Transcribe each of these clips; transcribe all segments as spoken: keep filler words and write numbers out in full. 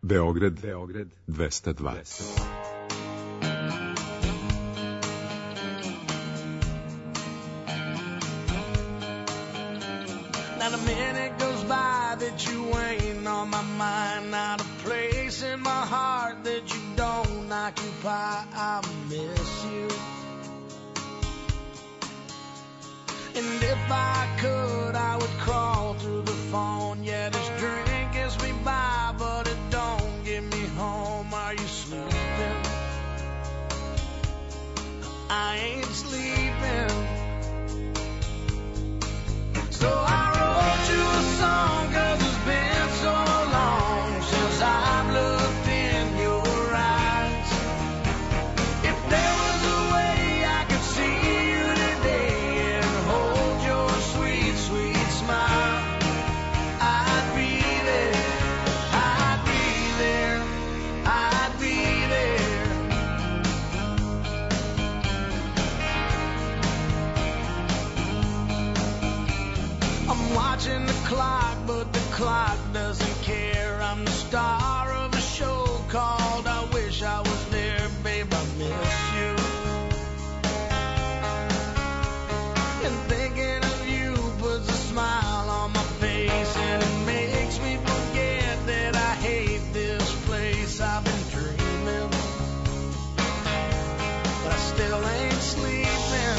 Beograd, Beograd dvesta dva. Not a minute goes by that you ain't on my mind. Not a place in my heart that you don't occupy. I miss you. And if I could, I would crawl through the phone. Yeah, this drink gets me by, but it don't get me home. Are you sleeping? I ain't sleeping. So I wrote you a song, 'cause it's been so long since I've looked in your eyes. If there was a way I could see you today and hold your sweet, sweet smile, I'd be there, I'd be there, I'd be there. I'm watching the clock, but the clock doesn't care. I'm the star of a show called I Wish I Was There. Babe, I miss you. And thinking of you puts a smile on my face, and it makes me forget that I hate this place. I've been dreaming, but I still ain't sleeping.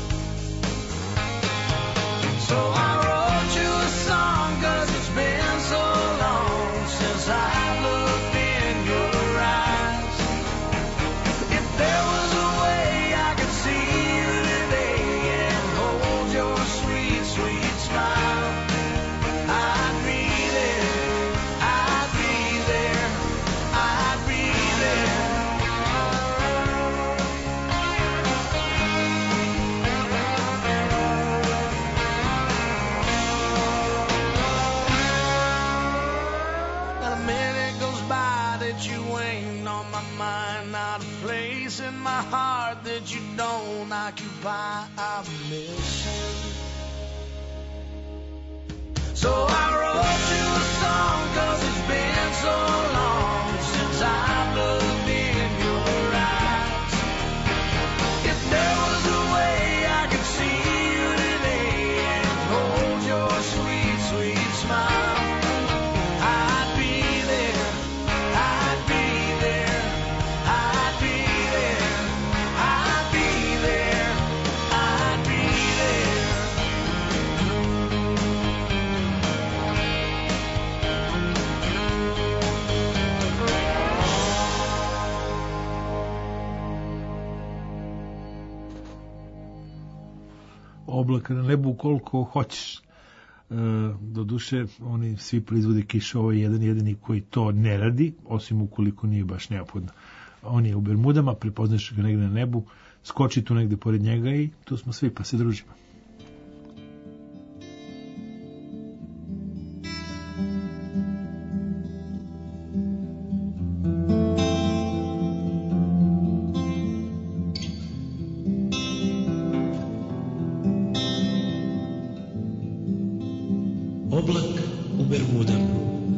So I wrote you a song, 'cause it's been so long since I looked in your eyes. If there was a way I could see you today and hold your sweet, sweet smile, I'd be there, I'd be there, I'd be there. Not a minute goes by that you ain't on my mind. Not a place in my heart that you don't occupy. I miss you. So I wrote you a song, 'cause it's been so long since I've looked in your eyes. If there was a way I could see you today and hold your sweet, sweet smile, I'd be there, I'd be there, I'd be there, I'd be there, I'd be there. Oblaka na nebu koliko hoćeš. E, doduše, oni svi proizvode kiše, ovo je jedan jedini koji to ne radi, osim ukoliko nije baš neophodno. On je u Bermudama, prepoznaš ga negde na nebu, skoči tu negde pored njega i tu smo svi, pa se družimo. Oblak u Bermudama.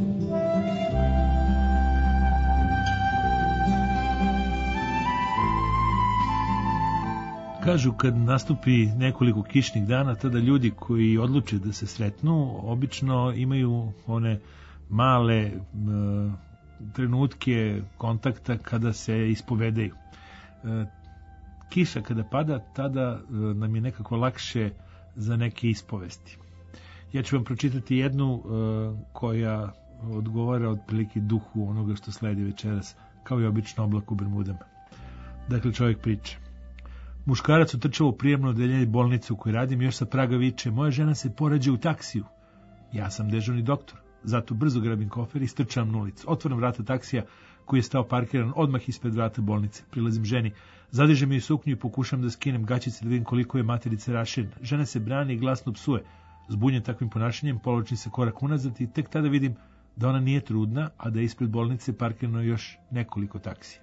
Kažu kad nastupi nekoliko kišnih dana, tada ljudi koji odluče da se sretnu, obično imaju one male e, trenutke kontakta kada se ispovedaju. E, kiša kada pada, tada e, nam je nekako lakše za neke ispovesti. Ja ću vam pročitati jednu e, koja odgovara otprilike duhu onoga što sledi večeras, kao i obično Oblak u Bermudama. Dakle, čovjek priča. Muškarac utrčava u prijemno odeljenje bolnice u kojoj radim i još sa praga viče: moja žena se porađa u taksiju. Ja sam dežurni doktor, zato brzo grabim kofer i strčam na ulicu. Otvorim vrata taksija koji je stao parkiran odmah ispred vrata bolnice. Prilazim ženi, zadižem joj suknju i pokušam da skinem gaćice da vidim koliko je materica raširena. Žena se brani i glasno psuje. Zbunjen takvim ponašanjem, povlačim se korak unazad i tek tada vidim da ona nije trudna, a da je ispred bolnice parkirano još nekoliko taksija.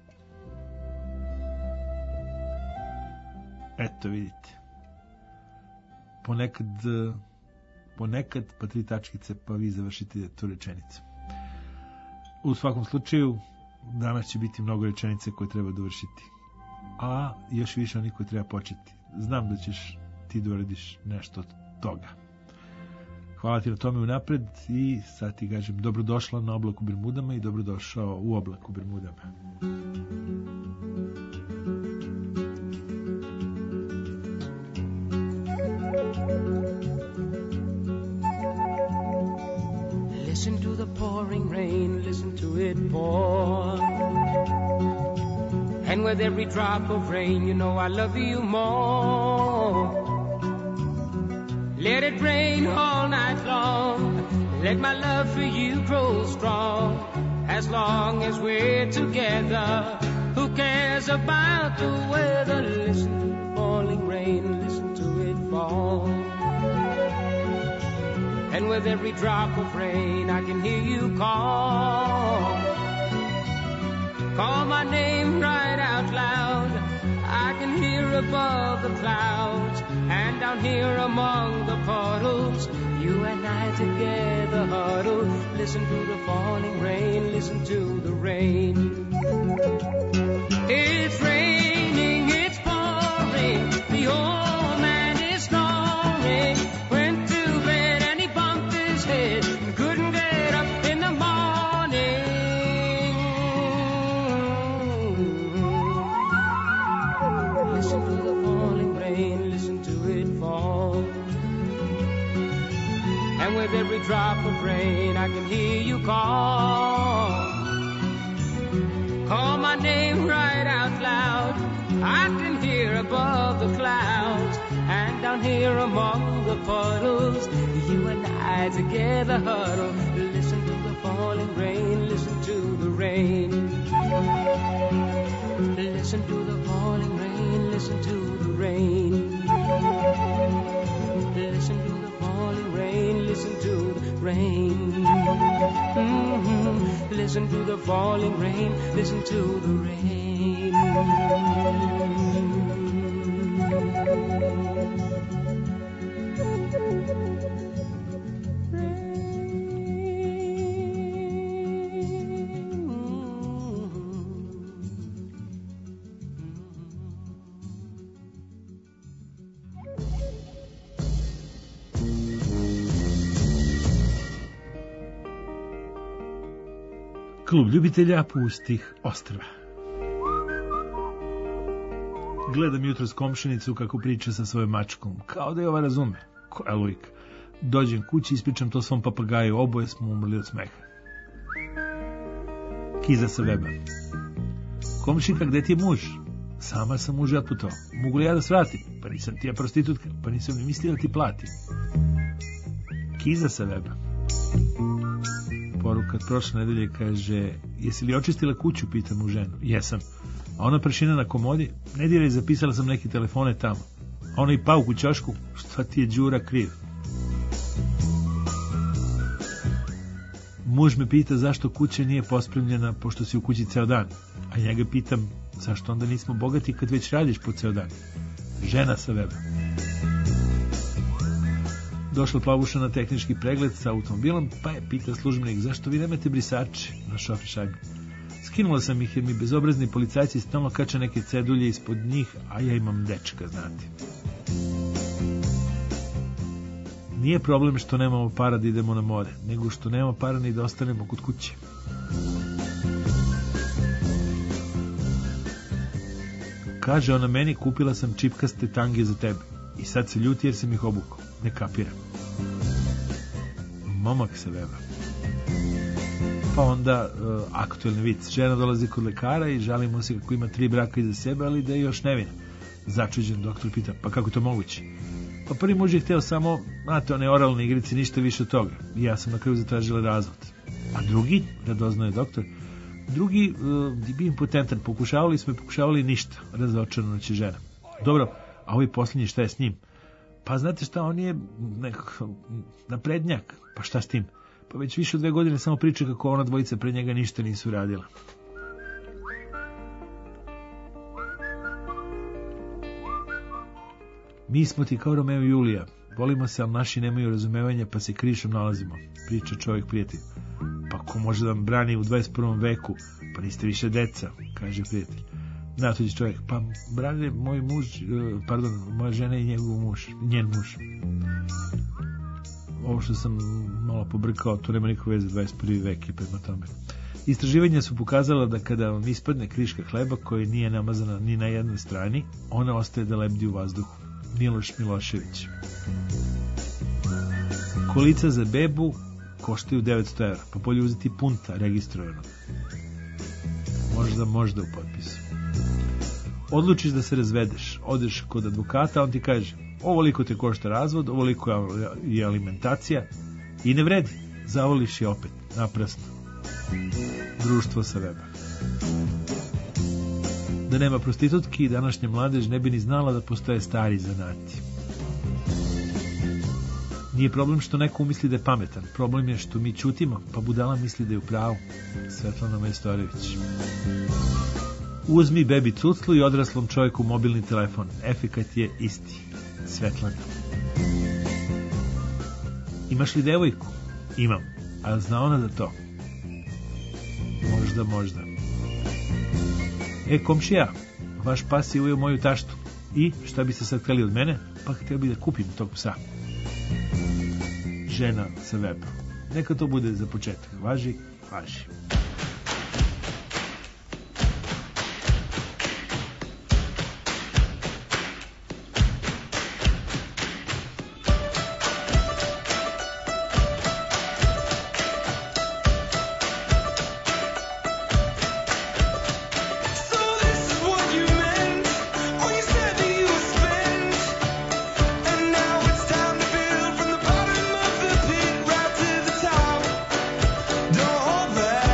Eto, vidite. Ponekad, ponekad, pa tri tačkice, pa vi završite tu rečenicu. U svakom slučaju, danas će biti mnogo rečenice koje treba dovršiti. A još više onih koje treba početi. Znam da ćeš ti da uradiš nešto od toga. Hvala ti na tome unapred i sad ti kažem dobrodošla na Oblak u Bermudama i dobrodošao u Oblak u Bermudama. Listen to the pouring rain, listen to it pour. And with every drop of rain, you know I love you more. Let it rain all night long, let my love for you grow strong. As long as we're together, who cares about the weather? Listen to the falling rain, listen to it fall. And with every drop of rain, I can hear you call. Call my name right out loud. I can hear above the clouds. And down here among the puddles, you and I together huddle. Listen to the falling rain, listen to the rain. It's raining, it's pouring. The old man is snoring. Went to bed and he bumped his head and couldn't get up in the morning. Listen to the falling rain, listen to it fall. And with every drop of rain I can hear you call. Call my name right out loud. I can hear above the clouds. And down here among the puddles, you and I together huddle. Listen to the falling rain, listen to the rain. Listen to the falling rain, listen to the rain. Listen to the falling rain, listen to the rain. Mm-hmm. Listen to the falling rain, listen to the rain. Klub ljubitelja pustih ostrva. Gledam jutros komšinicu kako priča sa svojom mačkom, kao da je ova razume. Koja lujka. Dođem kući, ispričam to svom papagaju, oboje smo umrli od smeha. Kiza sa weba. Komšinka, gde ti je muž? Sama sam muž otputovao. Mogu li ja da svratim? Pa nisam ti ja prostitutka, pa nisam ni mislila da ti plati. Kiza sa weba. Poruka od prošle nedelje kaže: jesi li očistila kuću, pitam mu ženu. Jesam. A ona prašina na komodi? Ne diraj, zapisala sam neke telefone tamo. A ona i pauk u ćošku? Šta ti je Đura kriv? Muž me pita zašto kuća nije pospremljena pošto si u kući ceo dan. A njega pitam zašto onda nismo bogati kad već radiš po ceo dan. Žena sa weba. Došla Plavuša na tehnički pregled sa automobilom, pa je pita službenik zašto vi nemate brisače na šofer šajbi. Skinula sam ih jer mi bezobrazni policajci stalno kače neke cedulje ispod njih, a ja imam dečka, znate. Nije problem što nemamo para da idemo na more, nego što nemamo para ni da ostanemo kod kuće. Kaže ona meni, kupila sam čipkaste tange za tebe i sad se ljuti jer sam ih obukao. Ne kapiram. Momak se veba. Pa onda uh, aktuelni vic. Žena dolazi kod lekara i žalimo se kako ima tri braka iza sebe, ali da je još nevina. Začuđen doktor pita, pa kako to moguće? Pa prvi muž je hteo samo, znate, one oralne igrice, ništa više od toga. I ja sam na kraju zatražila razvod. A drugi, radoznaje doktor, drugi uh, je bio impotentan. Pokušavali smo i pokušavali ništa. Razočarana će žena. Dobro, a ovaj posljednji šta je s njim? Pa znate šta, on je nekako naprednjak. Pa šta s tim? Pa već više od dve godine samo priča kako ona dvojica pre njega ništa nisu radila. Mi smo ti kao Romeo i Julija. Volimo se, ali naši nemaju razumevanja, pa se krišom nalazimo. Priča čovjek prijatelj. Pa Ko može da vam brani u dvadeset prvom veku? Pa niste više deca, kaže prijatelj. Natuđi čovjek, pa brane moj muž, pardon, moja žena i njegov muž, njen muž. Ovo što sam malo pobrkao, to nema nikakve veze, dvadeset prvi vek i prema tome. Istraživanja su pokazala da kada vam ispadne kriška hleba koja nije namazana ni na jednoj strani, ona ostaje da lebdi u vazduhu. Miloš Milošević. Kolica za bebu koštaju devetsto evra, pa bolje uzeti punta registrovanog. Možda, možda u potpisu. Odlučiš da se razvedeš, odeš kod advokata, on ti kaže ovoliko te košta razvod, ovoliko je alimentacija i ne vredi, zavoliš je opet, naprasno. Društvo sa weba. Da nema prostitutki, današnja mladež ne bi ni znala da postoje stari zanati. Nije problem što neko umisli da je pametan, problem je što mi ćutimo, pa budala misli da je u pravu. Svetlana Majstorović. Uzmi bebi cuclu i odraslom čovjeku mobilni telefon. Efekat je isti. Svetlana. Imaš li devojku? Imam. A zna ona za to? Možda, možda. E, komšija, vaš pas je ujeo moju taštu. I šta bi se sad hteli od mene? Pa htio bi da kupim tog psa. Žena sa weba. Neka to bude za početak. Važi, važi. Don't hold back.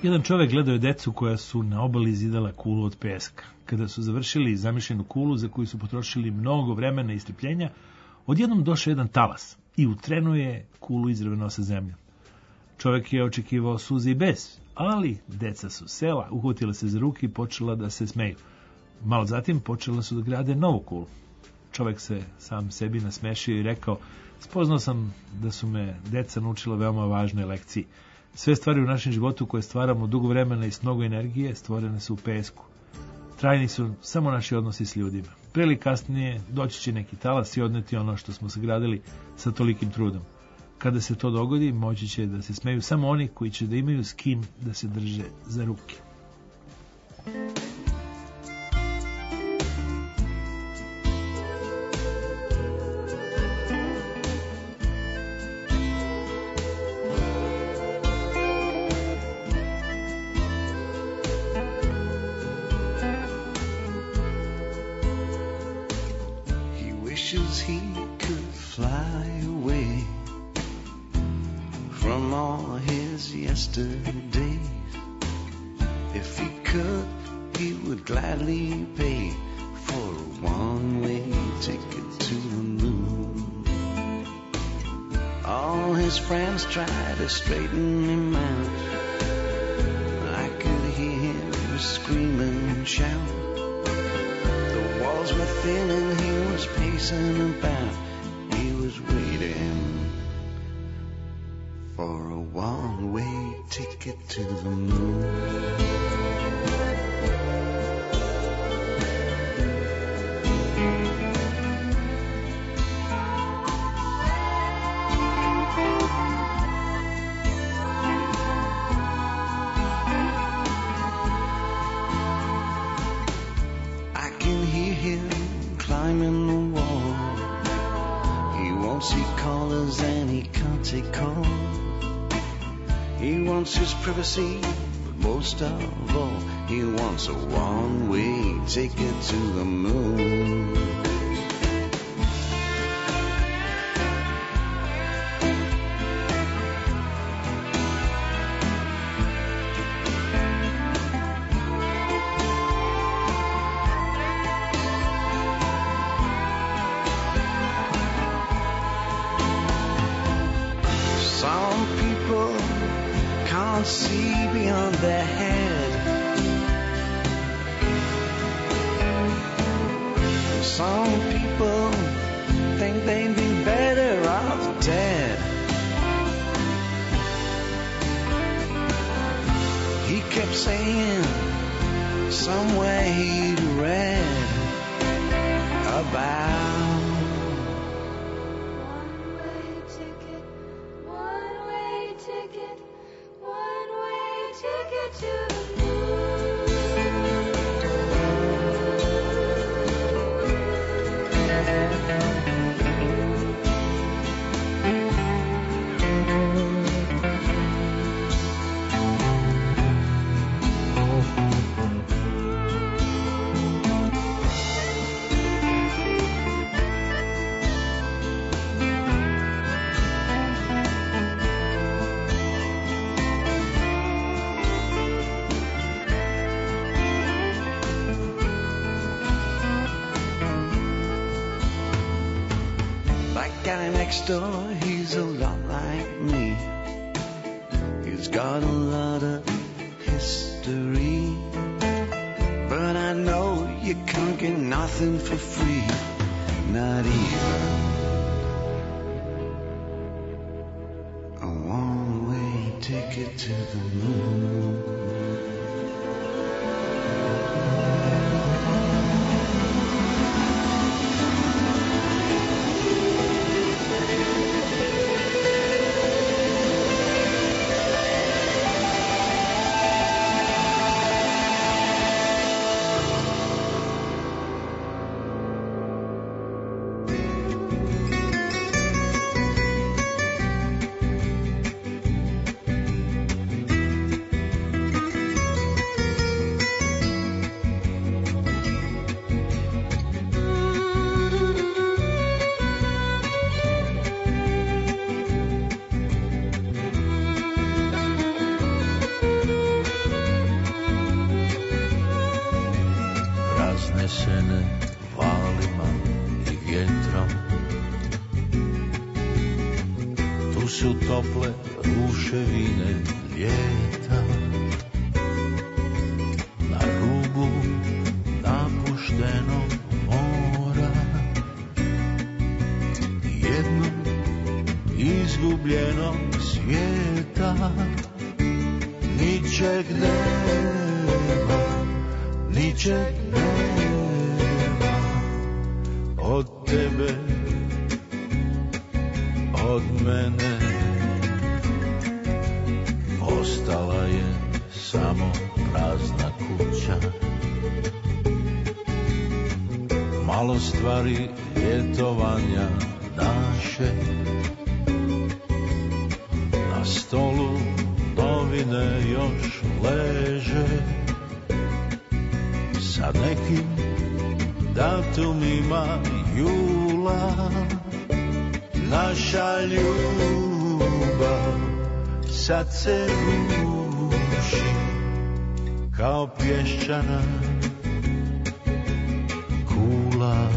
Jedan čovek gledao je decu koja su na obali zidala kulu od peska. Kada su završili zamišljenu kulu za koju su potrošili mnogo vremena i strpljenja, odjednom došao jedan talas i utrenuo je kulu izravno sa zemljom. Čovek je očekivao suze i bes, ali deca su sela, uhvatila se za ruke i počela da se smeju. Malo zatim počela su da grade novu kulu. Čovek se sam sebi nasmešio i rekao: spoznao sam da su me deca naučila veoma važnoj lekciji. Sve stvari u našem životu koje stvaramo dugo vremena i s mnogo energije stvorene su u pesku. Trajni su samo naši odnosi s ljudima. Pre ili kasnije doći će neki talas i odneti ono što smo sagradili sa tolikim trudom. Kada se to dogodi, moći će da se smeju samo oni koji će da imaju s kim da se drže za ruke. Wishes he could fly away from all his yesterdays. If he could, he would gladly pay for a one-way ticket to the moon. All his friends tried to straighten him out. I could hear him scream and shout. The walls were thin and he was pacing about. He was waiting for a one-way ticket to the moon. His privacy, but most of all, he wants a one-way ticket to the moon. Some people can't see beyond their head. Some people think they'd be better off dead. He kept saying somewhere he'd read about guy next door, he's a lot like me. He's got a lot of history. But I know you can't get nothing for free, not even a one-way ticket to the moon. raznesene valima i vjetrom. Tu su tople ruševine ljeta, na rubu napuštenog mora, jednog izgubljenog svijeta. Ničeg nema, ničeg nema od tebe, od mene. Ostala je samo prazna kuća, malo stvari ljetovanja naše. Na stolu novine još leže sa nekim datumima jula. Naša ljubav sad se ruši kao pješčana kula.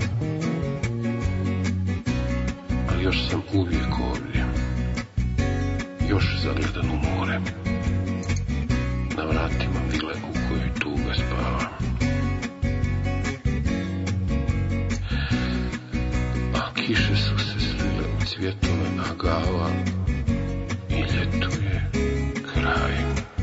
Ali još sam uvijek ovdje, još zagledan u more, na vratima vile u kojoj tuga spava. A kiše su se slile u cvjetove agava i ljetu je kraj.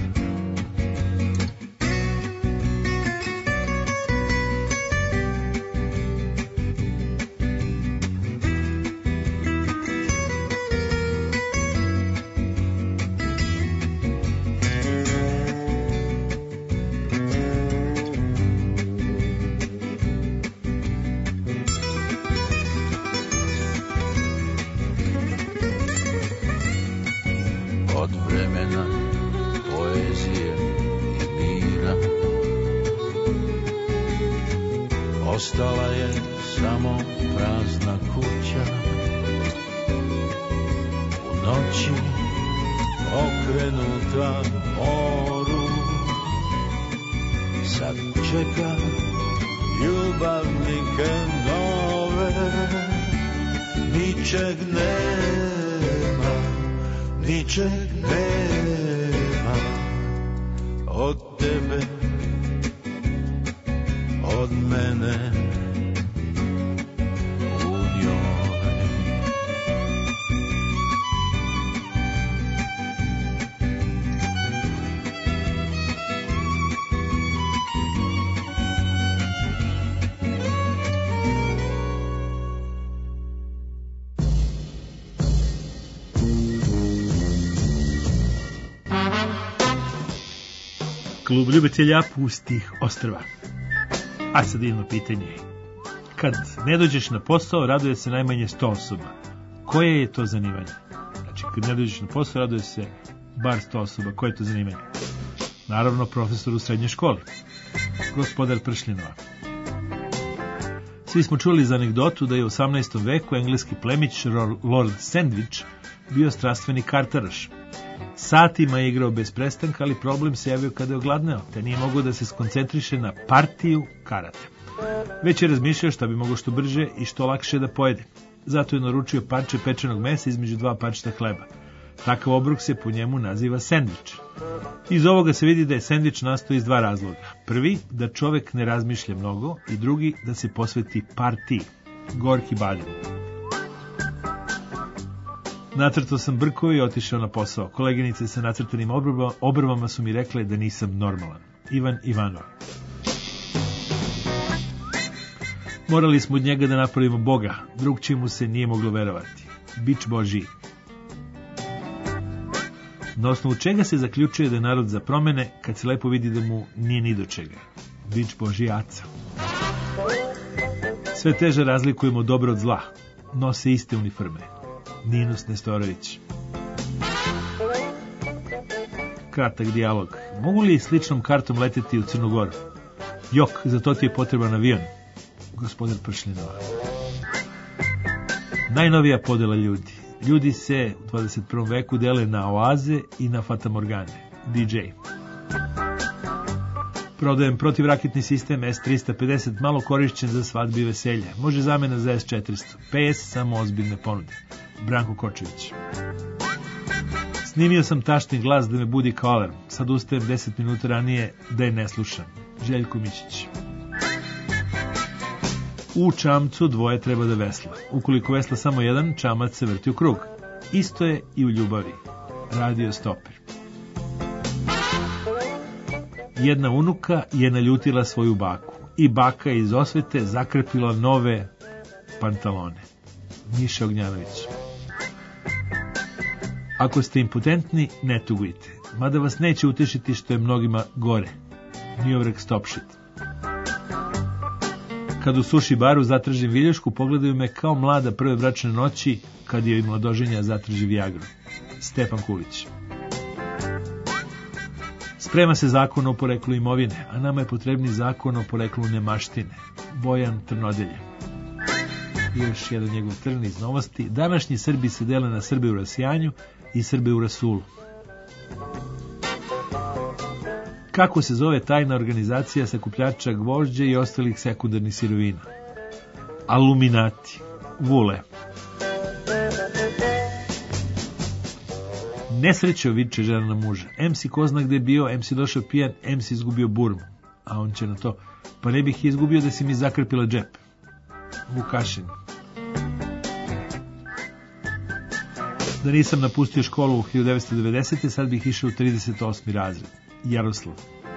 Ostala je samo prazna kuća, u noći okrenuta moru. Sad čeka ljubavnike nove. Ničeg nema, ničeg nema od tebe, od mene u njoj. Klub ljubitelja pustih ostrva. A sad jedno pitanje. Kad ne dođeš na posao, raduje se najmanje sto osoba. Koje je to zanimanje? Znači, kad ne dođeš na posao, raduje se bar sto osoba. Koje je to zanimanje? Naravno, profesor u srednjoj školi. Gospodar pršljenova. Svi smo čuli za anegdotu da je u osamnaestom veku engleski plemić Lord Sandwich bio strastveni kartaraš. Satima je igrao bez prestanka, ali problem se javio kada je ogladneo, te nije mogao da se skoncentriše na partiju karate. Već je razmišljao šta bi mogao što brže i što lakše da pojede. Zato je naručio parče pečenog mesa između dva parčeta hleba. Takav obrok se po njemu naziva sendvič. Iz ovoga se vidi da je sendvič nastao iz dva razloga. Prvi, da čovek ne razmišlja mnogo, i drugi, da se posveti partiji. Gorki badem. Nacrtao sam brkove i otišao na posao. Koleginice sa nacrtanim obrvama su mi rekle da nisam normalan. Ivan Ivanov. Morali smo od njega da napravimo Boga, drugčije mu se nije moglo verovati. Bič Božji. Na osnovu čega se zaključuje da je narod za promene kad se lepo vidi da mu nije ni do čega. Bič Božji Aca. Sve teže razlikujemo dobro od zla. Nose iste uniforme. Ninus Nestorović. Kratak dijalog. Mogu li sličnom kartom leteti u Crnu Goru? Jok, za to ti je potreban avion. Gospodar Pršljenova. Najnovija podela ljudi. Ljudi se u dvadeset prvom veku dele na oaze i na fatamorgane. D J. Prodajem protivraketni sistem S tristo pedeset, malo korišćen za svadbe i veselje. Može zamena za S četiristo. P S samo ozbiljne ponude. Branko Kočević. Snimio sam taštin glas da me budi kao alarm. Sad ustajem deset minuta ranije da je ne slušam. Željko Mićić. U čamcu dvoje treba da vesla. Ukoliko vesla samo jedan, čamac se vrti u krug. Isto je i u ljubavi. Radio Stoper. Jedna unuka je naljutila svoju baku i baka iz osvete zakrpila nove pantalone. Miša Ognjanović. Ako ste impotentni, ne tugujte. Mada vas neće utešiti što je mnogima gore. Miovrek Stopšit. Kad u suši baru zatražim viljušku, pogledaju me kao mlada prve bračne noći kad je i mladoženja zatraži Viagru. Stepan Kulić. Sprema se zakon o poreklu imovine, a nama je potrebni zakon o poreklu nemaštine. Bojan Trnodelje. I još jedan njegov trn iz novosti. Današnji Srbi se dele na Srbe u rasijanju i Srbe u rasulu. Kako se zove tajna organizacija sakupljača gvožđa i ostalih sekundarnih sirovina? Aluminati. Vule. Nesrećo, viče žena na muža. Em si ko zna gde je bio, em si došao pijan, em si izgubio burmu. A on će na to, pa ne bih izgubio da si mi zakrpila džep. Vukašin. Da nisam napustio školu u hiljadu devetsto devedesete. sad bih išao u trideset osmi razred. Jaroslav.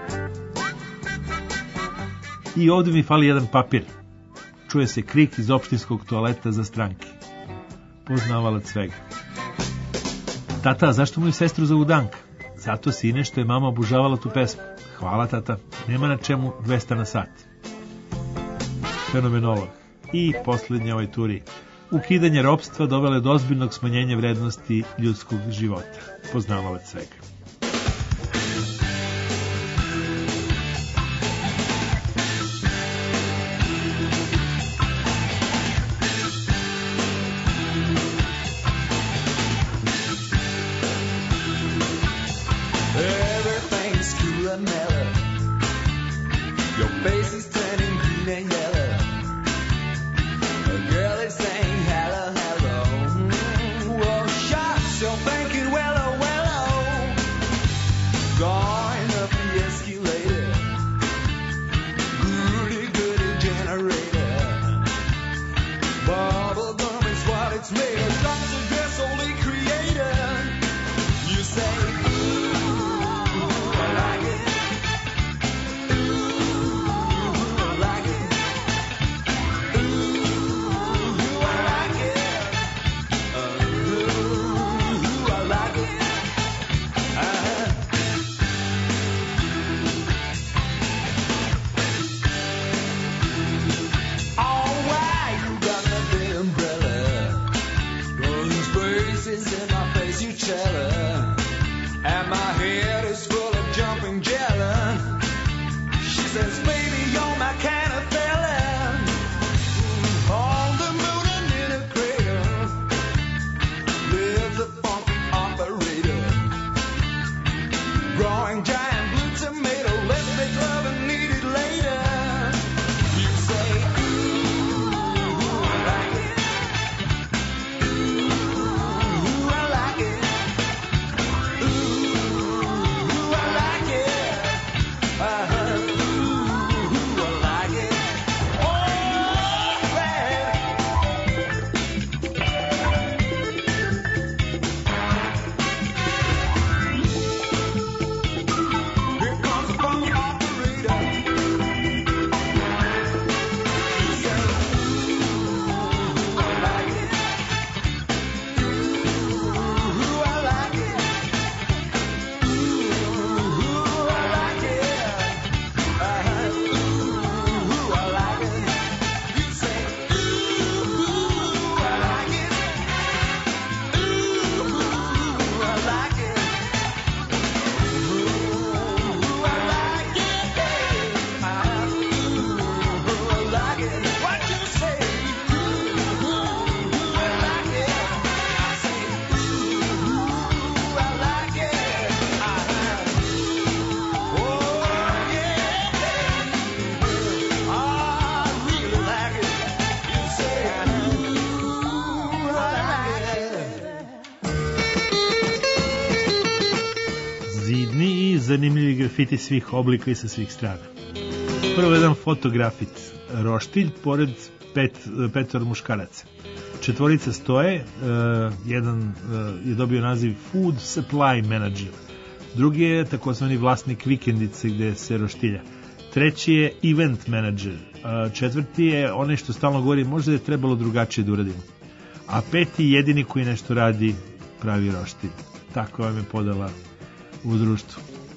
I ovdje mi fali jedan papir. Čuje se krik iz opštinskog toaleta za stranke. Poznavalac svega. Tata, zašto moju sestru zovu Danka? Zato, sine, što je mama obožavala tu pesmu. Hvala, tata. Nema na čemu dvesta na sat. Fenomenolog. I posljednja ovoj turi. Ukidanje ropstva dovele do ozbiljnog smanjenja vrednosti ljudskog života. Poznavalac svega. Everything's cool and mellow. Your face is turning green and yellow. A girl is saying hello, hello. Mm, well, shucks, you're thinking, well, oh, well, oh. zanimljivi grafiti svih oblika i sa svih strana. Prvo jedan fotografit, roštilj, pored pet, petor muškaraca. Četvorica stoje, uh, jedan uh, je dobio naziv Food Supply Manager, drugi je takozvani vlasnik vikendice gde se roštilja, treći je Event Manager, uh, četvrti je onaj što stalno govori možda je trebalo drugačije da uradimo, a peti jedini koji nešto radi pravi roštilj. Tako vam je podala u društvu.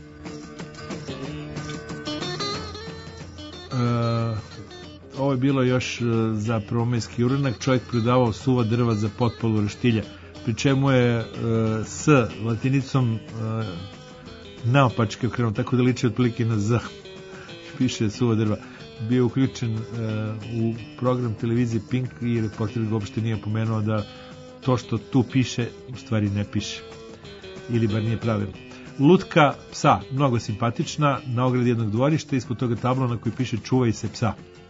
Uh, ovo je bilo još uh, za prvomajski uranak. Čovjek prodavao suva drva za potpalu roštilja, pri čemu je uh, s latinicom uh, naopačke okrenuo, tako da liči otprilike na z. Piše suva drva. Bio uključen uh, u program televizije Pink i reporter ga uopšte nije pomenuo da to što tu piše u stvari ne piše, ili bar nije pravilno. Lutka psa, mnogo simpatična, na ogradi jednog dvorišta, ispod toga tablo na koji piše čuvaj se psa.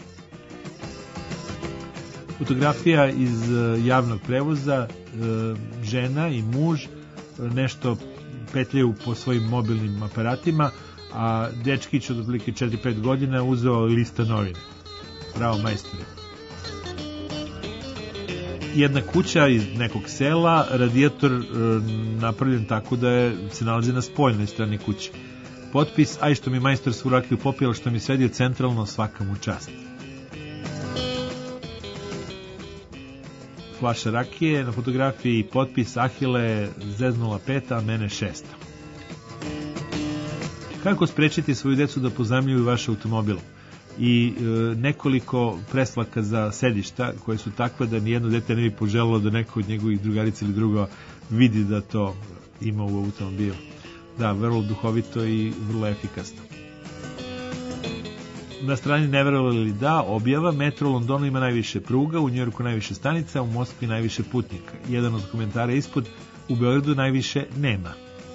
Fotografija iz javnog prevoza, žena i muž nešto petljaju po svojim mobilnim aparatima, a dečkić od otprilike četiri pet godina uzeo lista novine. Bravo majstore. Jedna kuća iz nekog sela, radijator e, napravljen tako da je, se nalazi na spoljnoj strani kuće. Potpis, aj što mi majstor svu rakiju popijal, što mi sredio centralno, svaka mu čast. Flaša rakije, na fotografiji potpis, Ahile zeznula peta, a mene šesta. Kako sprečiti svoju decu da pozajmljuju vaš automobil? I e, nekoliko preslaka za sedišta koje su takve da nijedno dete ne bi poželilo da neko od njegovih drugarica ili druga vidi da to ima u automobilu. Da, vrlo duhovito i vrlo efikasno. Na strani ne verovali li da, objava, metro u Londonu ima najviše pruga, u Njujorku najviše stanica, u Moskvi najviše putnika. Jedan od komentara ispod, u Beogradu najviše nema.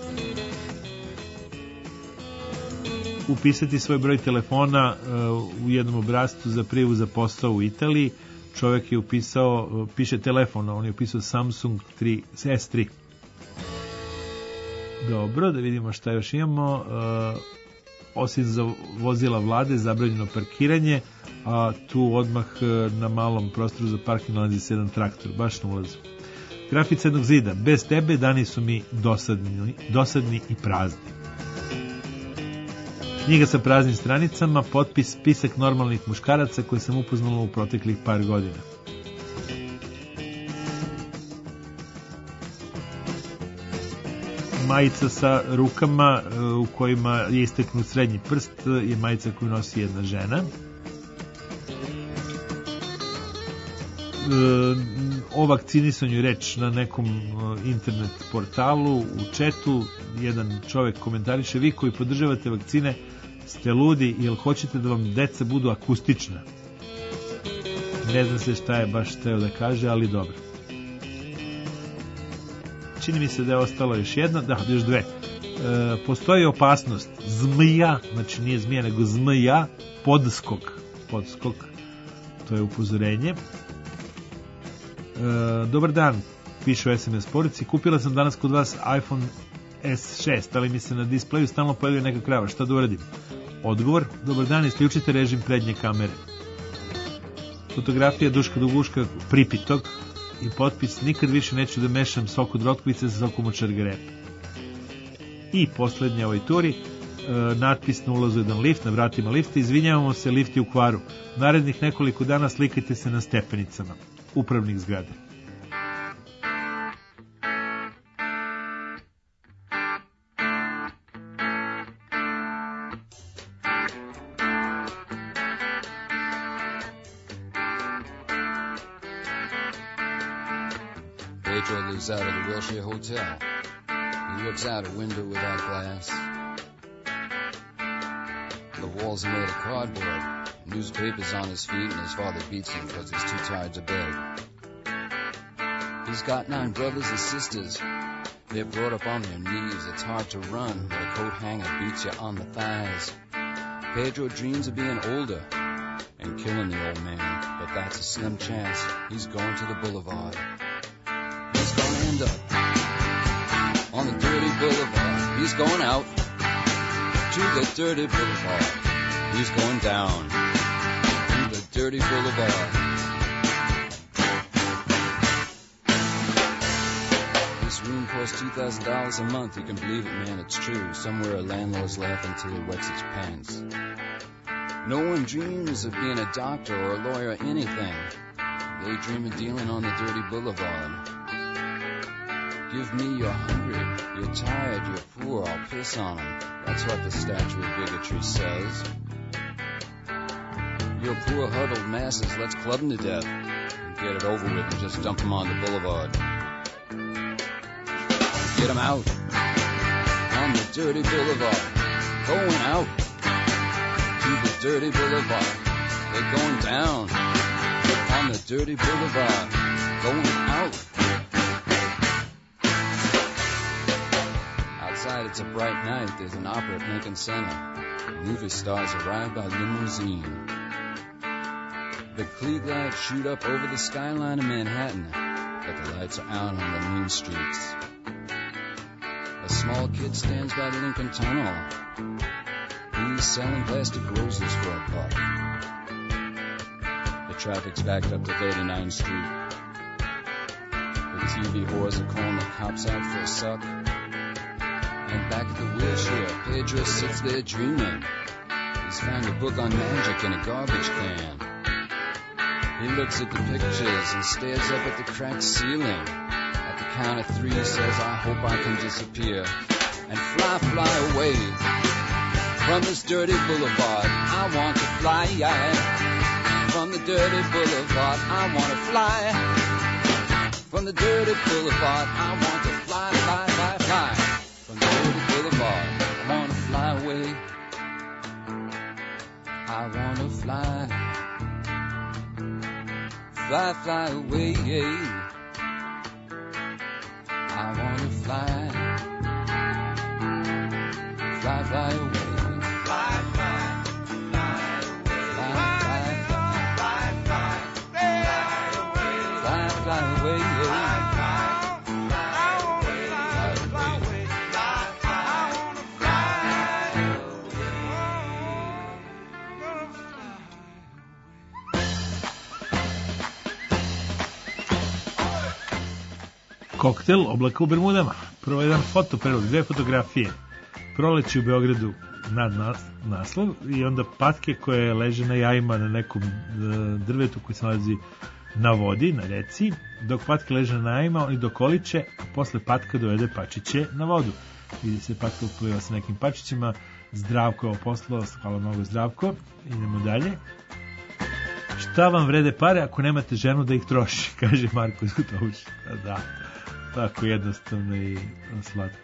Upisati svoj broj telefona uh, u jednom obrascu za prijavu za posao u Italiji. Čovjek je upisao, uh, piše telefon, on je upisao Samsung tri, S tri. Dobro, da vidimo šta još imamo. Uh, osim za vozila vlade, zabranjeno parkiranje, a tu odmah uh, na malom prostoru za parking nalazi se jedan traktor, baš na ulazu. Grafica jednog zida. Bez tebe dani su mi dosadni, dosadni i prazni. Knjiga sa praznim stranicama, potpis, spisak normalnih muškaraca koje sam upoznala u proteklih par godina. Majica sa rukama u kojima je isteknut srednji prst je majica koju nosi jedna žena. O vakcinisanju reč na nekom internet portalu, u četu jedan čovjek komentariše: vi koji podržavate vakcine ste ludi, jel hoćete da vam deca budu akustična? Ne znam se šta je baš teo da kaže, ali dobro. Čini mi se da je ostalo još jedna, da, još dve. E, postoji opasnost zmija, znači nije zmija nego zmija, podskok, podskok, to je upozorenje. E, dobar dan, piše u es em es poruci, kupila sam danas kod vas iPhone es šest, ali mi se na displeju stalno pojavljuje neka krava, šta da uradim? Odgovor, dobar dan, isključite režim prednje kamere. Fotografija Duška Duguška pripitog i potpis, nikad više neću da mešam sok od rotkvice sa sokom od šargarepa. I poslednja ovoj turi, e, natpis na ulazu jedan lift, na vratima lifta, izvinjavamo se, lift je u kvaru. Narednih nekoliko dana slikajte se na stepenicama upravnih zgrade. Pedro lives out of the Wilshire Hotel. He looks out a window without glass. The walls are made of cardboard. Newspapers on his feet, and his father beats him because he's too tired to beg. He's got nine brothers and sisters. They're brought up on their knees. It's hard to run, but a coat hanger beats you on the thighs. Pedro dreams of being older and killing the old man, but that's a slim chance. He's going to the boulevard. He's gonna end up on the dirty boulevard. He's going out to the dirty boulevard. He's going down to the dirty boulevard. This room costs two thousand dollars a month. You can believe it, man, it's true. Somewhere a landlord's laughing till he wets his pants. No one dreams of being a doctor or a lawyer or anything. They dream of dealing on the dirty boulevard. Give me you're hungry, you're tired, you're poor, I'll piss on them. That's what the statue of bigotry says. You're poor huddled masses, let's club them to death. And get it over with and just dump them on the boulevard. Get them out on the dirty boulevard. Going out to the dirty boulevard. They're going down on the dirty boulevard. Going out. Outside it's a bright night. There's an opera at Lincoln Center. Movie stars arrive by limousine. The Klieg lights shoot up over the skyline of Manhattan, but the lights are out on the mean streets. A small kid stands by the Lincoln Tunnel. He's selling plastic roses for a buck. The traffic's backed up to thirty-ninth Street. The T V whores are calling the cops out for a suck. And back at the wheelchair, Pedro sits there dreaming. He's found a book on magic in a garbage can. He looks at the pictures and stares up at the cracked ceiling. At the count of three, he says, I hope I can disappear and fly, fly away from this dirty boulevard. I want to fly from the dirty boulevard. I want to fly from the dirty boulevard. I want to fly, fly, fly, fly from the dirty boulevard. I want to fly away. I want to fly. Fly, fly away, yeah. I wanna fly. Fly, fly away. Fly, fly, fly away. Fly, fly, fly, fly, fly, fly, fly away, yeah. Koktel oblaka u Bermudama. Prvo jedan fotoprelog, dve fotografije. Proleće u Beogradu nad nas, naslov i onda patke koje leže na jajima na nekom drvetu koji se nalazi na vodi, na reci. Dok patke leže na jajima, oni dokoliče, a posle patka dovede pačiće na vodu. Vidi se patka upliva sa nekim pačićima. Zdravko je ovo poslao, hvala mnogo Zdravko. Idemo dalje. Šta vam vrede pare ako nemate ženu da ih troši, kaže Marko Zutović. Da, tako jednostavno i slatko.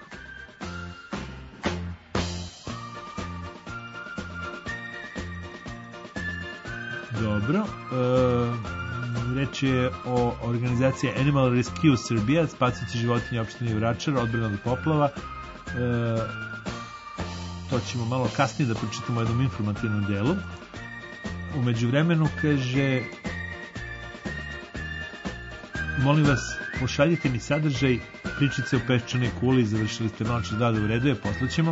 Dobro, e, reč je o organizaciji Animal Rescue Srbija, spasilaci životinja opštine Vračar, odbrana od poplava. E, to ćemo malo kasnije da pročitamo u jednom informativnom delu. U međuvremenu kaže, molim vas, pošaljite mi sadržaj pričice o peščanoj kuli, završili ste noću, da, da u redu je, poslaćemo.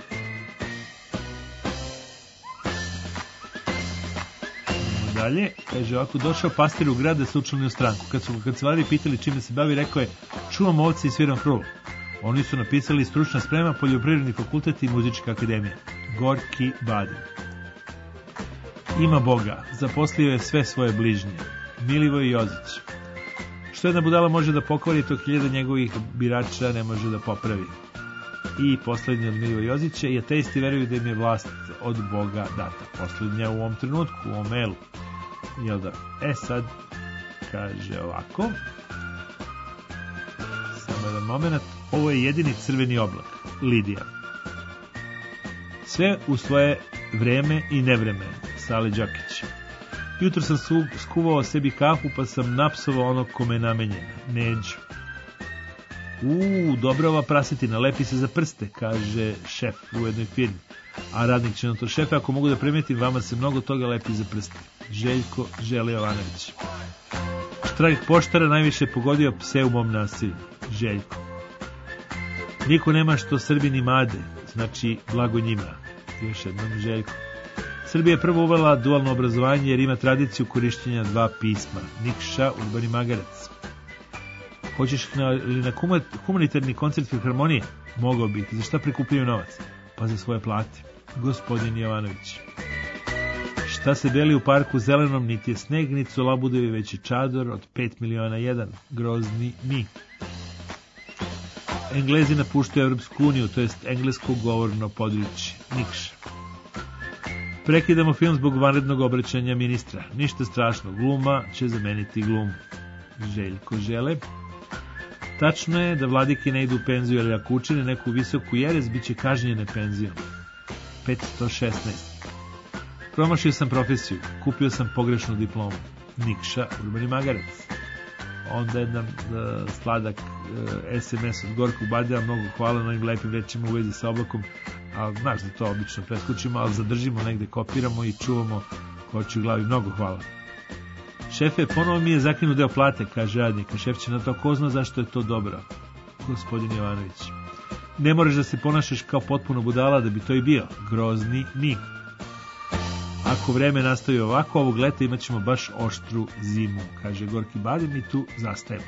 Dalje, kaže ovako, došao pastir u grad da se učlani u stranku. Kad su kancelariji pitali čime se bavi, rekao je, čuvam ovce i sviram krulu. Oni su napisali stručna sprema, poljoprivredni fakultet i muzička akademija. Gorki Badin. Ima Boga, zaposlio je sve svoje bližnje. Milivoj Jozić. Što jedna budala može da pokvari, to hiljada njegovih birača ne može da popravi. I poslednji od Milivoj Jozića, i ateisti veruju da im je vlast od Boga data. Poslednja u ovom trenutku, u ovom mailu. Jel da? E sad, kaže ovako. Samo jedan moment. Ovo je jedini crveni oblak. Lidija. Sve u svoje vreme i nevreme. Sale Đakić. Jutro sam su, skuvao sebi kafu pa sam napsovao onog kome je namenjen. Neđu. Uuu, dobra ova prasetina, lepi se za prste, kaže šef u jednoj firmi. A radnik će na to, šefe, ako mogu da primetim, vama se mnogo toga lepi za prste. Željko Žele Jovanović. Štrajk poštara najviše pogodio pse u mom nasilju. Željko. Niko nema što Srbini made, znači blago njima. Još jednom Željko. Srbija je prvo uvela dualno obrazovanje jer ima tradiciju korišćenja dva pisma. Nikša, Urbani Magarac. Hoćeš na, li na humanitarni koncert Filharmonije? Mogao bih. Za šta prikupljaju novac? Pa za svoje plate. Gospodin Jovanović. Šta se beli u parku zelenom, niti je sneg, niti su labudovi, već je čador od pet miliona jedan. Grozni mi. Englezi napuštaju Evropsku uniju, to jest englesko govorno područje. Nikša. Prekidamo film zbog vanrednog obraćanja ministra. Ništa strašno, gluma će zameniti glumu. Željko Žele. Tačno je da vladike ne idu u penziju, jer ako učine neku visoku jerez, bit će kažnjene penzijom. petsto šesnaest. Promašio sam profesiju, kupio sam pogrešnu diplomu. Nikša, Urbani Magarac. Onda jedan uh, sladak uh, es em es od Gorkog Badija, mnogo hvala na ovim lepim rečima u vezi sa oblakom, a znaš da to obično preskočimo, ali zadržimo negde, kopiramo i čuvamo hoću u glavi. Mnogo hvala. Šefe, ponovo mi je zakinut deo plate, kaže radnik, a šef će na to ko zna zašto je to dobro. Gospodin Jovanović. Ne moraš da se ponašaš kao potpuno budala da bi to i bio. Grozni mi. Ako vreme nastavi ovako, ovog leta imat ćemo baš oštru zimu, kaže Gorki Badim, i tu zastajemo.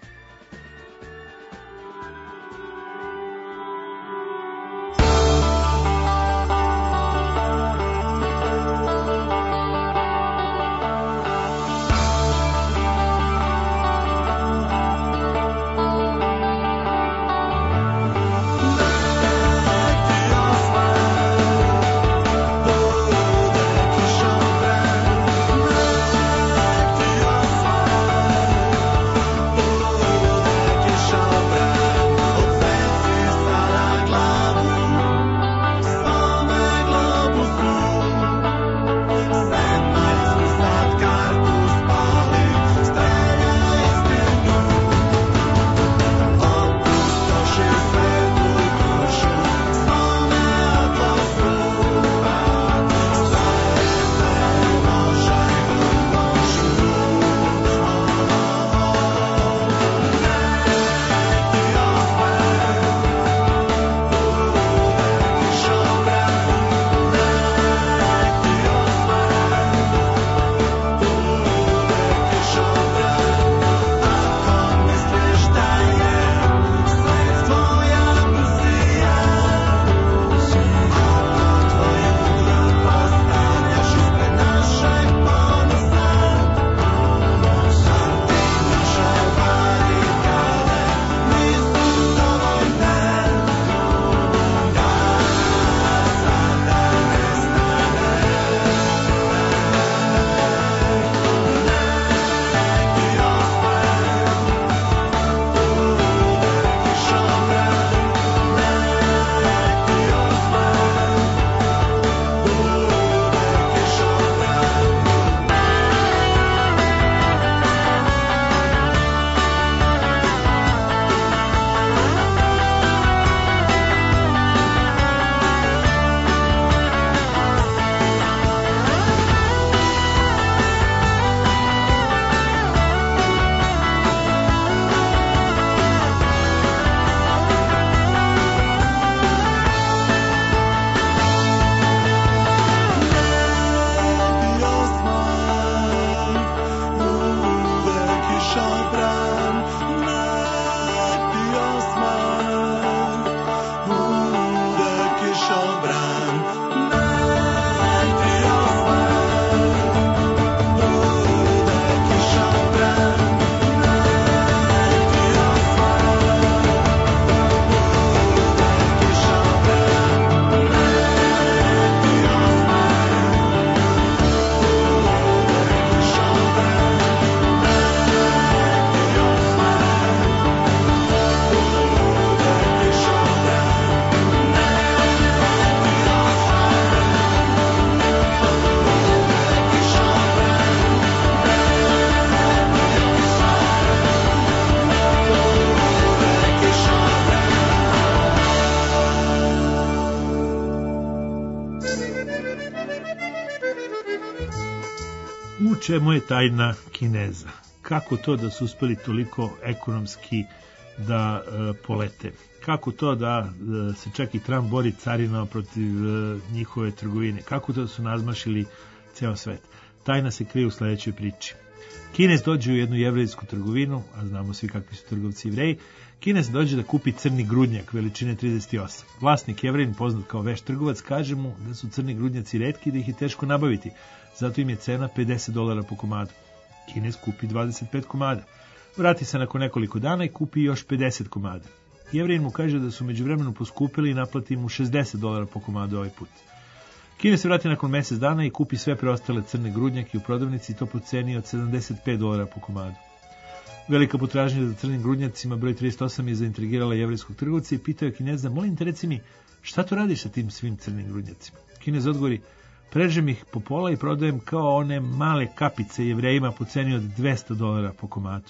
U čemu je tajna Kineza? Kako to da su uspeli toliko ekonomski da e, polete? kako to da e, se čak i Trump bori carino protiv e, njihove trgovine, kako to su nazmašili ceo svet. Tajna se krije u sledećoj priči. Kinez dođe u jednu jevrejsku trgovinu, a znamo svi kakvi su trgovci Jevreji. Kinez dođe da kupi crni grudnjak veličine trideset osam. Vlasnik Jevrejin, poznat kao veš trgovac, kaže mu da su crni grudnjaci retki i da ih je teško nabaviti, zato im je cena pedeset dolara po komadu. Kinez kupi dvadeset pet komada. Vrati se nakon nekoliko dana i kupi još pedeset komada. Jevrejin mu kaže da su međuvremenu poskupili i naplati mu šezdeset dolara po komadu ovaj put. Kinez se vrati nakon mjesec dana i kupi sve preostale crne grudnjake u prodavnici i to po ceni od sedamdeset pet dolara po komadu. Velika potražnja za crnim grudnjacima broj trideset osam je zaintrigirala jevrejskog trgovca i pitao je Kineza: molim te, reci mi, šta to radiš sa tim svim crnim grudnjacima? Kinez odgovori: prežem ih po pola i prodajem kao one male kapice Jevrejima po ceni od dvesta dolara po komadu.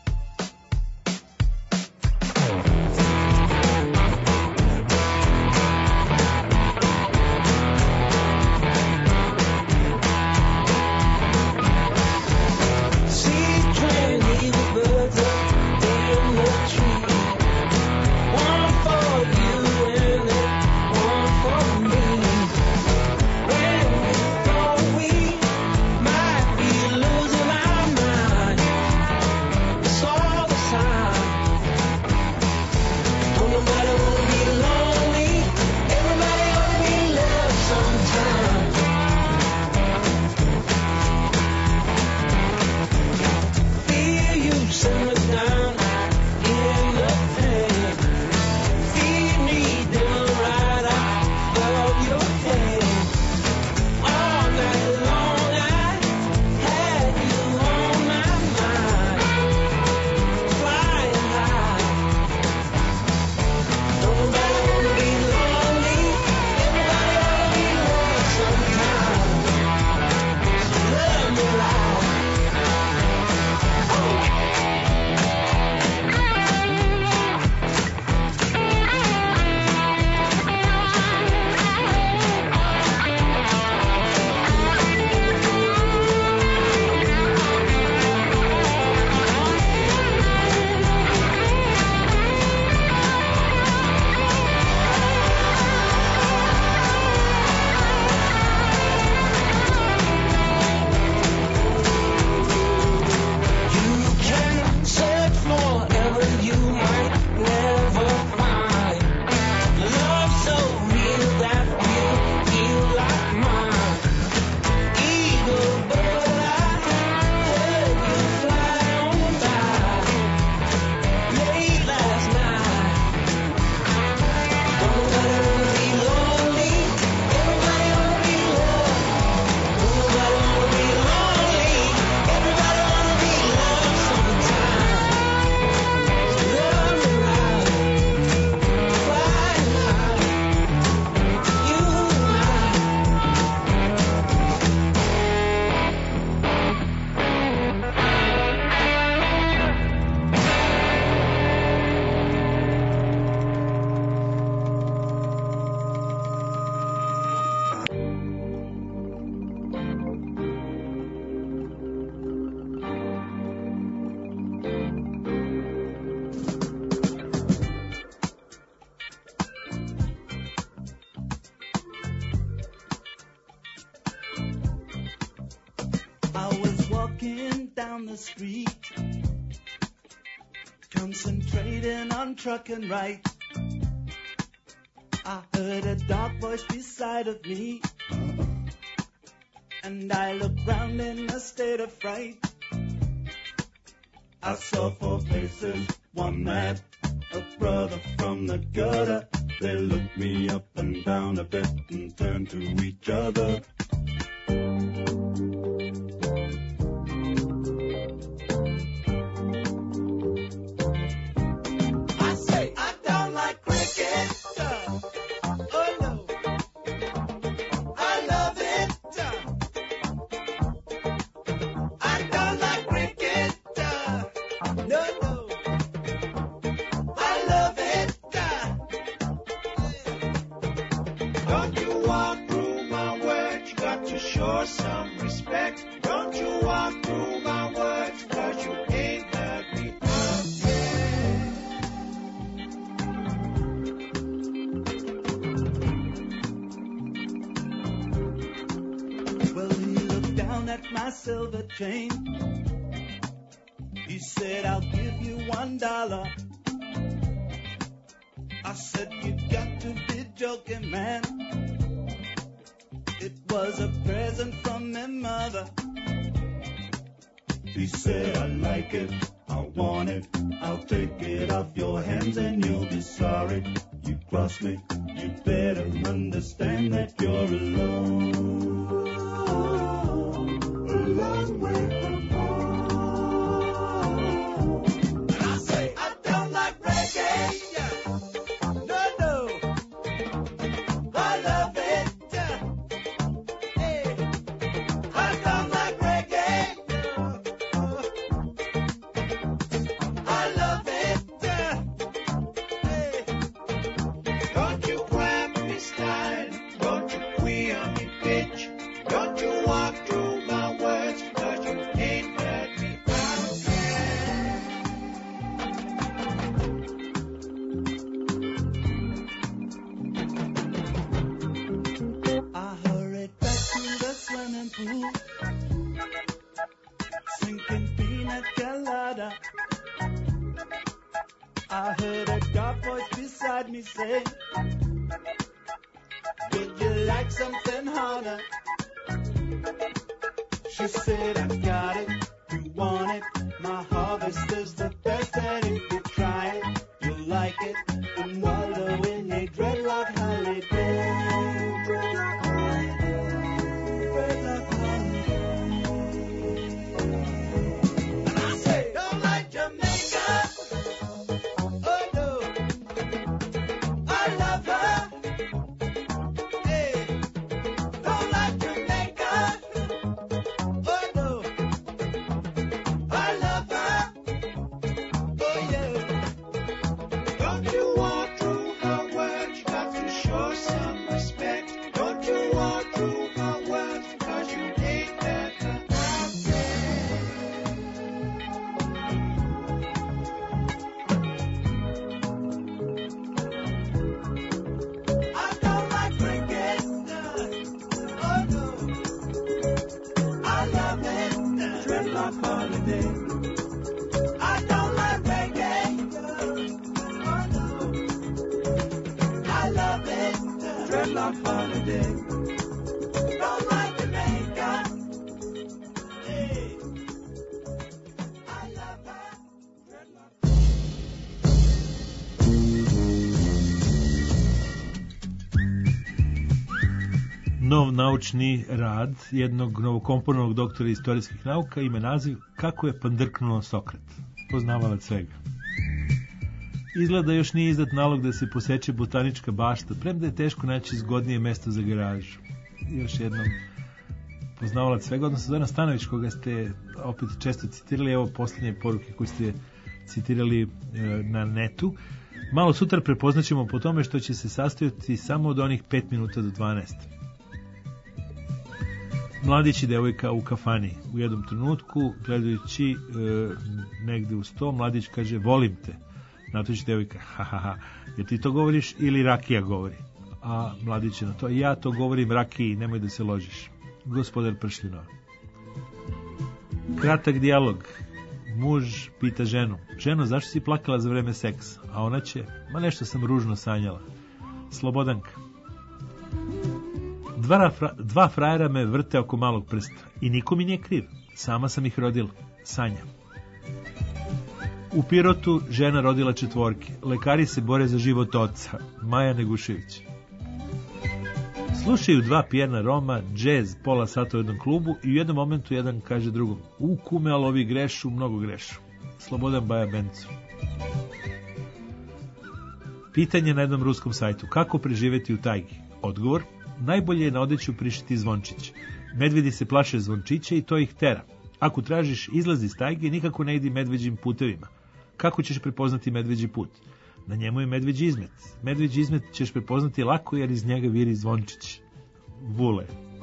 Street, concentrating on trucking right. I heard a dark voice beside of me, and I looked round in a state of fright. I saw four faces, one mad, a brother from the gutter. They looked me up and down a bit and turned to each other. my silver chain. He said, I'll give you one dollar. I said, you got to be joking, man. It was a present from my mother. He said, I like it, I want it, I'll take it off your hands and you'll be sorry. You cross me, you better understand that you're alone. A long way from home. And I say, I don't like reggae. No, no. I love it. Hey, I don't like reggae. I love it. Hey, don't you grab me style. Don't you queer me bitch. Don't you walk through my words, cause you ain't heard me out yet. I hurried back to the swimming pool, sinking pina colada. I heard a dark voice beside me say, would you like something harder? She said, I got it, you want it, my harvest is the best, and if you try it, you'll like it, and wallow in a dreadlock holiday. Dreadlock holiday, dreadlock holiday. And I say, don't like Jamaica, oh no, I love her. Hey, don't like Jamaica. Oh no, I love her. Oh yeah. Don't you walk through her words, you got to show some respect. Don't you walk through her words, cause you ain't better out there. I don't like reggae. Oh no. I love it, dreadlock holiday. I don't like reggae. Oh no. I love it, dreadlock holiday. Don't like Jamaica. Hey. I love her, dreadlock. Nov naučni rad jednog novokomponovanog doktora istorijskih nauka ima naziv Kako je pandrknuo Sokrat, poznavalac svega. Izgleda još nije izdat nalog da se poseče botanička bašta, premda je teško naći zgodnije mesto za garažu. Još jednom, poznavalac svega, odnosno Zoran Stanović, koga ste opet često citirali, evo posljednje poruke koje ste citirali e, na netu. Malo sutra prepoznaćemo po tome što će se sastojati samo od onih pet minuta do dvanaest. Mladić i devojka u kafani. U jednom trenutku, gledajući e, negde u sto, mladić kaže, volim te. Na to će devojka, ha, ha, ha, jer ti to govoriš ili rakija govori? A mladić je na to, ja to govorim rakiji, nemoj da se ložiš. Gospodar pršljinova. Kratak dijalog. Muž pita ženu, ženo, zašto si plakala za vreme seksa? A ona će, ma nešto sam ružno sanjala. Slobodanka. Dva, fra, dva frajera me vrte oko malog prsta i niko mi nije kriv. Sama sam ih rodila. Sanja. U Pirotu žena rodila četvorke. Lekari se bore za život oca. Maja Negušević. Slušaju dva pijena Roma, džez, pola sata u jednom klubu i u jednom momentu jedan kaže drugom, u kume, ali ovi grešu, mnogo grešu. Slobodan Baja Bencu. Pitanje na jednom ruskom sajtu. Kako preživeti u tajgi? Odgovor. Najbolje je na odeću prišiti zvončić. Medvedi se plaše zvončića i to ih tera. Ako tražiš izlaz iz tajge, nikako ne idi medveđim putevima. Kako ćeš prepoznati medveđi put? Na njemu je medveđi izmet. Medveđi izmet ćeš prepoznati lako jer iz njega viri zvončić. Vule.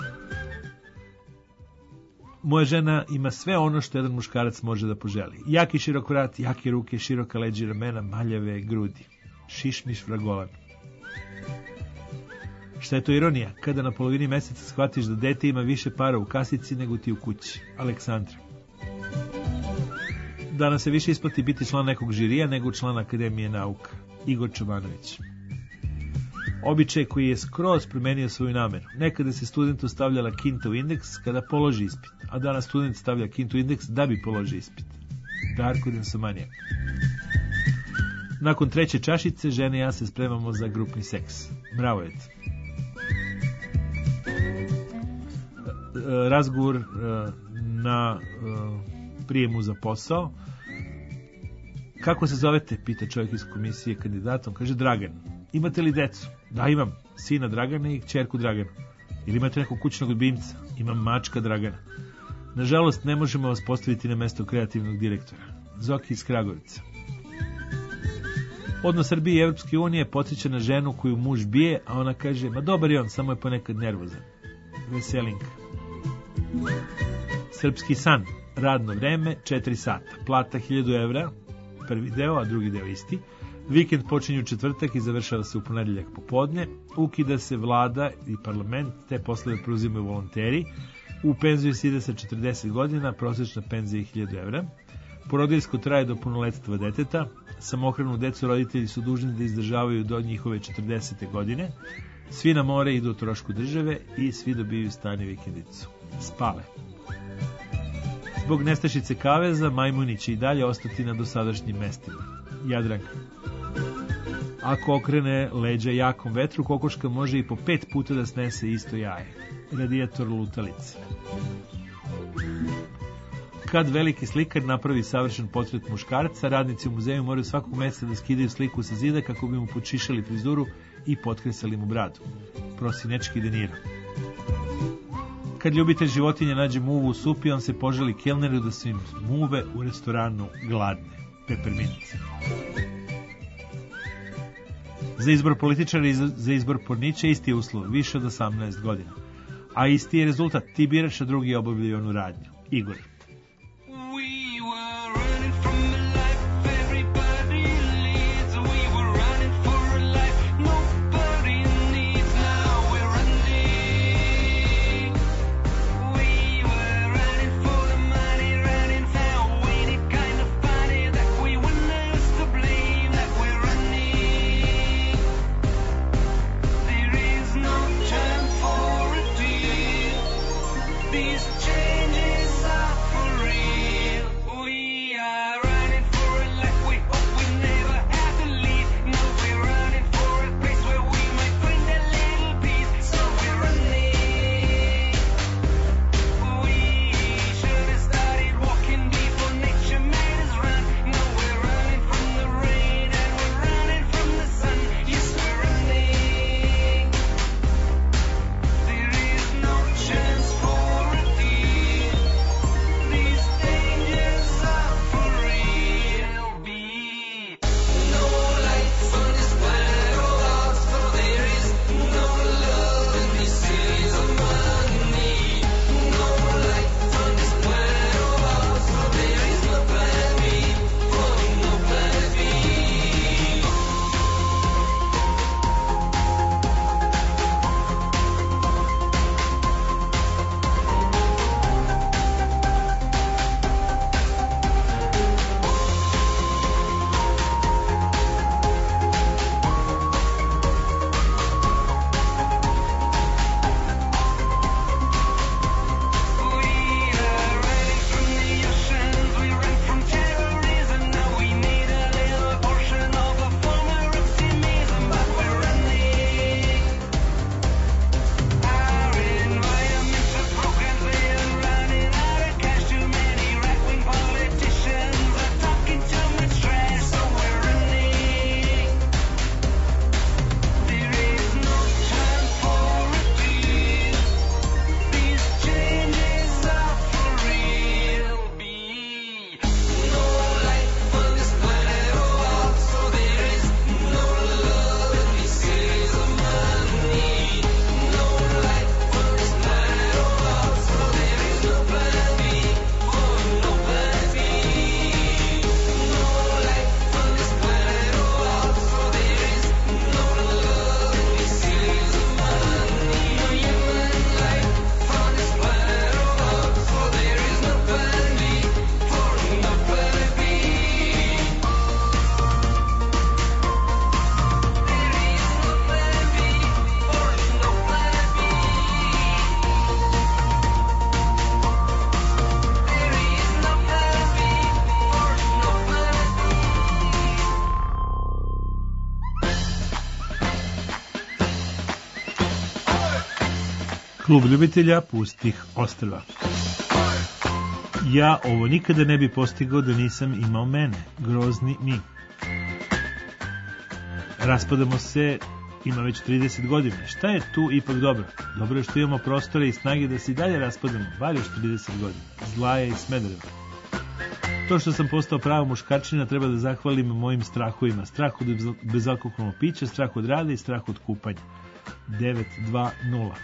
Moja žena ima sve ono što jedan muškarac može da poželi. Jaki širok vrat, jake ruke, široka leđa, ramena, maljave grudi. Šišmiš vragolan. Šta je to ironija? Kada na polovini meseca shvatiš da dete ima više para u kasici nego ti u kući. Aleksandra. Danas se više isplati biti član nekog žirija nego član Akademije nauka. Igor Čobanović. Običaj koji je skroz promenio svoju nameru. Nekada se studentu stavljala kinta u indeks kada položi ispit, a danas student stavlja kintu u indeks da bi položi ispit. Darko Densomanijak. Nakon treće čašice, žene i ja se spremamo za grupni seks. Mravojet. Razgovor na prijemu za posao. Kako se zovete? Pita čovjek iz komisije kandidatom. Kaže Dragan. Imate li decu? Da, imam. Sina Dragana i kćerku Dragana. Ili imate nekog kućnog ljubimca? Imam mačka Dragana. Nažalost, ne možemo vas postaviti na mesto kreativnog direktora. Zoki iz Kragovica. Odnos Srbije i Evropske unije podsjeća na ženu koju muž bije, a ona kaže, ma dobar je on, samo je ponekad nervozan. Veselinka. Srpski san. Radno vreme četiri sata. Plata hiljadu evra. Prvi deo, a drugi deo isti. Vikend počinje u četvrtak i završava se u ponedeljak popodne. Ukida se vlada i parlament, te poslove preuzimaju volonteri. U penziju se ide sa četrdeset godina, prosječna penzija je hiljadu evra. Porodiljsko traje do punoletstva deteta. Samohranu decu roditelji su dužni da izdržavaju do njihove četrdesete godine. Svi na more idu o trošku države i svi dobiju stan i vikendicu. Spale. Zbog nestašice kaveza, majmuni će i dalje ostati na dosadašnjim mestima. Jadranka. Ako okrene leđa jakom vetru, kokoška može i po pet puta da snese isto jaje. Radijator lutalice. Kad veliki slikar napravi savršen portret muškarca, radnici u muzeju moraju svakog meseca da skidaju sliku sa zida kako bi mu počišali frizuru i potkresali mu bradu. Prosinečki Deniro. Kad ljubitelj životinja nađe muvu u supi, on se poželi kelneru da su im muve u restoranu gladne. Pepermince. Za izbor političara i za izbor pornića isti je uslov, više od osamnaest godina. A isti je rezultat, ti biraš, a drugi obavljaju onu radnju. Igor. These changes are Klub ljubitelja pustih ostrva. Ja ovo nikada ne bi postigao da nisam imao mene, grozni mi. Raspadamo se, ima već trideset godina. Šta je tu ipak dobro? Dobro je što imamo prostore i snage da se i dalje raspadamo, bar još trideset godina. Zla je i Smedereva. To što sam postao prava muškarčina treba da zahvalim mojim strahovima. Strah od bezalkoholnog pića, strah od rada i strah od kupanja. devet dva nula.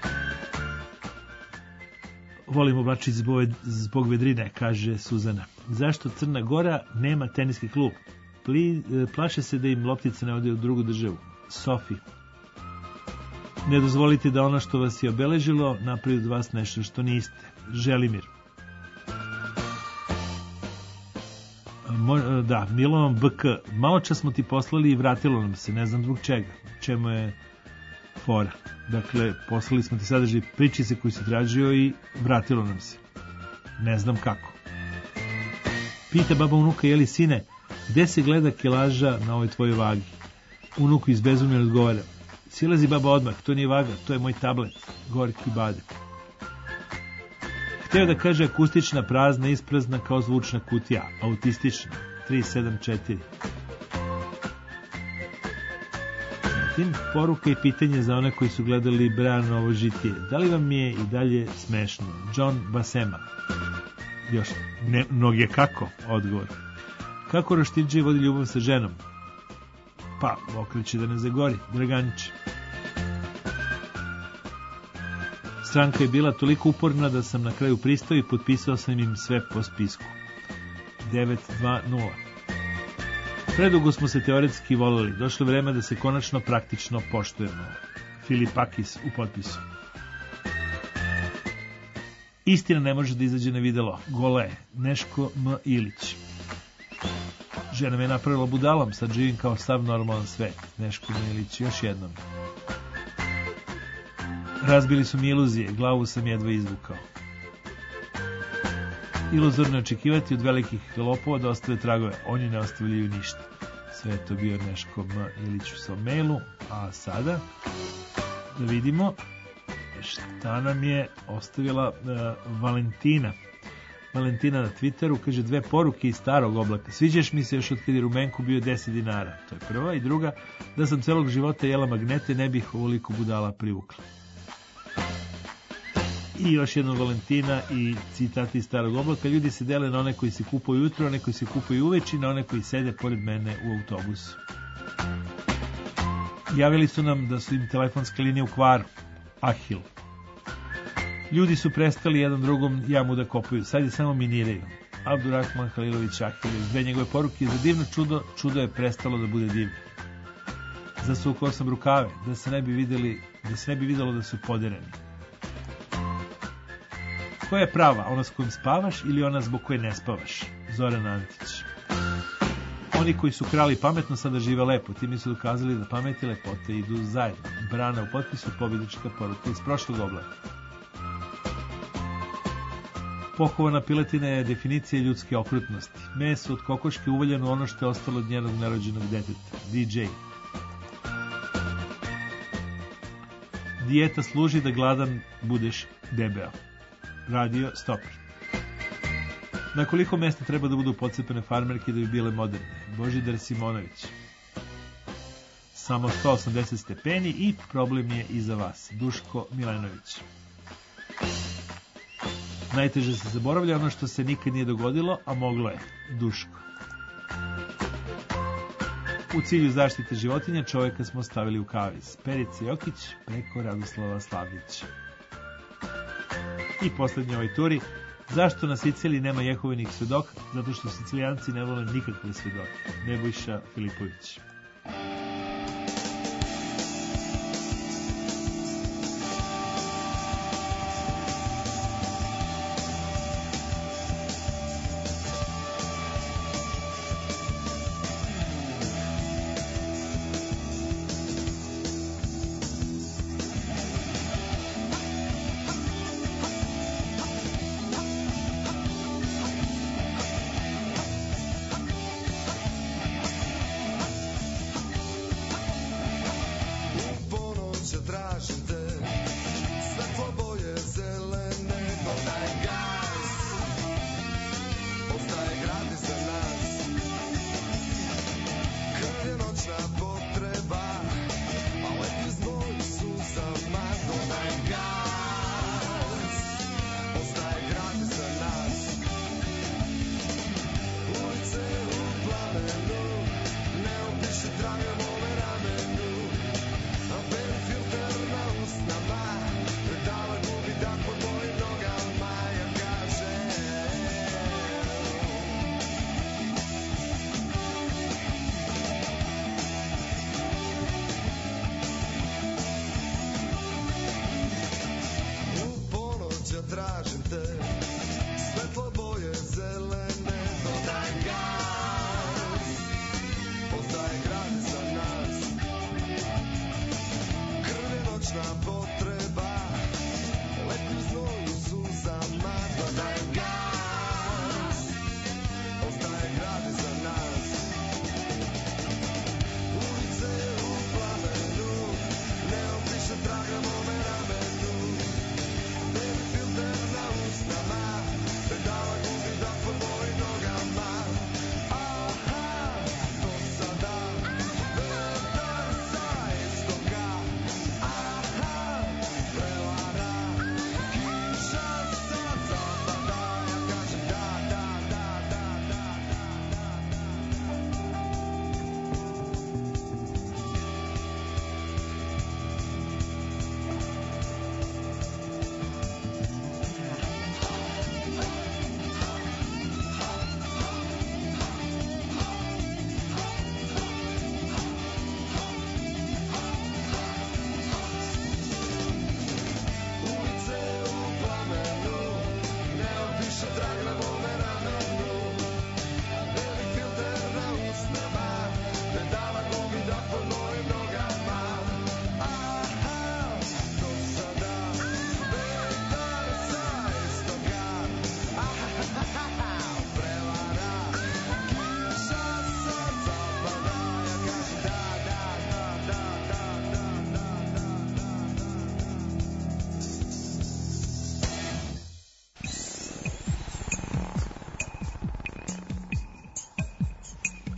Volim oblačiti zbog vedrine, kaže Suzana. Zašto Crna Gora nema teniski klub? Pli, plaše se da im loptica ne ode u drugu državu. Sofi. Ne dozvolite da ono što vas je obeležilo napravi od vas nešto što niste. Želimir. Mo, da, Milovan B K. Malo čas smo ti poslali i vratilo nam se, ne znam zbog čega. Čemu je fora? Dakle, poslali smo ti sadržaj pričice koji se tražio i vratilo nam se. Ne znam kako. Pita baba unuka, jeli sine, gde se gleda kilaža na ovoj tvojoj vagi? Unuku iz bezumlja odgovara. Silazi baba odmah, to nije vaga, to je moj tablet. Gorki bade. Hteo da kaže akustična, prazna, isprazna kao zvučna kutija. Autistična. tri sedam četiri. Zatim, poruka i pitanje za one koji su gledali Branovo žitije. Da li vam je i dalje smešno? John Basema. Još ne, mnoge kako? Odgovor. Kako Roštilđe vodi ljubav sa ženom? Pa, okreće da ne zagori. Draganić. Stranka je bila toliko uporna da sam na kraju pristao i potpisao sam im sve po spisku. devet dva nula. Predugo smo se teoretski voleli. Došlo vreme da se konačno praktično poštujemo. Filipakis u potpisu. Istina ne može da izađe na videlo. Gola je. Neško M. Ilić. Žena me je napravila budalom, sad živim kao sav normalan svet. Neško M. Ilić još jednom. Razbili su mi iluzije, glavu sam jedva izvukao. Iluzorno očekivati od velikih lopova da ostave tragove. Oni ne ostavljaju ništa. Sve je to bio Neško M. Ilić u svom mailu. A sada da vidimo šta nam je ostavila uh, Valentina. Valentina na Twitteru kaže dve poruke iz starog oblaka. Sviđaš mi se još od kad je rumenku bio deset dinara. To je prva. I druga, da sam celog života jela magnete, ne bih ovoliko budala privukla. I još jedno Valentina i citati iz starog oblaka. Ljudi se dele na one koji se kupuju jutro, one koji se kupuju uveče, na one koji sede pored mene u autobusu. Javili su nam da su im telefonske linije u kvaru. Ahil. Ljudi su prestali jedan drugom jamu da kopaju. Sad je samo miniraju. Abdurrahman Halilović Ahil. Dve njegove poruke za divno čudo. Čudo je prestalo da bude divno. Zasukao sam rukave da se ne bi videli, da se ne bi videlo da su podereni. Koja je prava? Ona s kojim spavaš ili ona zbog koje ne spavaš? Zoran Antić. Oni koji su krali pametno sada žive lepo. Ti mi su dokazali da pamet i lepote idu zajedno. Brana u potpisu, pobjedička poruka iz prošlog oblaka. Pohovana piletina je definicija ljudske okrutnosti. Meso od kokoške uvaljeno ono što je ostalo od njenog nerođenog deteta. D J. Dijeta služi da gladan budeš debeo. Radio Stopper. Na koliko mesta treba da budu pocepene farmerke da bi bile moderne? Božidar Simonović. Samo sto osamdeset stepeni i problem je i za vas. Duško Milenović. Najteže se zaboravlja ono što se nikad nije dogodilo, a moglo je. Duško. U cilju zaštite životinja čovjeka smo stavili u kaviz. Perica Jokić preko Radoslava Slavljića. I posljednji ovoj turi. Zašto na Siciliji nema Jehovinih svedoka? Zato što Sicilijanci ne vole nikakve svedoke. Nebojša Filipović.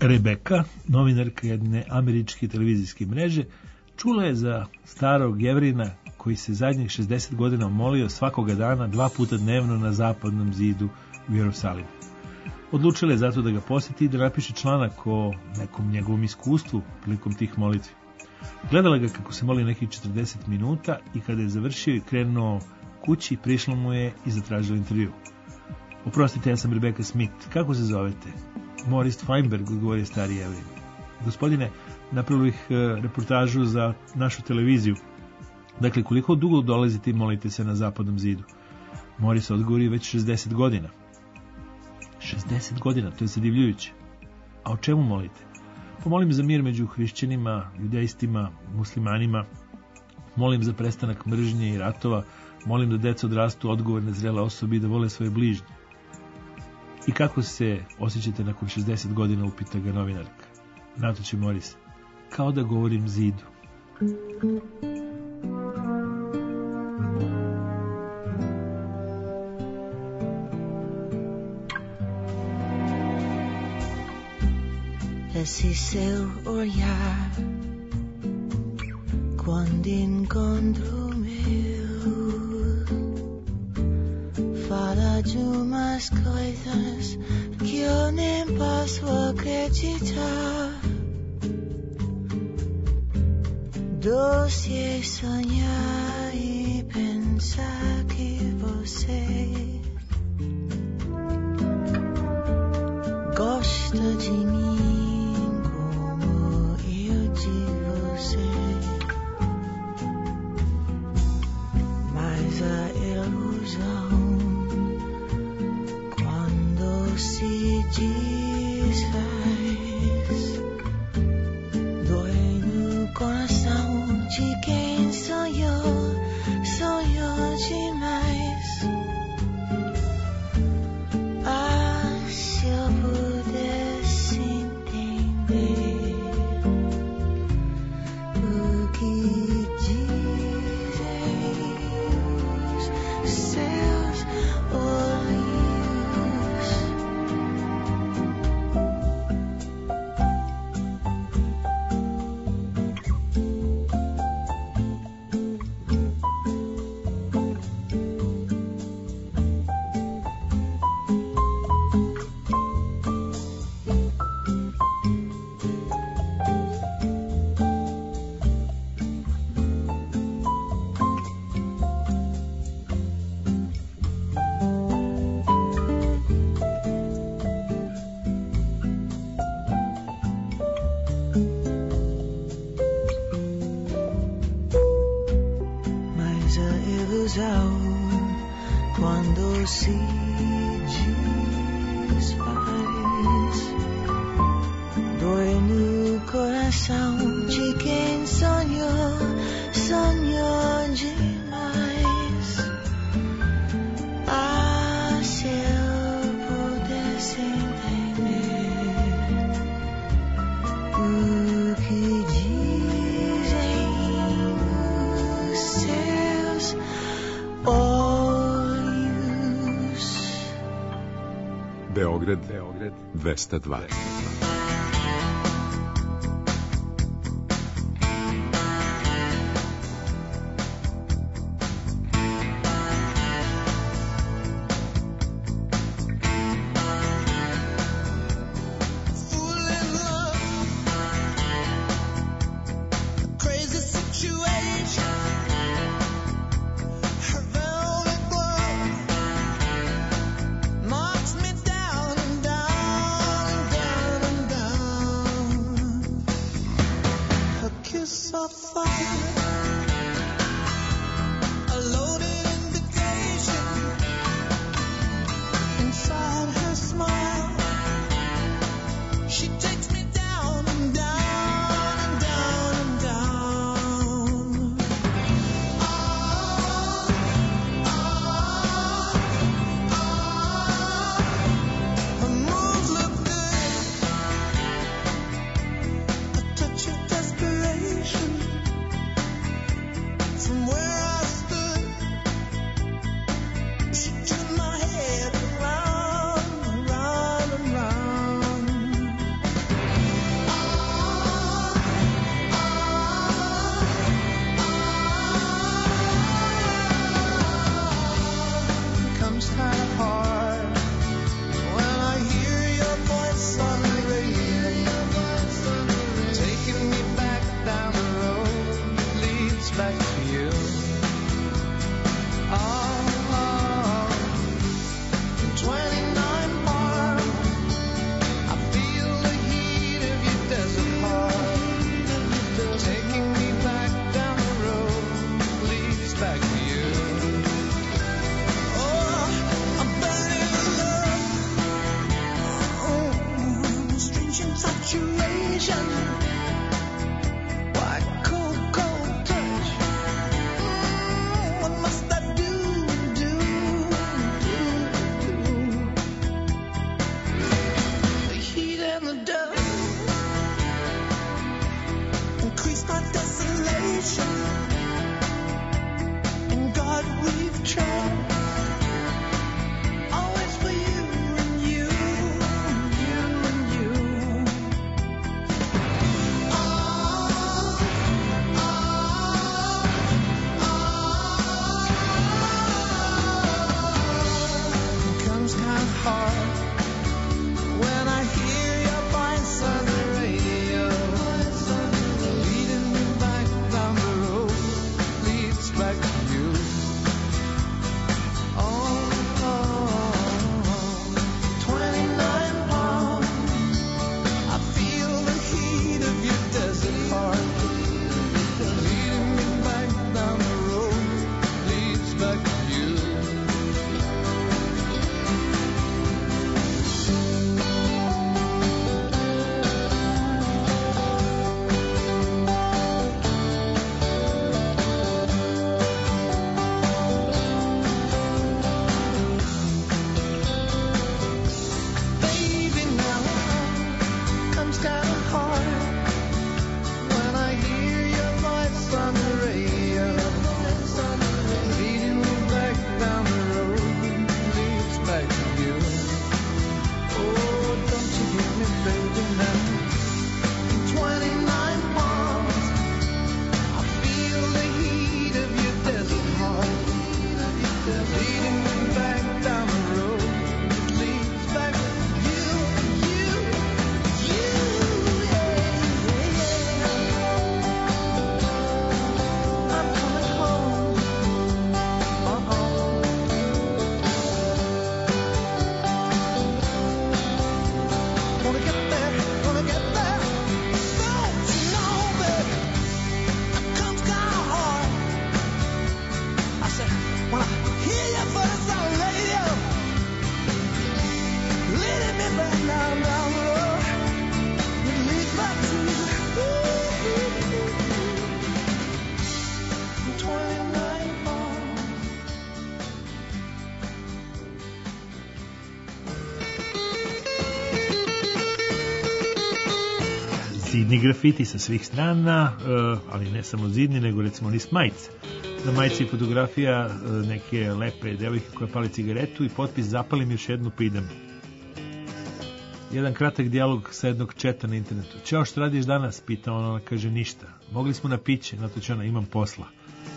Rebeka, novinarka jedne američke televizijske mreže, čula je za starog Jevrina koji se zadnjih šezdeset godina molio svakoga dana dva puta dnevno na zapadnom zidu u Jerusalimu. Odlučila je zato da ga posjeti i da napiše članak o nekom njegovom iskustvu prilikom tih molitvi. Gledala ga kako se moli nekih četrdeset minuta i kada je završio i krenuo kući, prišla mu je i zatražila intervju. Oprostite, ja sam Rebeka Smith. Kako se zovete? Morris Feinberg, odgovorio stari Jevrin. Gospodine, napravio bih reportažu za našu televiziju. Dakle, koliko dugo dolazite i molite se na zapadnom zidu? Morris odgovorio već šezdeset godina. šezdeset godina, to je zadivljujuće. A o čemu molite? Pomolim za mir među hrišćanima, judeistima, muslimanima. Molim za prestanak mržnje i ratova. Molim da deca odrastu odgovorne, zrele osobe i da vole svoje bližnje. I kako se osjećate nakon šezdeset godina, upita ga novinarka. Na to će Morris. Kao da govorim zidu. Si seu olhar quando encontro meu, fala de umas coisas que eu nem posso acreditar. Doce é sonhar e pensar que você gosta de mim. Mas a ilusão, quando se desfaz, dói no coração de quem sonhou, sonhou demais. Ah, se eu pudesse entender o que quando se desfaz, dói no coração de quem sonhou, sonhou demais. Ah, se eu pudesse entender o que dizem os seus olhos. Beograd, Beograd, dvesta dva. Marks me down and down and down and sensation. Why cold, cold touch? Mm, what must I do, do, do, do? The heat and the dust increase my desolation. And God, we've tried. Always for you and you, you and you. Oh, oh, oh. It comes kind of hard when I hear your voice on the radio, leading me back down the road, leads back to you. Oh, twenty-nine pounds. I feel the heat of your desert heart, leading me back down the road, leads back to you. Baby, now comes kind of hard when I hear your voice on the radio, leading me back down the road, leads back to you. Oh, don't you get me, baby, now. twenty-nine pounds. I feel the heat of your desert heart, leading me back down the road, leads back to you, you, you, yeah, yeah. I'm coming home. Uh-oh. Wanna get there, wanna get there. Don't you know, baby, it comes kinda hard. I said, when I hear your voice on the radio, leading me back down, down the road, it leads back to you. twenty-nine pounds. Zidni grafiti sa svih strana, e, ali ne samo zidni, nego recimo ni s majice. Na majici je fotografija e, neke lepe devojke koja pali cigaretu i potpis zapalim još jednu pa idem. Jedan kratak dijalog sa jednog četa na internetu. Ćao, što radiš danas? Pita ona, ona kaže ništa. Mogli smo na piće, na to će ona, imam posla.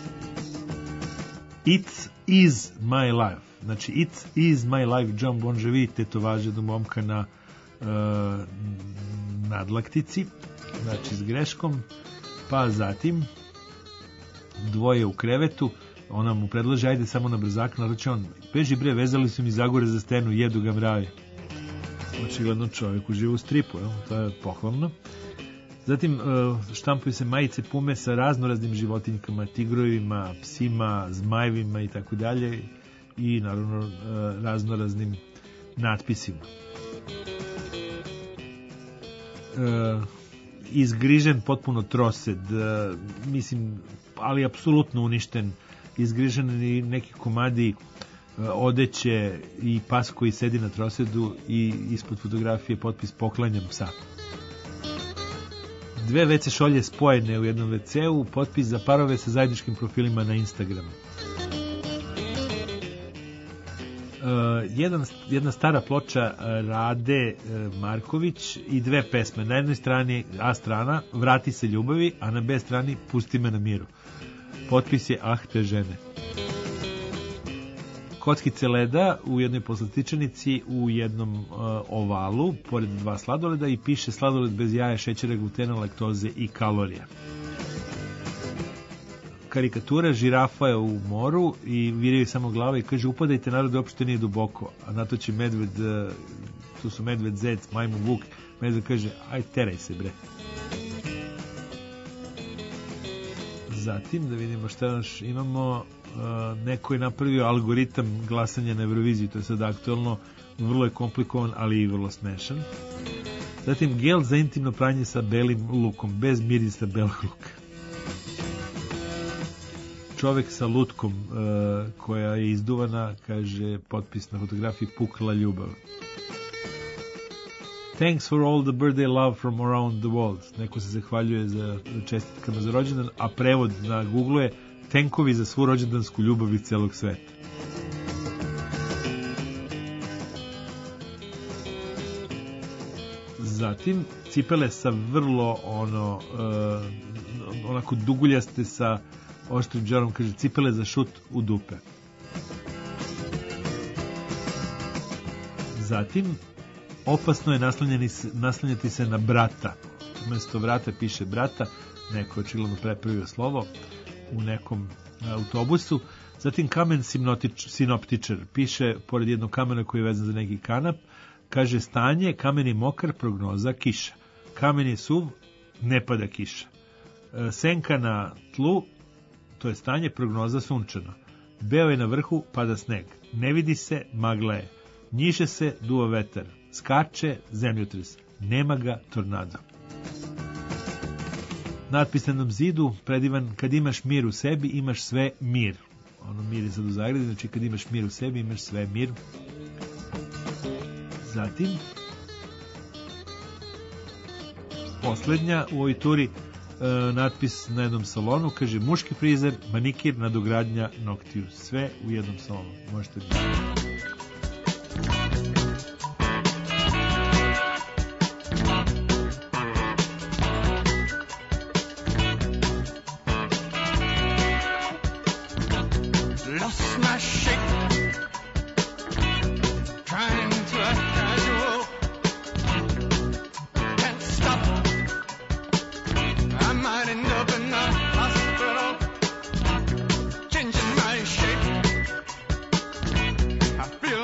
It is my life. Znači, it is my life, John Bon Jovi, tetovaže do momka na e, nadlaktici, znači s greškom, pa zatim dvoje u krevetu, ona mu predlaže, ajde samo na brzak, naruče on, beži bre, vezali su mi zagore za stenu, jedu ga mravi. Očigledno čovjek uživa u stripu, jel? To je pohvalno. Zatim štampuju se majice pume sa raznoraznim životinjkama, tigrovima, psima, zmajevima i tako dalje, i naravno raznoraznim natpisima. Uh, izgrižen potpuno trosed, uh, mislim, ali apsolutno uništen, izgrižen i neki komadi uh, odeće i pas koji sedi na trosedu i ispod fotografije potpis poklanjam psa. Dve ve ce šolje spojene u jednom ve ceu, potpis za parove sa zajedničkim profilima na Instagramu. Uh, jedan, jedna stara ploča uh, Rade uh, Marković i dve pesme. Na jednoj strani A strana Vrati se ljubavi, a na B strani Pusti me na miru. Potpis je Ah te žene. Kockice leda u jednoj poslastičanici u jednom uh, ovalu pored dva sladoleda i piše sladoled bez jaja, šećera, glutena, laktoze i kalorija. Karikatura žirafa je u moru i viraju samo glava i kaže upadajte, narod, uopšte nije duboko, a na to će medved, tu su medved, zec, majmun, vuk, medved kaže aj teraj se bre. Zatim da vidimo šta još imamo. Neko je napravio algoritam glasanja na Euroviziji, to je sad aktualno, vrlo je komplikovan, ali i vrlo smešan. Zatim gel za intimno pranje sa belim lukom, bez mirisa belog luka. Čovek sa lutkom uh, koja je izduvana, kaže potpis na fotografiji, pukla ljubav. Thanks for all the birthday love from around the world. Neko se zahvaljuje za čestitkama za rođendan, a prevod na Google je tenkovi za svu rođendansku ljubav iz celog sveta. Zatim cipele sa vrlo ono uh, onako duguljaste sa oštrim džarom, kaže cipele za šut u dupe. Zatim opasno je naslanjati se na brata. Umesto vrata piše brata, neko je očigledno prepravio slovo u nekom autobusu. Zatim kamen sinoptičar, piše pored jednog kamena koji je vezan za neki kanap, kaže stanje, kamen je mokar, prognoza kiša. Kamen je suv, ne pada kiša. Senka na tlu, to je stanje, prognoza sunčano. Beo je na vrhu, pada sneg. Ne vidi se, magla je. Njiše se, duva vetar. Skače, zemljotres. Nema ga, tornado. Natpis na jednom zidu, predivan, kad imaš mir u sebi, imaš sve mir. Ono mir je sad u zagradi, znači kad imaš mir u sebi, imaš sve mir. Zatim, poslednja u ovoj turi, e, natpis na jednom salonu, kaže muški frizer, manikir, nadogradnja, noktiju. Sve u jednom salonu. Možete vidjeti. I feel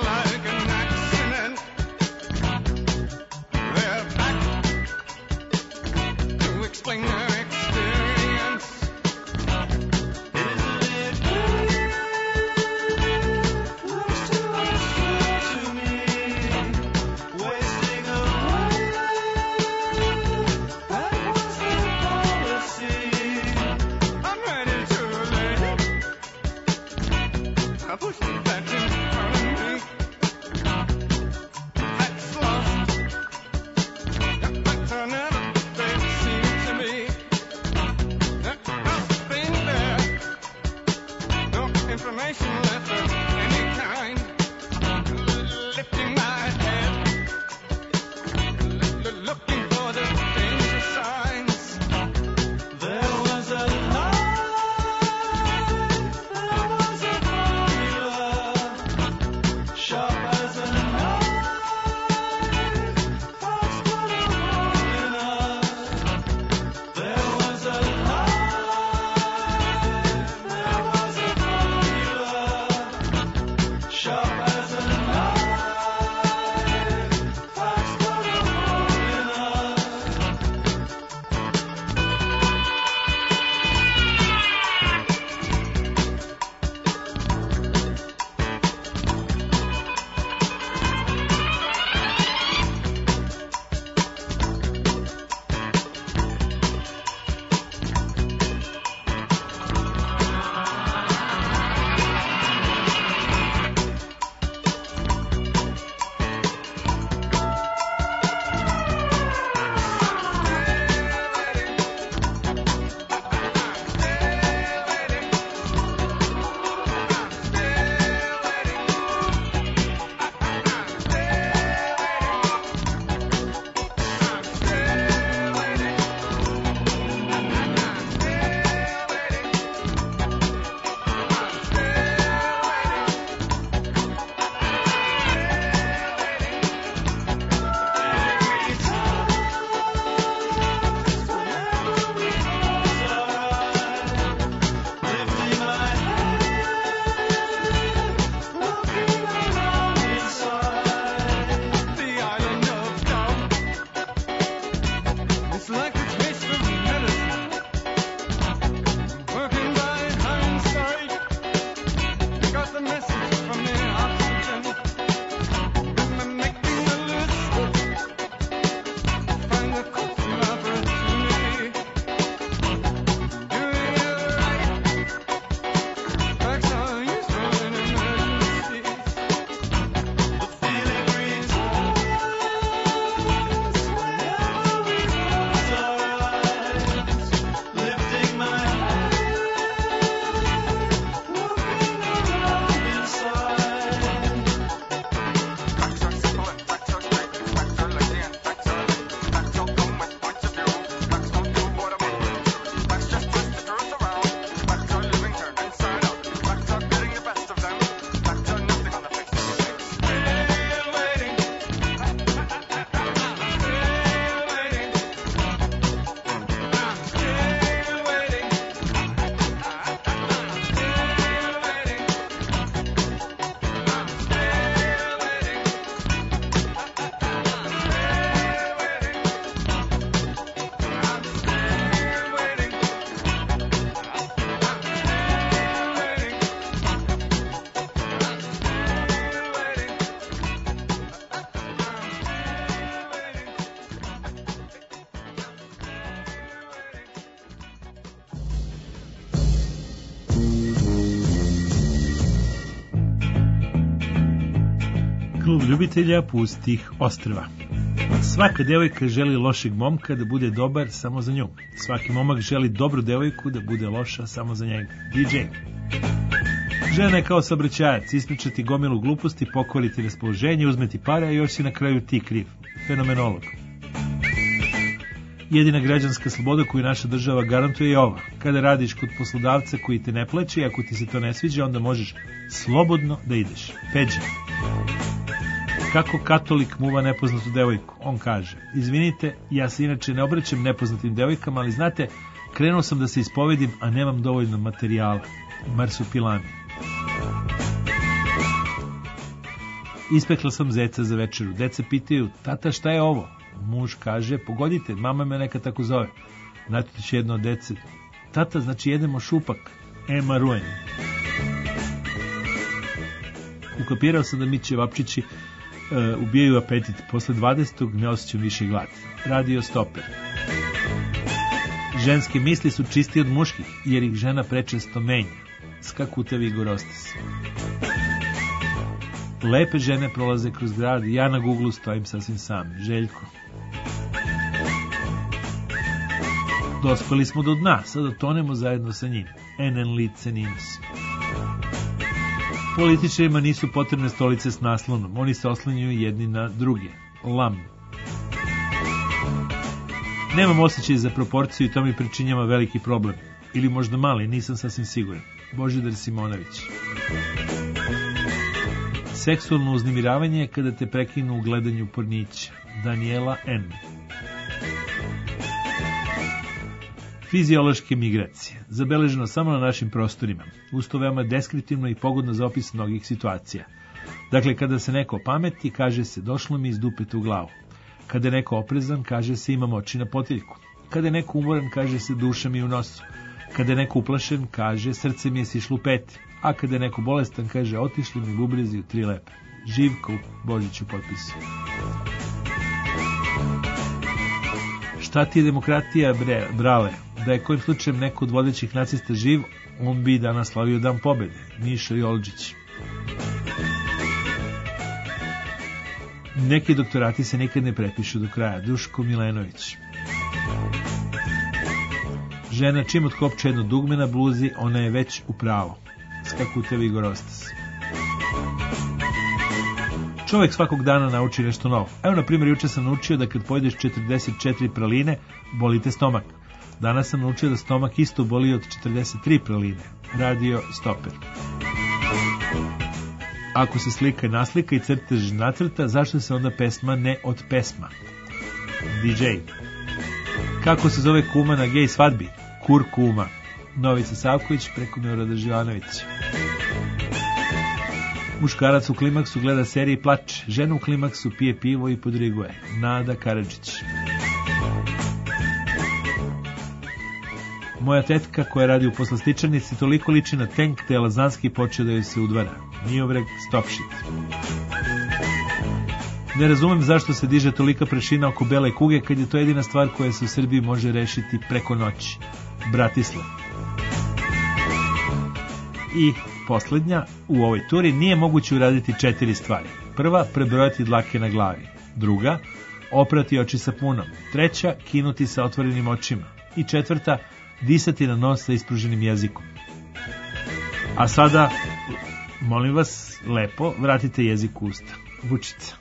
Klub ljubitelja pustih ostrva. Svaka devojka želi lošeg momka da bude dobar samo za nju. Svaki momak želi dobru devojku da bude loša samo za njega. D J. Žena je kao saobraćajac, ispričati gomilu gluposti, pokvariti raspoloženje, uzmeti pare, a još si na kraju ti kriv. Fenomenolog. Jedina građanska sloboda koju naša država garantuje je ova. Kada radiš kod poslodavca koji te ne plaće i ako ti se to ne sviđa, onda možeš slobodno da ideš. Peđa. Kako katolik muva nepoznatu devojku? On kaže, izvinite, ja se inače ne obraćam nepoznatim devojkama, ali znate, krenuo sam da se ispovedim, a nemam dovoljno materijala. Marsupilami. Ispekla sam zeca za večeru. Deca pitaju, tata, šta je ovo? Muž kaže, pogodite, mama me neka tako zove. Natutić jedno od dece, tata, znači jedemo šupak. Ema Ruen. Ukapirao sam da mi ćevapčići uh, ubijaju apetit. Posle dvadesetog ne osjećam više glad. Radio Stoper. Ženske misli su čistije od muških, jer ih žena prečesto menja. Skakutavi Gorostas. Lepe žene prolaze kroz grad, ja na Googlu stojim sasvim sam. Željko. Dospeli smo do dna, sada tonemo zajedno sa njim. Enen lice nimus. Političarima nisu potrebne stolice s naslonom, oni se oslanjaju jedni na druge. Lam. Nemam osjećaj za proporciju i to mi pričinjava veliki problem. Ili možda mali, nisam sasvim siguran. Božidar Simonović. Seksualno uznemiravanje je kada te prekinu u gledanju pornića. Daniela N. Fiziološke migracije. Zabeleženo samo na našim prostorima. Usto veoma deskriptivno i pogodno za opis mnogih situacija. Dakle, kada se neko pameti, kaže se došlo mi iz dupeta u glavu. Kada je neko oprezan, kaže se imam oči na potiljku. Kada je neko umoran, kaže se duša mi u nosu. Kada je neko uplašen, kaže srce mi je sišlo u peti. A kada je neko bolestan, kaže otišli mi bubrezi u tri lepe. Živko u Božiću potpisu. Šta ti je demokratija, bre, brale? Da je kojim slučajem neko od vodećih nacista živ, on bi danas slavio dan pobede. Mišo Jolđić. Neki doktorati se nikad ne prepišu do kraja. Duško Milenović. Žena čim otkopče jedno dugme na bluzi, ona je već u pravo. Skakutavi Gorostas. Čovjek svakog dana nauči nešto novo. Evo, na primjer, juče sam naučio da kad pojedeš četrdeset četiri praline, boli te stomak. Danas sam naučio da stomak isto boli od četrdeset tri praline. Radio Stoper. Ako se slika naslika i crtež nacrta, zašto se onda pesma ne od pesma? D J. Kako se zove kuma na gej svadbi? Kur kuma. Novica Savković preko Milorada Živanovića. Muškarac u klimaksu gleda serije i plače. Žena u klimaksu pije pivo i podriguje. Nada Karadžić. Moja tetka koja radi u poslastičarnici toliko liči na tank da je Lazanski počeo da joj se udvara. Miovreg Stopšit. Ne razumem zašto se diže tolika prašina oko bele kuge kad je to jedina stvar koja se u Srbiji može rešiti preko noći. Bratislav. I poslednja, u ovoj turi nije moguće uraditi četiri stvari. Prva, prebrojati dlake na glavi. Druga, oprati oči sapunom. Treća, kinuti sa otvorenim očima. I četvrta, disati na nos sa ispruženim jezikom. A sada, molim vas, lepo, vratite jezik u usta. Vučica.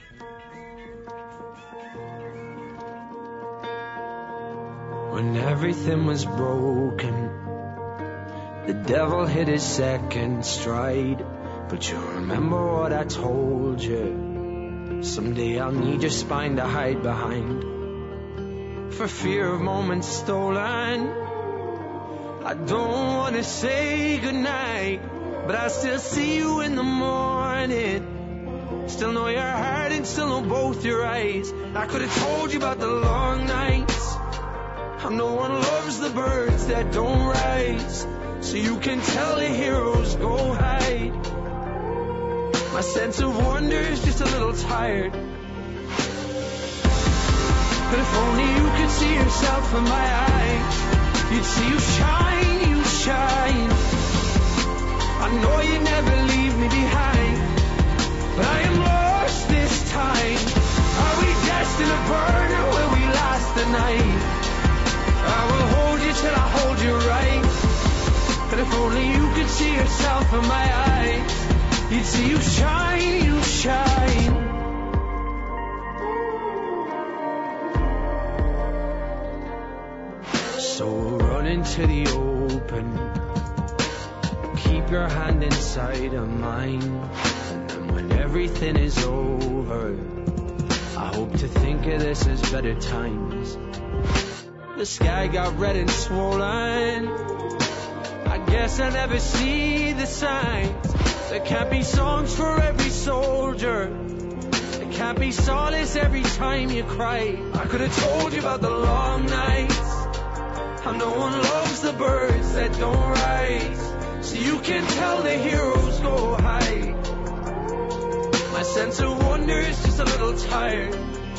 When everything was broken, the devil hit his second stride. But you remember what I told you. Someday I'll need your spine to hide behind. For fear of moments stolen, I don't want to say goodnight, but I still see you in the morning. Still know your heart and still know both your eyes. I could have told you about the long nights. How no one loves the birds that don't rise, so you can tell the heroes go hide. My sense of wonder is just a little tired. But if only you could see yourself in my eyes, you'd see you shine, you shine. I know you'd never leave me behind, but I am lost till I hold you right. And if only you could see yourself in my eyes, you'd see you shine, you shine. So run into the open, keep your hand inside of mine, and then when everything is over, I hope to think of this as better times. The sky got red and swollen, I guess I never see the signs. There can't be songs for every soldier, there can't be solace every time you cry. I could have told you about the long nights, how no one loves the birds that don't rise, so you can tell the heroes go hide. My sense of wonder is just a little tired,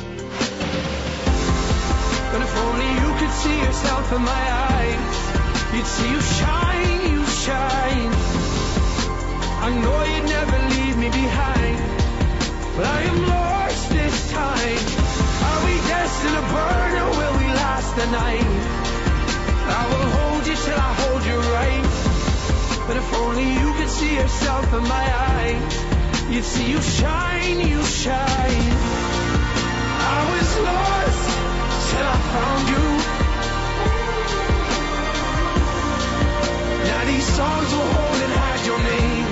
but if only you could see yourself in my eyes, you'd see you shine, you shine. I know you'd never leave me behind, but I am lost this time. Are we destined to burn or will we last the night? I will hold you till I hold you right, but if only you could see yourself in my eyes, you'd see you shine, you shine. I was lost till I found you. Now these songs will hold and hide your name.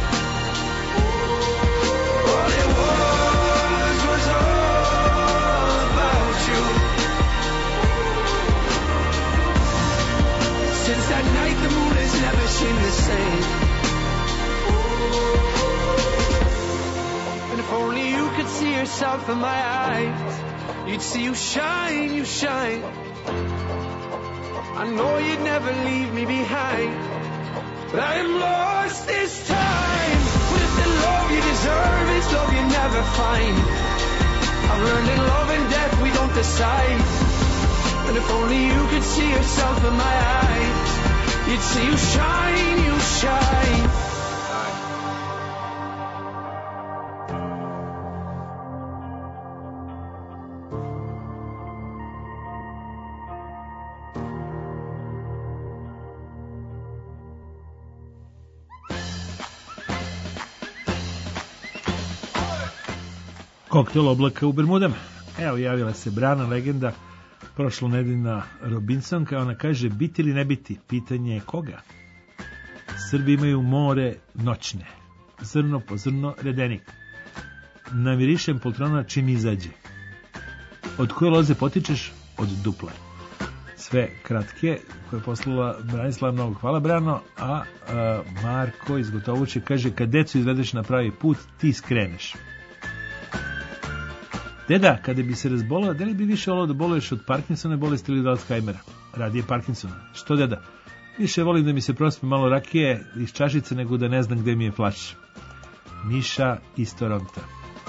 All it was was all about you. Since that night the moon has never seemed the same. And if only you could see yourself in my eyes, you'd see you shine, you shine. I know you'd never leave me behind, but I am lost this time. What if the love you deserve is love you never find? I've learned in love and death we don't decide. And if only you could see yourself in my eyes, you'd see you shine, you shine. Koktel oblaka u Bermudama. Evo, javila se Brana, legenda, prošlo nedeljna Robinsonka. Ona kaže, biti ili ne biti, pitanje je koga. Srbi imaju more noćne, zrno po zrno redenik. Namirišem poltrona čim izađe. Od koje loze potičeš? Od duple. Sve kratke koje je poslala Branislav, mnogo hvala Brano. A, a Marko iz Gotovuće kaže, kad decu izvedeš na pravi put, ti skreneš. Deda, kada bi se razbolao, da li bi više volao da boluješ od Parkinsona bolesti ili od Alzheimera? Radije Parkinsona. Što, deda? Više volim da mi se prospe malo rakije iz čašice nego da ne znam gde mi je flaš. Miša iz Toronta.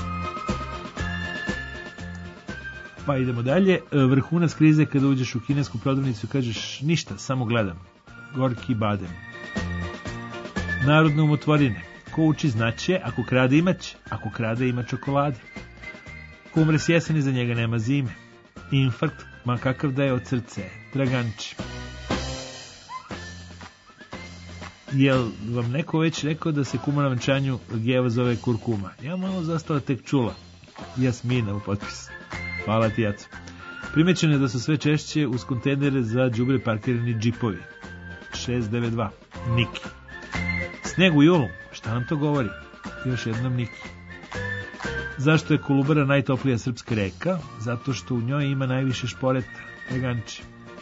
Pa idemo dalje. Vrhunac krize kada uđeš u kinesku prodavnicu i kažeš ništa, samo gledam. Gorki badem. Narodne umotvorine. Ko uči znaće, ako krade imać, ako krade ima čokolade. Ko umre s jeseni, za njega nema zime. Infarkt, ma kakav da je od srce. Draganči. Jel vam neko već rekao da se kuma na venčanju Geva zove kurkuma? Ja malo zastala tek čula. Jasmina u potpisu. Hvala ti, Jaco. Primećeno je da su sve češće uz kontejnere za đubre parkirani džipovi. šest devet dva. Niki. Sneg u julu. Šta nam to govori? Još jednom Niki. Zašto je Kolubara najtoplija srpska reka? Zato što u njoj ima najviše šporeta. Draganči.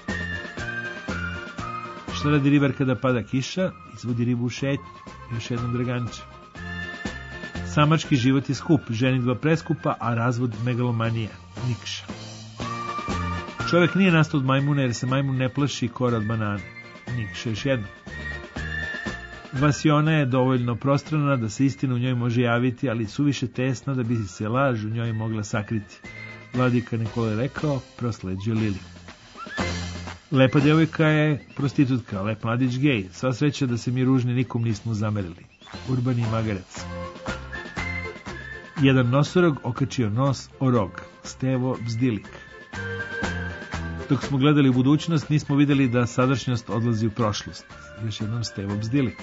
Šta radi ribar kada pada kiša? Izvodi ribu u šetnju. Još jednom Draganči. Samački život je skup, ženidba preskupa, a razvod megalomanija. Nikša. Čovjek nije nastao od majmuna jer se majmun ne plaši kora od banane. Nikša još jedno. Vasiona je dovoljno prostrana da se istina u njoj može javiti, ali suviše tesna da bi se laž u njoj mogla sakriti. Vladika Nikola je rekao, prosleđio Lili. Lepa djevojka je prostitutka, lep mladić gej. Sva sreća da se mi ružni nikom nismo zamerili. Urbani Magarac. Jedan nosorog okačio nos o rog. Stevo Bzdilik. Dok smo gledali u budućnost, nismo vidjeli da sadašnjost odlazi u prošlost. Još jednom Stevo bzdili.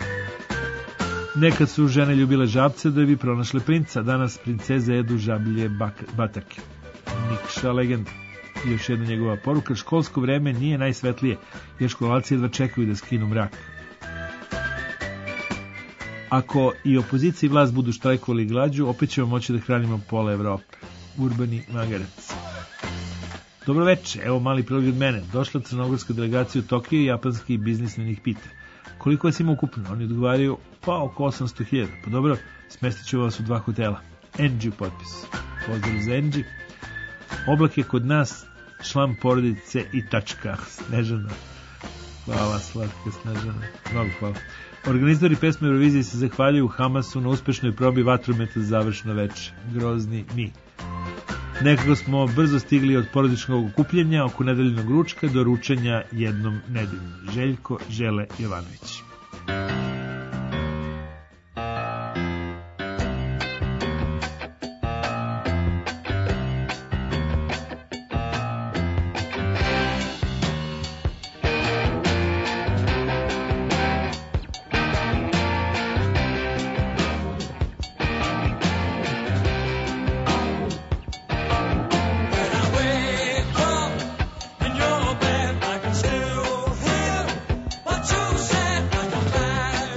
Nekad su žene ljubile žabce da bi pronašle princa, danas princeze jedu žablje bak batake. Nikša legenda. Još jedna njegova poruka, školsko vreme nije najsvetlije, jer školalci jedva čekaju da skinu mrak. Ako i opozicija i vlast budu štrajkovali glađu, opet ćemo moći da hranimo pola Evrope. Urbani Magarac. Dobro veče, evo mali prilog od mene. Došla crnogorska delegacija u Tokio i japanski biznismen ih pita. Koliko vas ima ukupno? Oni odgovaraju, pa oko osamsto hiljada. Pa dobro, smestit ću vas u dva hotela. Enđi u potpisu. Pozdrav za Enđi. Oblak je kod nas član porodice i tačka. Snežana. Hvala, slatka Snežana. Mnogo hvala. Organizatori pesme Eurovizije se zahvaljuju Hamasu na uspešnoj probi vatrometa za završno veče. Grozni mi. Nekako smo brzo stigli od porodičnog okupljenja oko nedeljnog ručka do ručanja jednom nedeljno. Željko Žele Jovanović. Still hear what you said, like a bad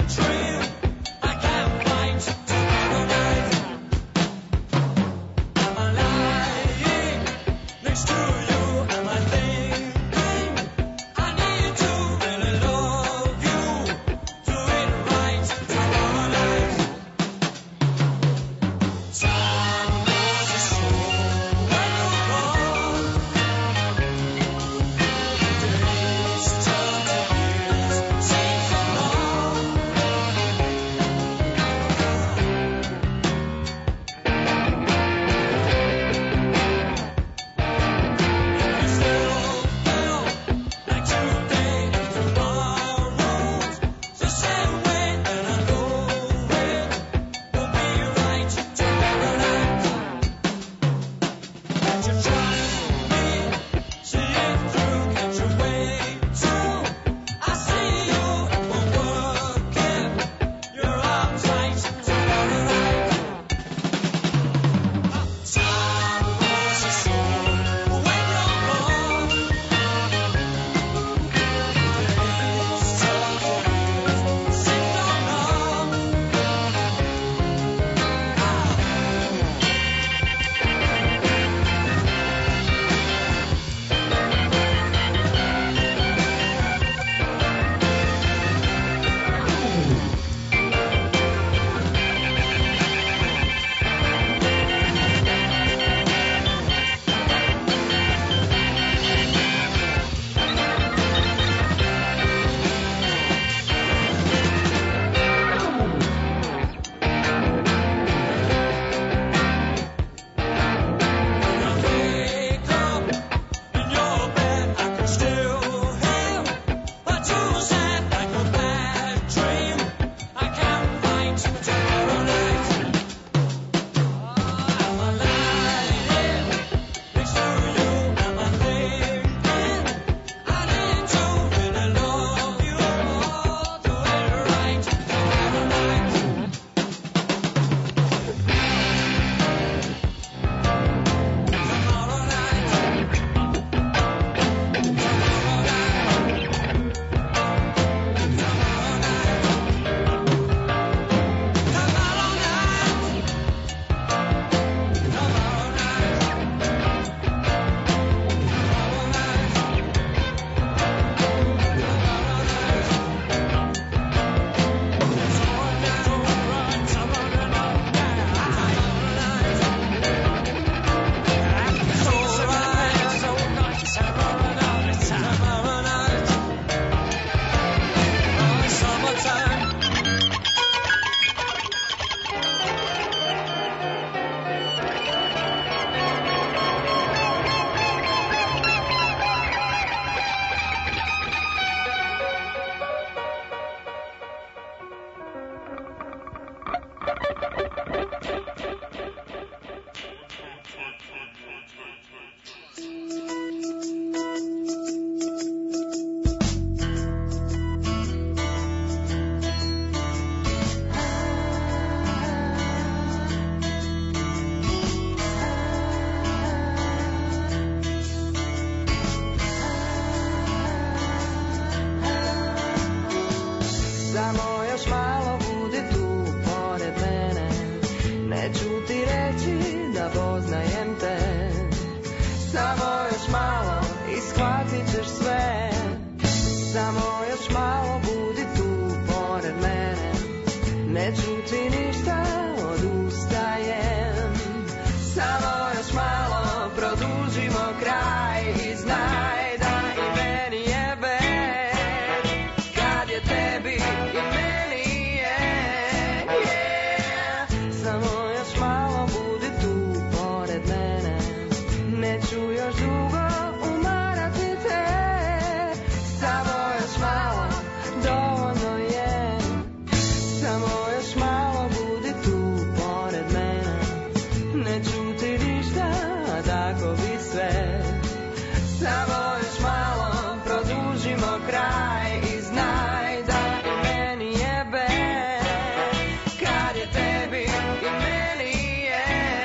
znakovi sve. Samo još malo produžimo kraj i znaj da i meni jebe kad je tebi i meni je,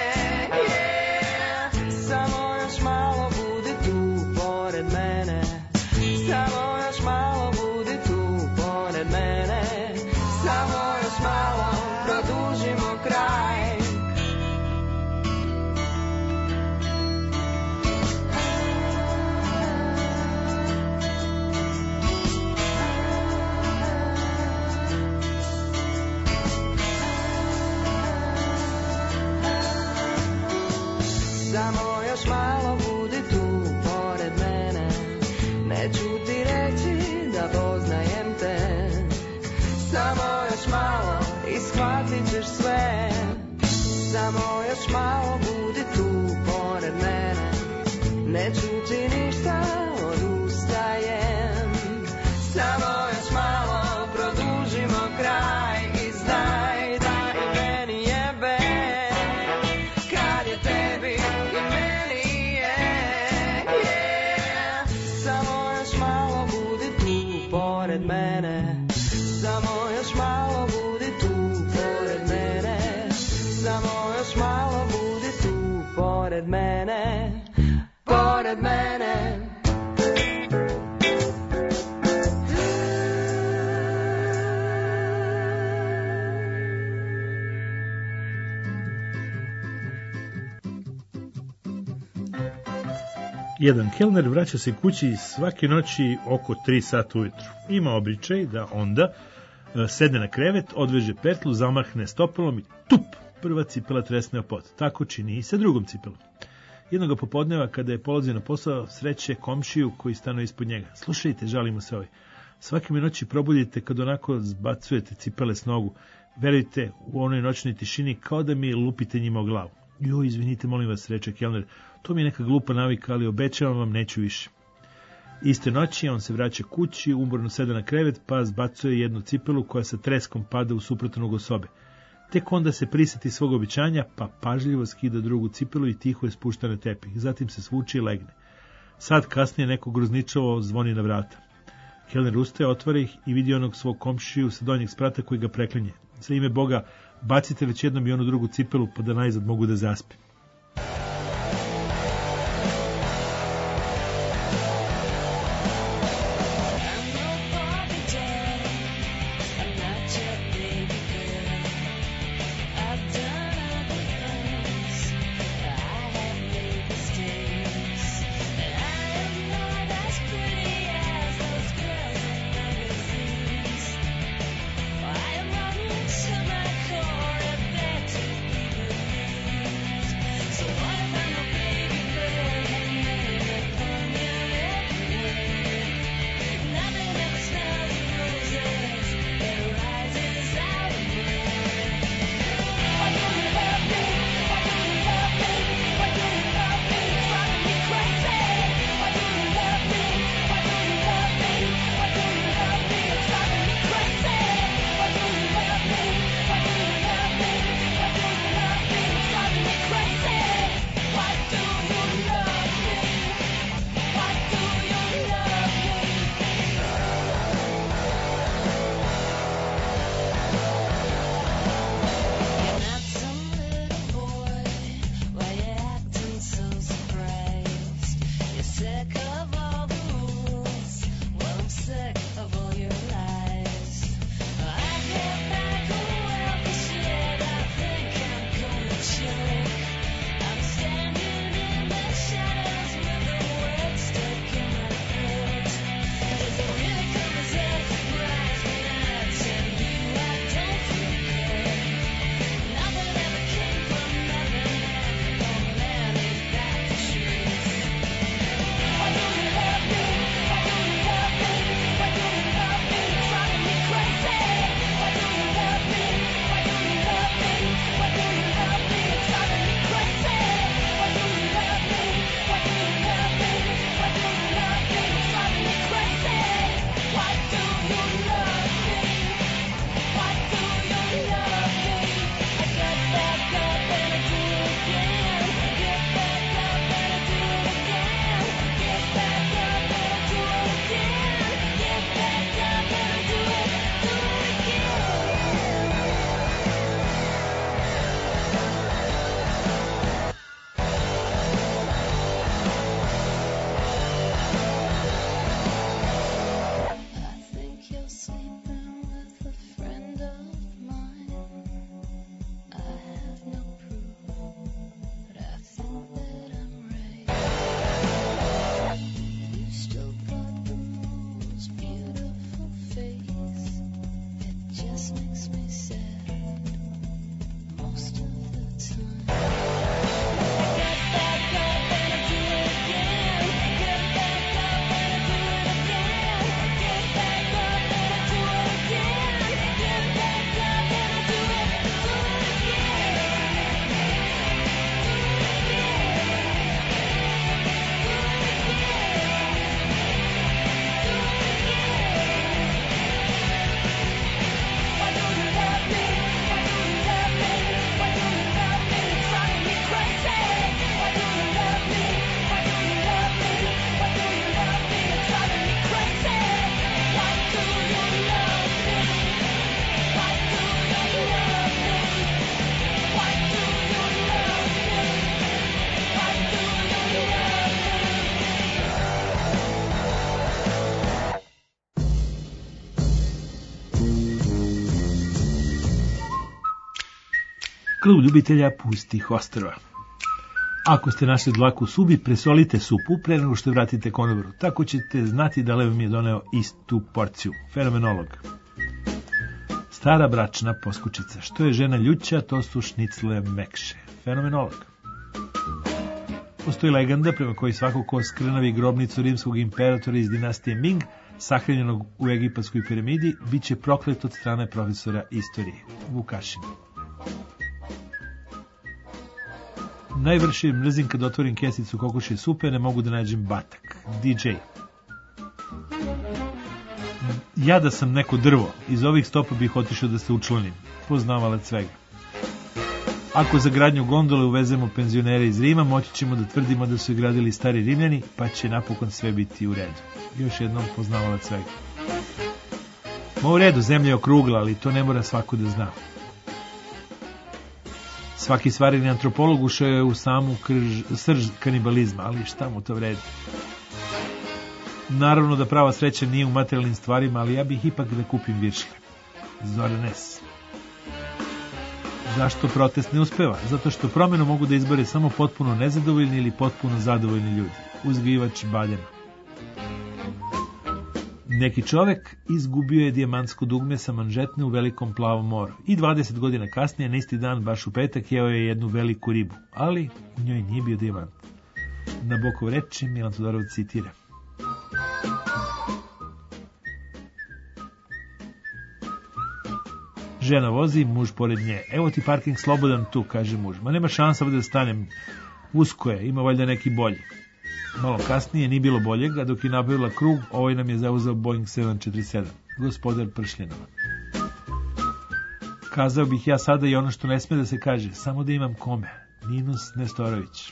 yeah. Samo još malo budi tu pored mene, samo još malo budi tu pored mene, samo još malo produžimo kraj. Samo još malo budi tu pored mene, neću ti reći da poznajem te. Samo još malo i shvatit ćeš sve. Samo još malo budi tu pored mene, neću ti ništa odustajem. Samo još malo produžimo kraj i znaj da i meni jebe kad je tebi i meni je, yeah. Samo još malo budi tu pored mene, samo još malo budi tu pored mene, samo još malo budi tu pored mene, pored mene. Jedan kelner vraća se kući svake noći oko tri sata ujutru. Ima običaj da onda e, sedne na krevet, odveže petlu, zamahne stopalom i tup, prva cipela tresne o pod. Tako čini i sa drugom cipelom. Jednoga popodneva, kada je polazio na posao, sreće komšiju koji stanuje ispod njega. Slušajte, žalimo se ovaj. Svake mi noći probudite kad onako zbacujete cipele s nogu. Verujte, u onoj noćnoj tišini kao da mi lupite njima o glavu. Jo, izvinite, molim vas, reče kelner, to mi je neka glupa navika, ali obećavam vam, neću više. Iste noći on se vraća kući, umorno seda na krevet, pa zbacuje jednu cipelu koja sa treskom pada u suprotan ugao sobe. Tek onda se priseti svog obećanja, pa pažljivo skida drugu cipelu i tiho je spušta na tepih. Zatim se svuče i legne. Sad kasnije neko grozničavo zvoni na vrata. Kelner ustaje, otvara ih i vidi onog svog komšiju sa donjeg sprata koji ga preklinje. Za ime Boga, bacite već jednom i onu drugu cipelu, pa da najzad mogu da zaspim. I am running to my core, I bet to be believed. Klub ljubitelja pustih ostrva. Ako ste našli dlaku u subi, presolite supu pre nego što vratite konobaru. Tako ćete znati da lev mi je doneo istu porciju. Fenomenolog. Stara bračna poskučica. Što je žena ljuća, to su šnicle mekše. Fenomenolog. Postoji legenda prema kojoj svako ko skrnavi grobnicu rimskog imperatora iz dinastije Ming, sahranjenog u egipatskoj piramidi, bit će proklet od strane profesora istorije. Vukašin. Najvrše mrzim kad otvorim kesicu kokošje supe, ne mogu da nađem batak. D J. Ja da sam neko drvo, iz ovih stopa bih otišao da se učlanim. Poznavalac svega. Ako za gradnju gondole uvezemo penzionere iz Rima, moći ćemo da tvrdimo da su je gradili stari Rimljani, pa će napokon sve biti u redu. Još jednom poznavalac svega. Ma u redu, zemlja je okrugla, ali to ne mora svako da zna. Svaki svareni antropolog ušao je u samu krž, srž kanibalizma, ali šta mu to vredi? Naravno da prava sreća nije u materijalnim stvarima, ali ja bih ipak da kupim viršle. Zoran S. Zašto protest ne uspeva? Zato što promjenu mogu da izbore samo potpuno nezadovoljni ili potpuno zadovoljni ljudi. Uzgajivač baljena. Neki čovek izgubio je dijamantsko dugme sa manžetne u velikom plavom moru i dvadeset godina kasnije, na isti dan, baš u petak, jeo je jednu veliku ribu, ali u njoj nije bio dijamant. Nabokov reči, Milan Todorović citira. Žena vozi, muž pored nje. Evo ti parking slobodan tu, kaže muž. Ma nema šansa da stanem. Usko je, ima valjda neki bolji. Malo kasnije nije bilo boljeg, a dok je nabavila krug, ovaj nam je zauzeo Boeing sedam četrdeset sedam. Gospodar pršljenova. Kazao bih ja sada i ono što ne sme da se kaže, samo da imam kome. Ninus Nestorović.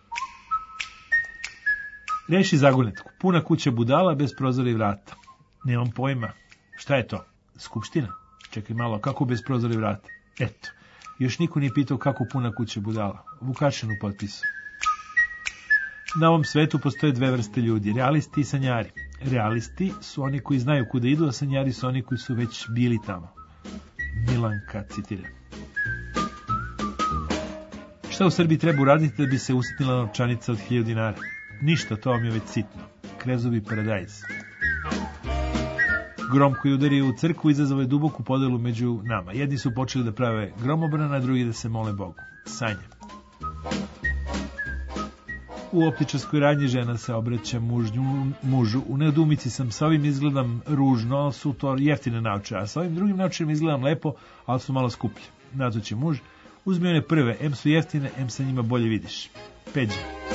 Reši zagonetku. Puna kuća budala bez prozora i vrata. Nemam pojma. Šta je to? Skupština? Čekaj malo, kako bez prozora i vrata? Eto. Još niko nije pitao kako puna kuća budala. Vukašin u potpisu. Na ovom svetu postoje dve vrste ljudi, realisti i sanjari. Realisti su oni koji znaju kuda idu, a sanjari su oni koji su već bili tamo. Milanka citira. Šta u Srbiji treba uraditi da bi se usitnila novčanica od hiljadu dinara? Ništa, to vam je već sitno. Krezovi paradajz. Grom koji udario u crkvu izazvao je duboku podelu među nama. Jedni su počeli da prave gromobrana, a drugi da se mole Bogu. Sanja. U optičarskoj radnji žena se obraća mužnju, mužu. U nedumici sam, sa ovim izgledam ružno, ali su to jeftine naočare, a sa ovim drugim naočarima izgledam lepo, ali su malo skuplje. Na to će muž. Uzmi one prve, em su jeftine, em sa njima bolje vidiš. Peđa.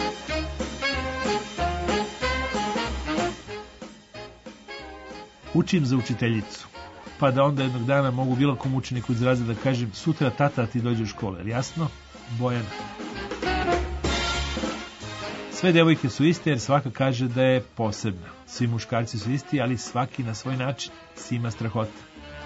Učim za učiteljicu, pa da onda jednog dana mogu bilo kom učeniku iz razreda da kažem sutra tata ti dođe u školu, jer jasno? Bojana. Sve devojke su iste jer svaka kaže da je posebna. Svi muškarci su isti, ali svaki na svoj način. Sima strahota.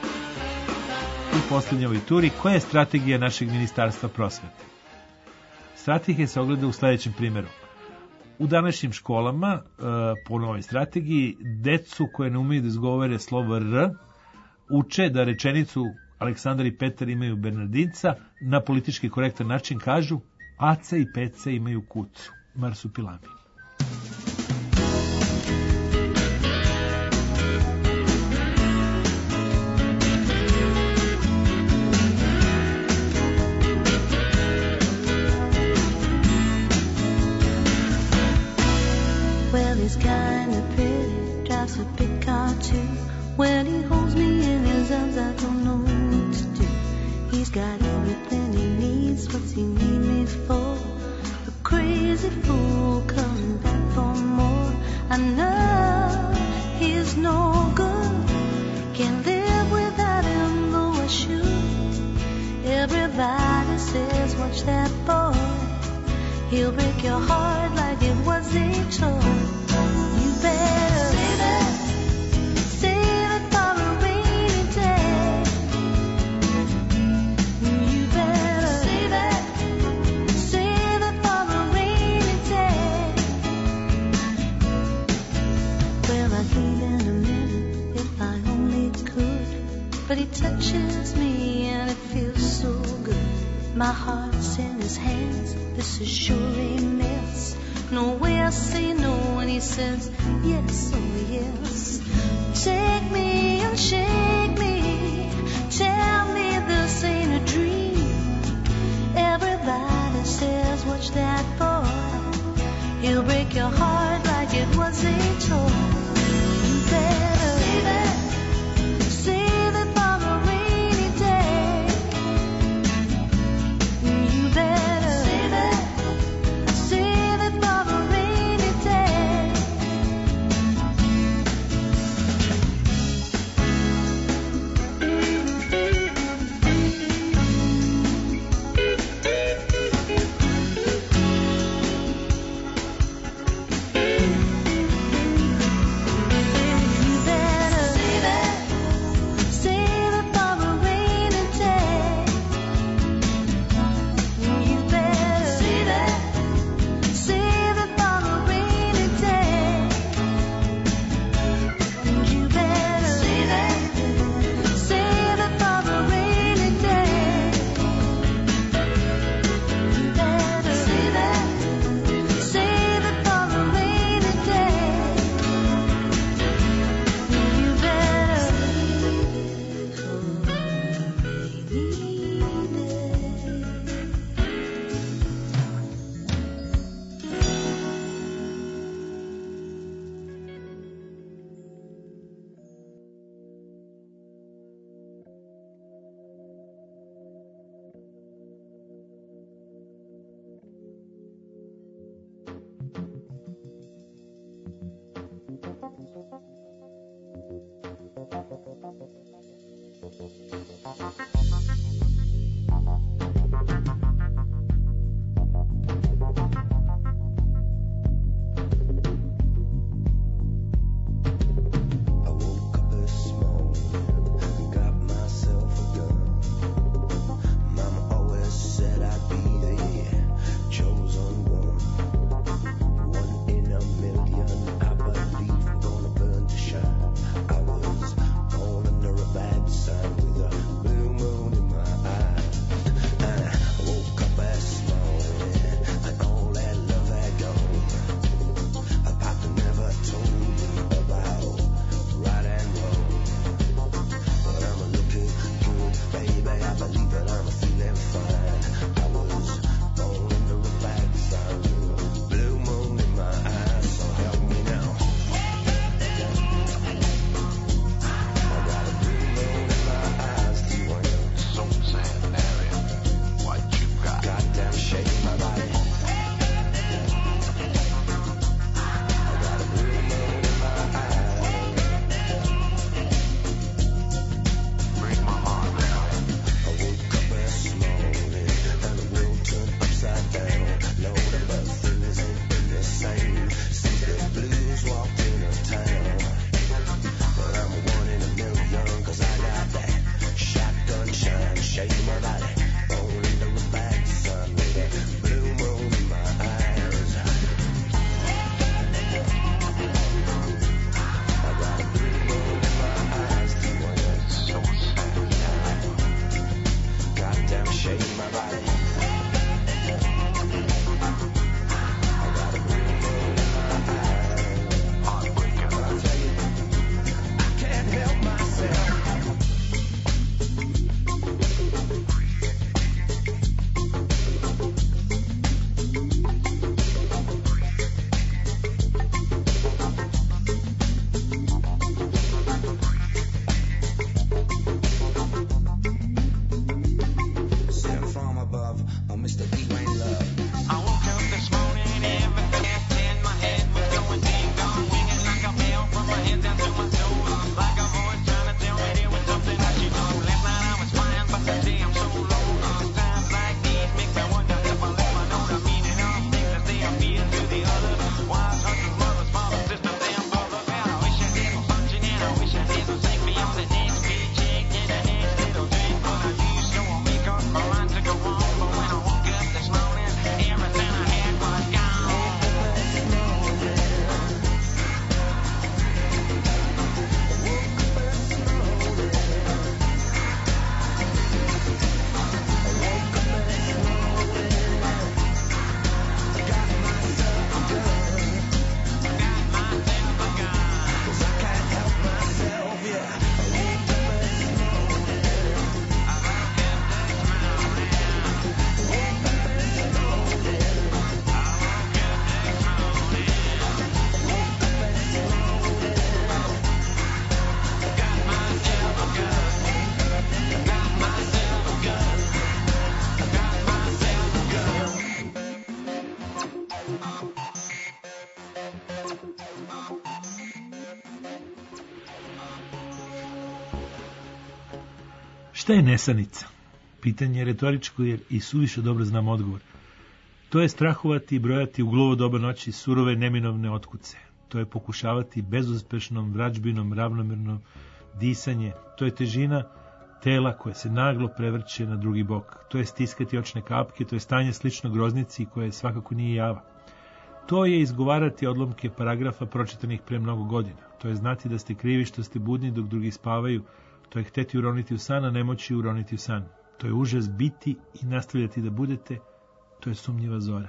U posljednjoj ovoj turi, koja je strategija našeg ministarstva prosvete? Strategija se ogleda u sljedećem primjeru. U današnjim školama, po novoj strategiji, decu koje ne umeju da izgovore slovo R, uče da rečenicu Aleksandar i Petar imaju Bernardinca, na politički korektan način kažu Aca i Peca imaju kucu. Marsupilami. Well, he's kind of pretty, drives a big car too. When he holds me in his arms, I don't know what to do. He's got everything he needs, what's he need me for? A crazy fool coming back for more. I know he's no good, can't live without him, though I should. Everybody says, watch that boy, he'll break your heart like it was a toy. You better save it, save it for a rainy day. You better save it, save it for a rainy day. Well, I'd leave in a minute if I only could, but he touches me and it feels so good. My My heart's in his hands, this is sure a mess. No way I say no when he says yes, oh yes. Take me and shake me, tell me this ain't a dream. Everybody says watch that boy, he'll break your heart like it was a toy. You better save it, save it for a rainy day. You better save it, save it for a rainy day. Sign with a Šta je nesanica? Pitanje je retoričko jer i suviše dobro znam odgovor. To je strahovati i brojati u glovo doba noći surove neminovne otkuce. To je pokušavati bezuspešnom vrađbinom ravnomerno disanje. To je težina tela koje se naglo prevrće na drugi bok. To je stiskati očne kapke, to je stanje slično groznici koje svakako nije java. To je izgovarati odlomke paragrafa pročitanih pre mnogo godina. To je znati da ste krivi što ste budni dok drugi spavaju. To je hteti uroniti u san, a nemoći uroniti u san. To je užas biti i nastavljati da budete. To je sumnjiva zora.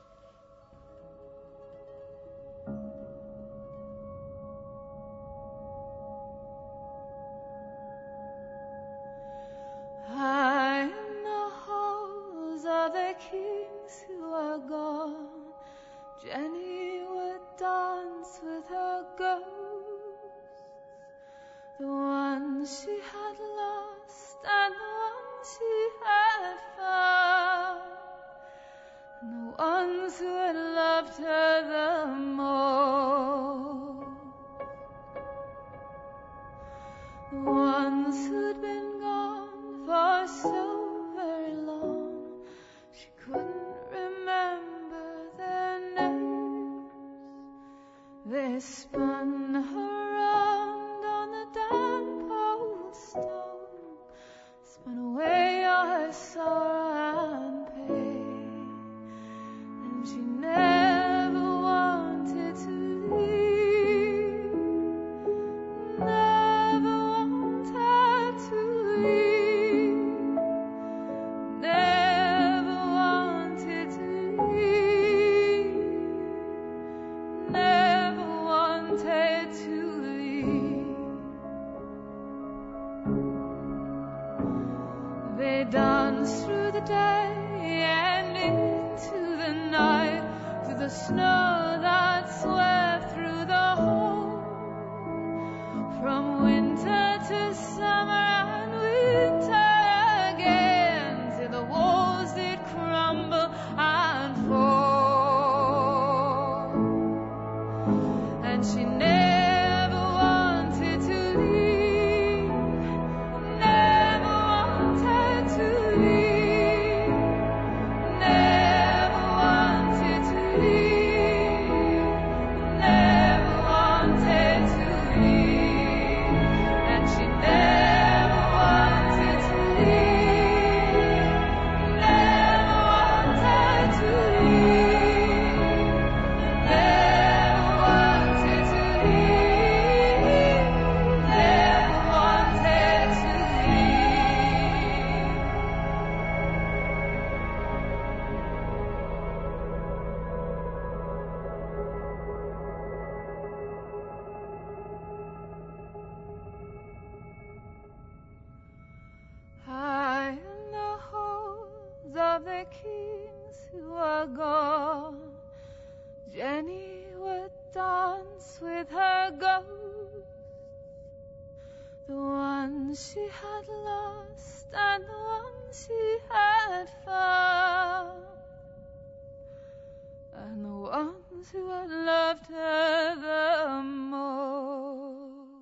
High in the halls of the kings who are gone, Jenny would dance with her ghosts, the ones she had lost and the ones she had found, and the ones who had loved her the most, the ones who'd been gone for so very long, she couldn't remember their names. They spun her round on the damp old stone, spun away all her sorrow and pain, and she never wanted to leave, never wanted to leave, never wanted to leave, never wanted to leave. They danced through the day and into the night, through the snow that swept through the hole, from winter to summer and winter again, till the walls did crumble and fall, and she never wanted to leave, never wanted to leave, never wanted to leave, never wanted to leave, and she never wanted to leave, never wanted to leave, never wanted to leave, never wanted to leave. High in the halls of the kings who are gone, Jenny would dance with her ghosts, the ones she had lost and the ones she had found, and the ones who had loved her the most.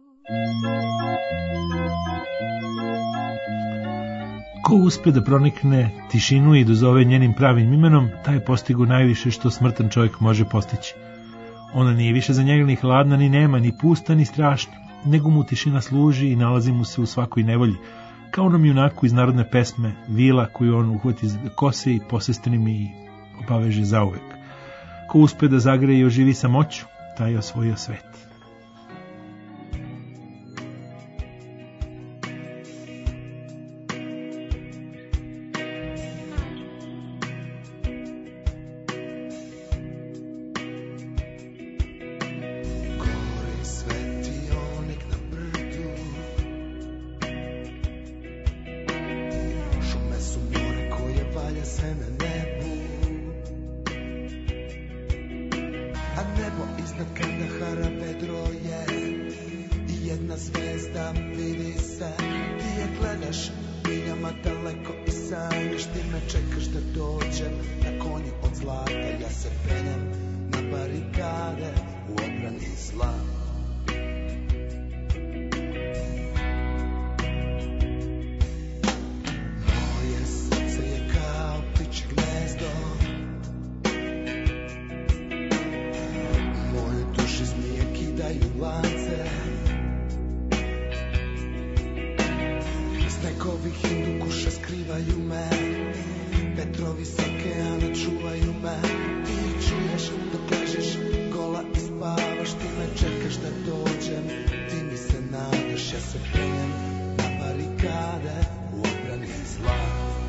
Ko uspe da pronikne tišinu i dozove njenim pravim imenom, taj postigu najviše što smrtan čovjek može postići. Ona nije više za njega ni hladna, ni nema, ni pusta, ni strašna, nego mu tišina služi i nalazi mu se u svakoj nevolji, kao onom junaku iz narodne pesme Vila koju on uhvati za kose i posestrimi i obaveže zauvek. Ko uspe da zagreje i oživi samoću, taj je osvojio svet. Gori svetionik na brdu, šume su more koje valja se na nebu, a nebo iznad Kandahara vedro je i jedna zvezda vidi se. Ti je gledaš biljama daleko i sanjaš, ti me čekaš da dođem na konju od zlata. Ja se penjem na barikade u odbrani zla. skrivaju me, vetrovi s okeana čuvaju me. Ti čuješ dok ležiš gola i spavaš, ti me čekaš da dođem, ti mi se nadaš, ja se penjem na barikade u odbrani zla.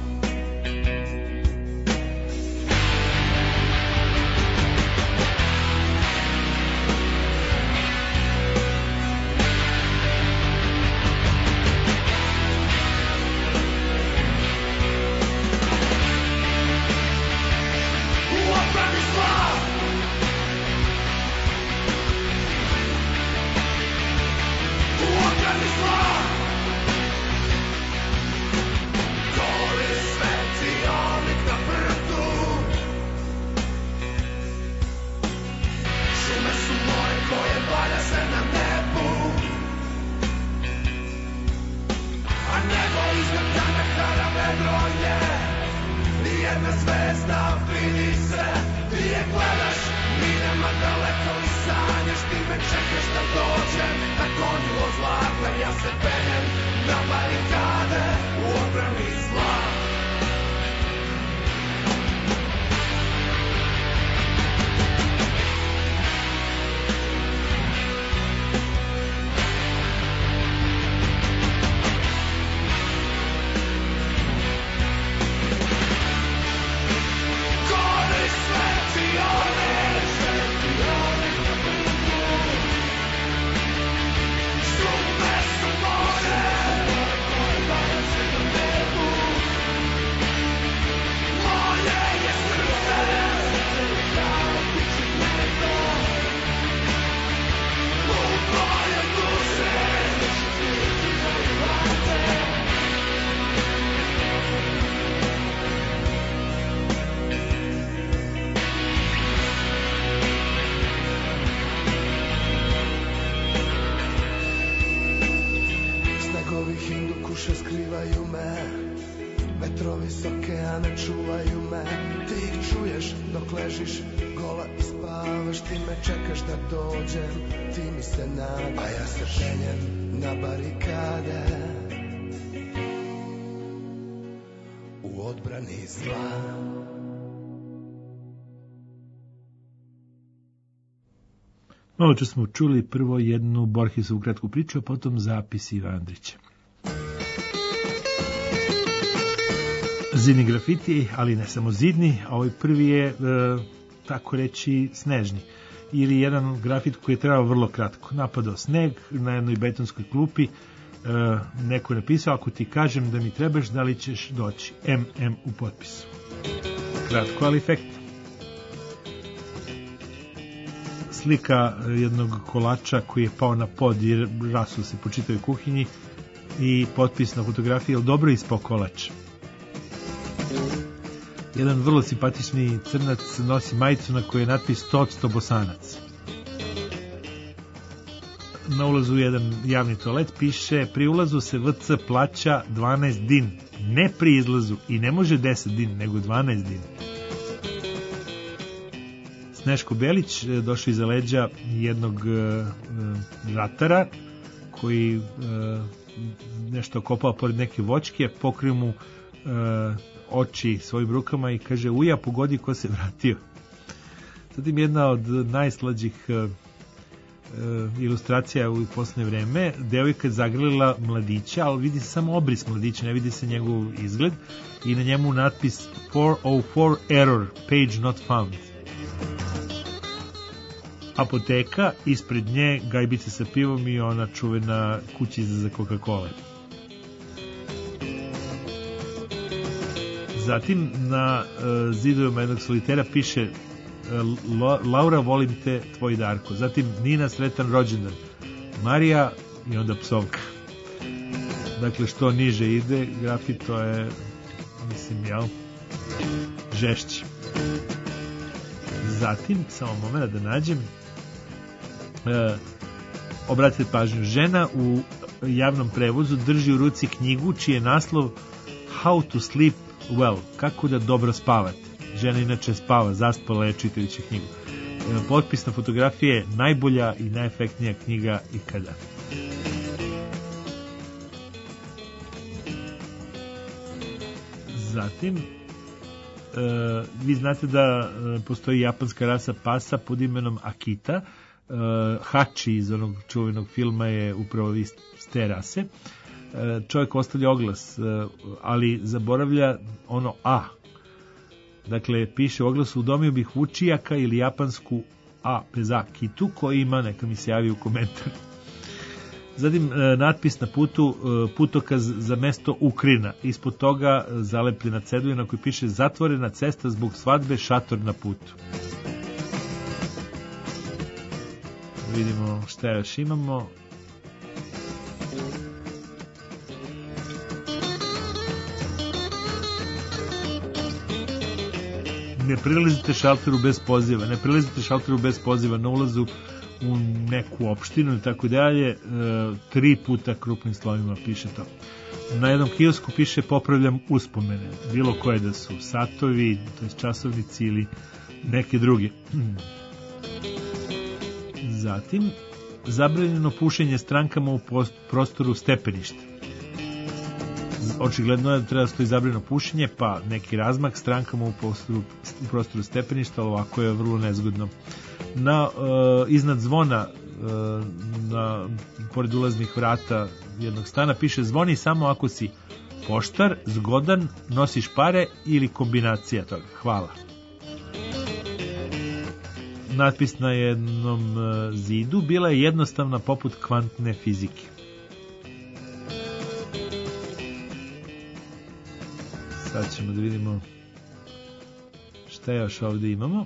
Malo čas smo čuli prvo jednu Borgesovu kratku priču, a potom zapis Iva Andrića. Zidni grafiti, ali ne samo zidni, a ovaj prvi je, e, tako reći, snežni. Ili jedan grafit koji je trebao vrlo kratko. Napadao sneg na jednoj betonskoj klupi, e, neko je napisao, ako ti kažem da mi trebaš, da li ćeš doći? M M u potpisu. Kratko, ali efektno. Slika jednog kolača koji je pao na pod i rasuo se po čitavoj kuhinji i potpis na fotografiji, jel dobro ispao kolač? Jedan vrlo simpatični crnac nosi majicu na kojoj je natpis sto posto Bosanac. Na ulazu u jedan javni toalet piše: pri ulazu se V C plaća dvanaest din, ne pri izlazu, i ne može deset din, nego dvanaest din. Sneško Belić došao iza leđa jednog uh, ratara koji uh, nešto kopao pored neke voćke, pokrio mu uh, oči svojim rukama i kaže: uja, pogodi ko se vratio. Zatim jedna od najslađih uh, uh, ilustracija u posljednje vreme, devojka je zagrlila mladića, ali vidi se samo obris mladića, ne vidi se njegov izgled, i na njemu natpis four oh four error, page not found. Apoteka, ispred nje gajbice sa pivom i ona čuvena kućica za Coca-Cola. Zatim na uh, zidovima jednog solitera piše: uh, Laura, volim te, tvoj Darko. Zatim Nina, sretan rođendan. Marija i onda psovka. Dakle, što niže ide grafit, to je, mislim, jel, žešći. Zatim, samo moment da nađem, e, obratite pažnju, žena u javnom prevozu drži u ruci knjigu čiji je naslov How to sleep well, kako da dobro spavate. Žena inače spava, zaspala je čitajući knjigu. E, potpis na fotografiji je: najbolja i najefektnija knjiga ikada. Zatim, e, vi znate da e, postoji japanska rasa pasa pod imenom Akita. E, Hachi iz onog čuvenog filma je upravo iz te rase. E, čovjek ostavlja oglas, e, ali zaboravlja ono A. Dakle, piše u oglasu: udomio bih vučijaka ili japansku A bez A kitu, koji ima, neka mi se javi u komentar. Zatim e, natpis na putu, e, putokaz za mesto Ukrina. Ispod toga e, zalepljena cedulja na kojoj piše: zatvorena cesta zbog svadbe, šator na putu. Vidimo šta još imamo. Ne prilazite šalteru bez poziva, ne prilazite šalteru bez poziva na ulazu u neku opštinu i tako dalje, e, tri puta krupnim slovima piše to. Na jednom kiosku piše: popravljam uspomene, bilo koje da su satovi, to je časovnici ili neke druge. Zatim, zabranjeno pušenje strankama u prostoru stepeništa. Očigledno je da treba da stoji zabranjeno pušenje, pa neki razmak strankama u prostoru, u prostoru stepeništa, ovako je vrlo nezgodno. Na, uh, iznad zvona, uh, na, pored ulaznih vrata jednog stana piše: zvoni samo ako si poštar, zgodan, nosiš pare ili kombinacija toga. Hvala. Natpis na jednom uh, zidu: bila je jednostavna poput kvantne fizike. Sad ćemo da vidimo šta još ovdje imamo.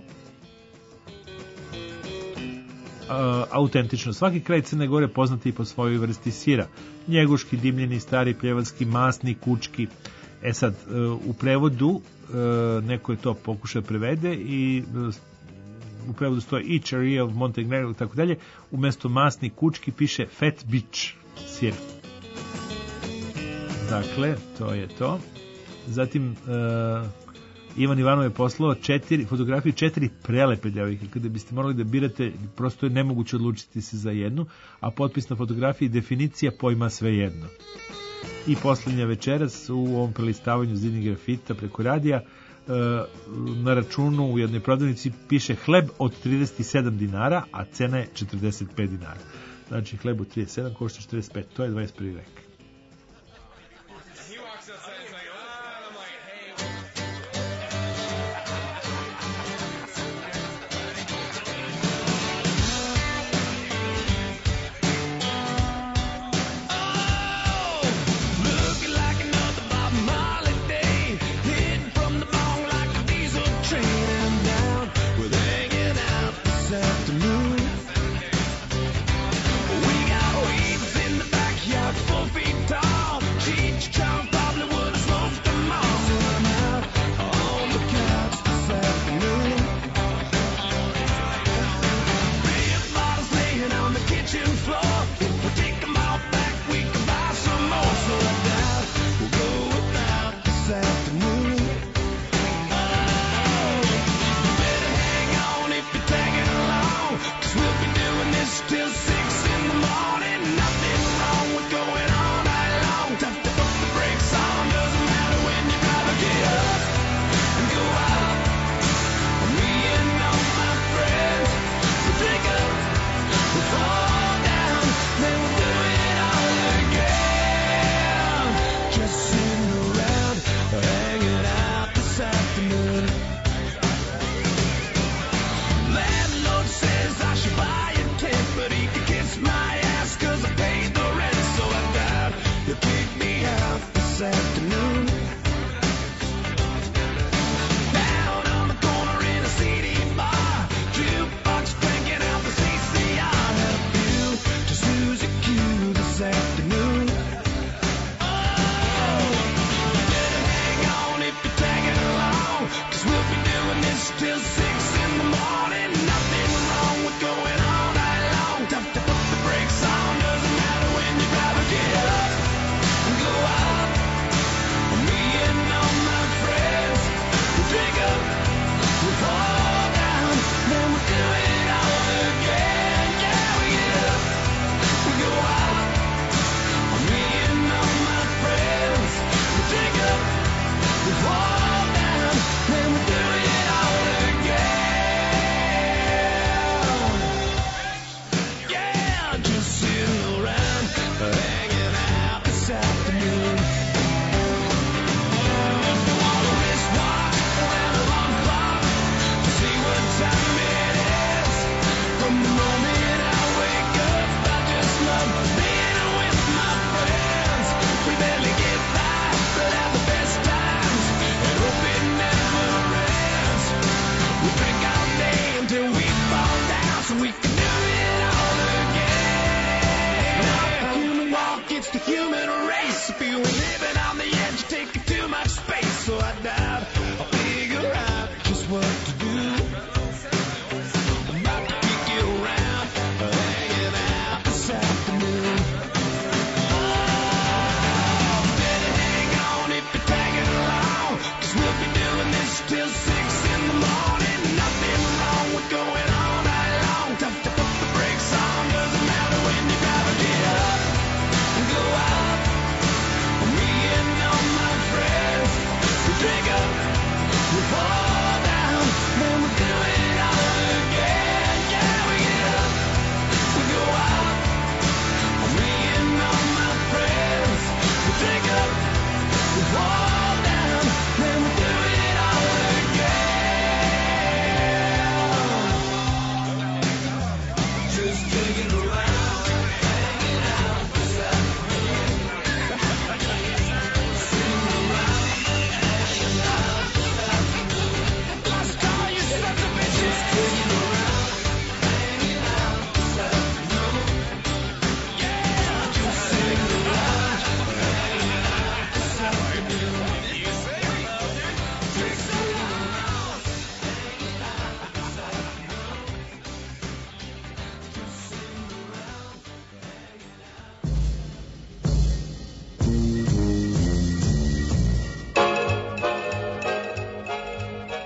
A, autentično. Svaki kraj Crne Gore poznati po svojoj vrsti sira. Njeguški, dimljeni, stari, pljevanski, masni, kučki. E sad, u prevodu neko je to pokušao prevede i u prevodu stoji i Cherry of Montenegro i tako dalje. Umesto masni, kučki piše fat bitch sir. Dakle, to je to. Zatim uh, Ivan Ivanov je poslao četiri fotografije, četiri prelepe devojke. Kada biste morali da birate, prosto je nemoguće odlučiti se za jednu, a potpis na fotografiji: definicija pojma sve jedno. I poslednja večeras u ovom prelistavanju zidnih grafita preko radija, uh, na računu u jednoj prodavnici piše hleb od trideset sedam dinara, a cena je četrdeset pet dinara. Znači hleb od trideset sedam košta četrdeset pet, to je dvadeset prvi vek. Full feet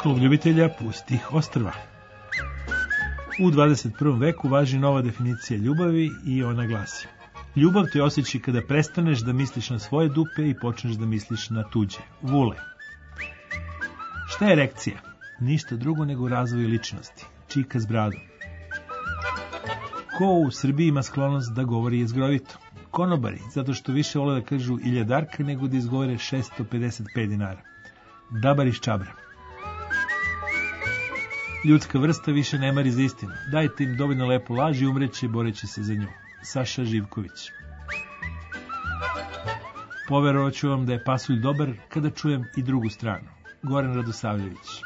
Klub ljubitelja pustih ostrva. U dvadeset prvom veku važi nova definicija ljubavi i ona glasi: ljubav to je osjećaj kada prestaneš da misliš na svoje dupe i počneš da misliš na tuđe. Vule. Šta je erekcija? Ništa drugo nego razvoj ličnosti. Čika s bradom. Ko u Srbiji ima sklonost da govori jezgrovito? Konobari, zato što više vole da kažu iljadarka nego da izgovore šesto pedeset pet dinara. Dabar iz Čabra. Ljudska vrsta više ne mari za istinu. Dajte im dovoljno lepu laž i umreće boreći se za nju. Saša Živković. Poverovat ću vam da je pasulj dobar kada čujem i drugu stranu. Goran Radosavljević.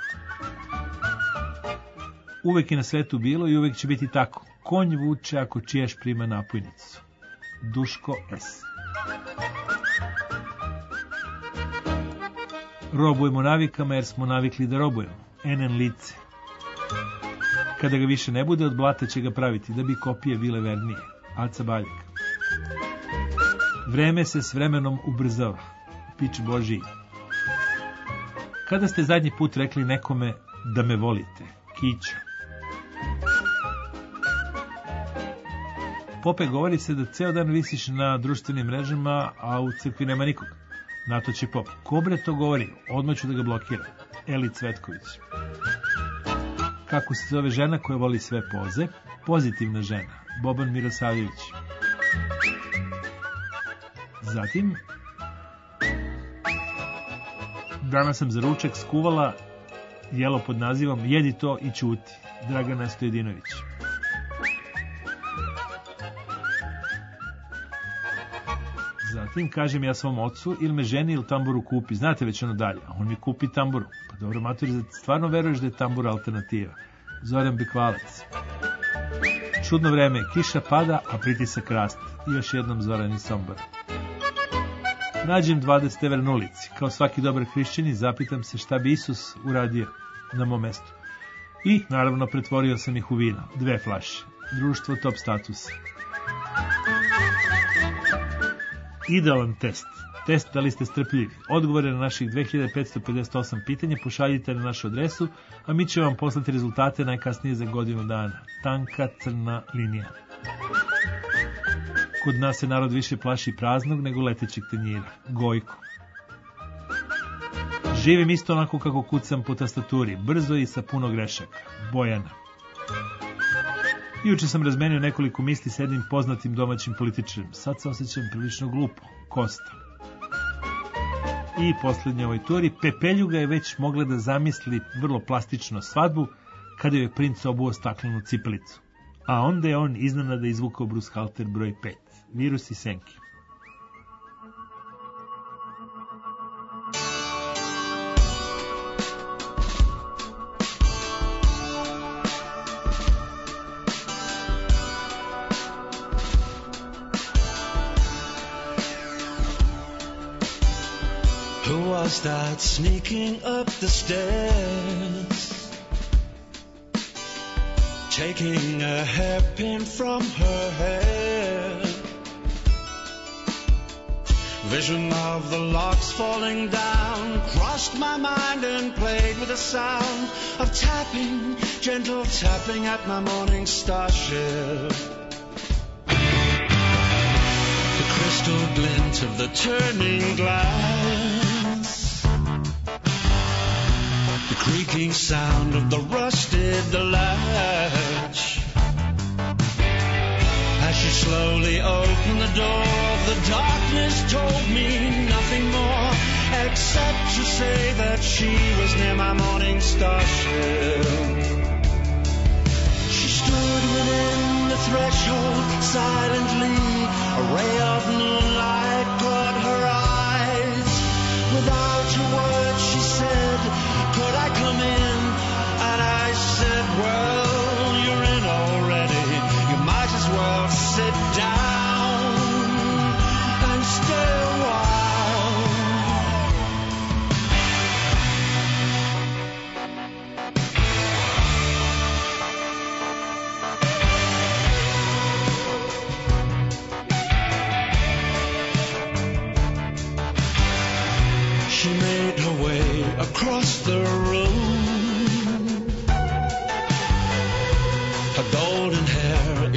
Uvek je na svetu bilo i uvek će biti tako. Konj vuče ako čijaš prima napojnicu. Duško S. Robujemo navikama jer smo navikli da robujemo. N N lice. Kada ga više ne bude, od blata će ga praviti da bi kopije bile vernije. Aca Baljak. Vreme se s vremenom ubrzava. Pič Božiji. Kada ste zadnji put rekli nekome da me volite? Kića. Pope, govori se da ceo dan visiš na društvenim mrežama, a u crkvi nema nikog. Na to će Pop. Ko bre to govori? Odmah ću da ga blokiram. Eli Cvetković. Kako se zove žena koja voli sve poze? Pozitivna žena. Boban Mirosavljević. Zatim, danas sam za ručak skuvala jelo pod nazivom Jedi to i ćuti. Dragana Stojedinović. Zatim kažem ja svom ocu, ili me ženi ili tamburu kupi. Znate već ono dalje, a on mi kupi tamburu. Pa dobro, matori, stvarno veruješ da je tambura alternativa? Zoran Bikvalac. Čudno vreme, kiša pada, a pritisak raste. I još jednom Zoran iz Sombora. Nađem dvadeset evra na ulici. Kao svaki dobar hrišćanin, zapitam se šta bi Isus uradio na mom mestu. I, naravno, pretvorio sam ih u vino. Dve flaše. Društvo top statusa. Idealan test. Test da li ste strpljivi. Odgovore na naših dve hiljade petsto pedeset osam pitanja pošaljite na našu adresu, a mi ćemo vam poslati rezultate najkasnije za godinu dana. Tanka crna linija. Kod nas se narod više plaši praznog nego letećeg tanjira. Gojko. Živim isto onako kako kucam po tastaturi, brzo i sa puno grešaka. Bojana. Juče sam razmenio nekoliko misli s jednim poznatim domaćim političarem. Sad se osjećam prilično glupo. Kosta. I posljednja ovoj turi, Pepeljuga je već mogla da zamisli vrlo plastično svadbu kada je princ obuo staklenu cipelicu. A onda je on iznenada izvukao brushalter broj pet. Virus i senki. Who was that sneaking up the stairs, taking a hairpin from her hair? Vision of the locks falling down crossed my mind and played with the sound of tapping, gentle tapping at my morning star ship. The crystal glint of the turning glass, the creaking sound of the rusted latch. As she slowly opened the door, the darkness told me nothing more, except to say that she was near my morning star ship. She stood within the threshold silently, a ray of moonlight caught her eyes. Without a word she said, could I come in? And I said, well, you're in already. You might as well sit down and stay a while.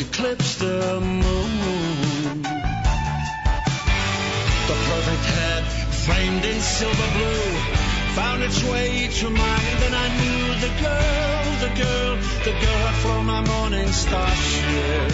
eclipsed the moon. The perfect head, framed in silver blue, found its way to mine. Then I knew the girl, the girl, the girl had flown my morning starship.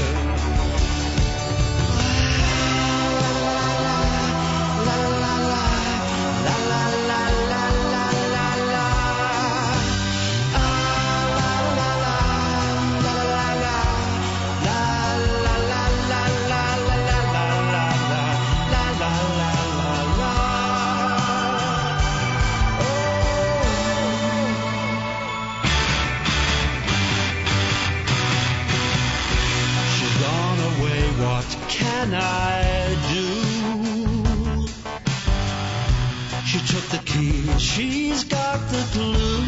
Can I do? She took the key, she's got the glue.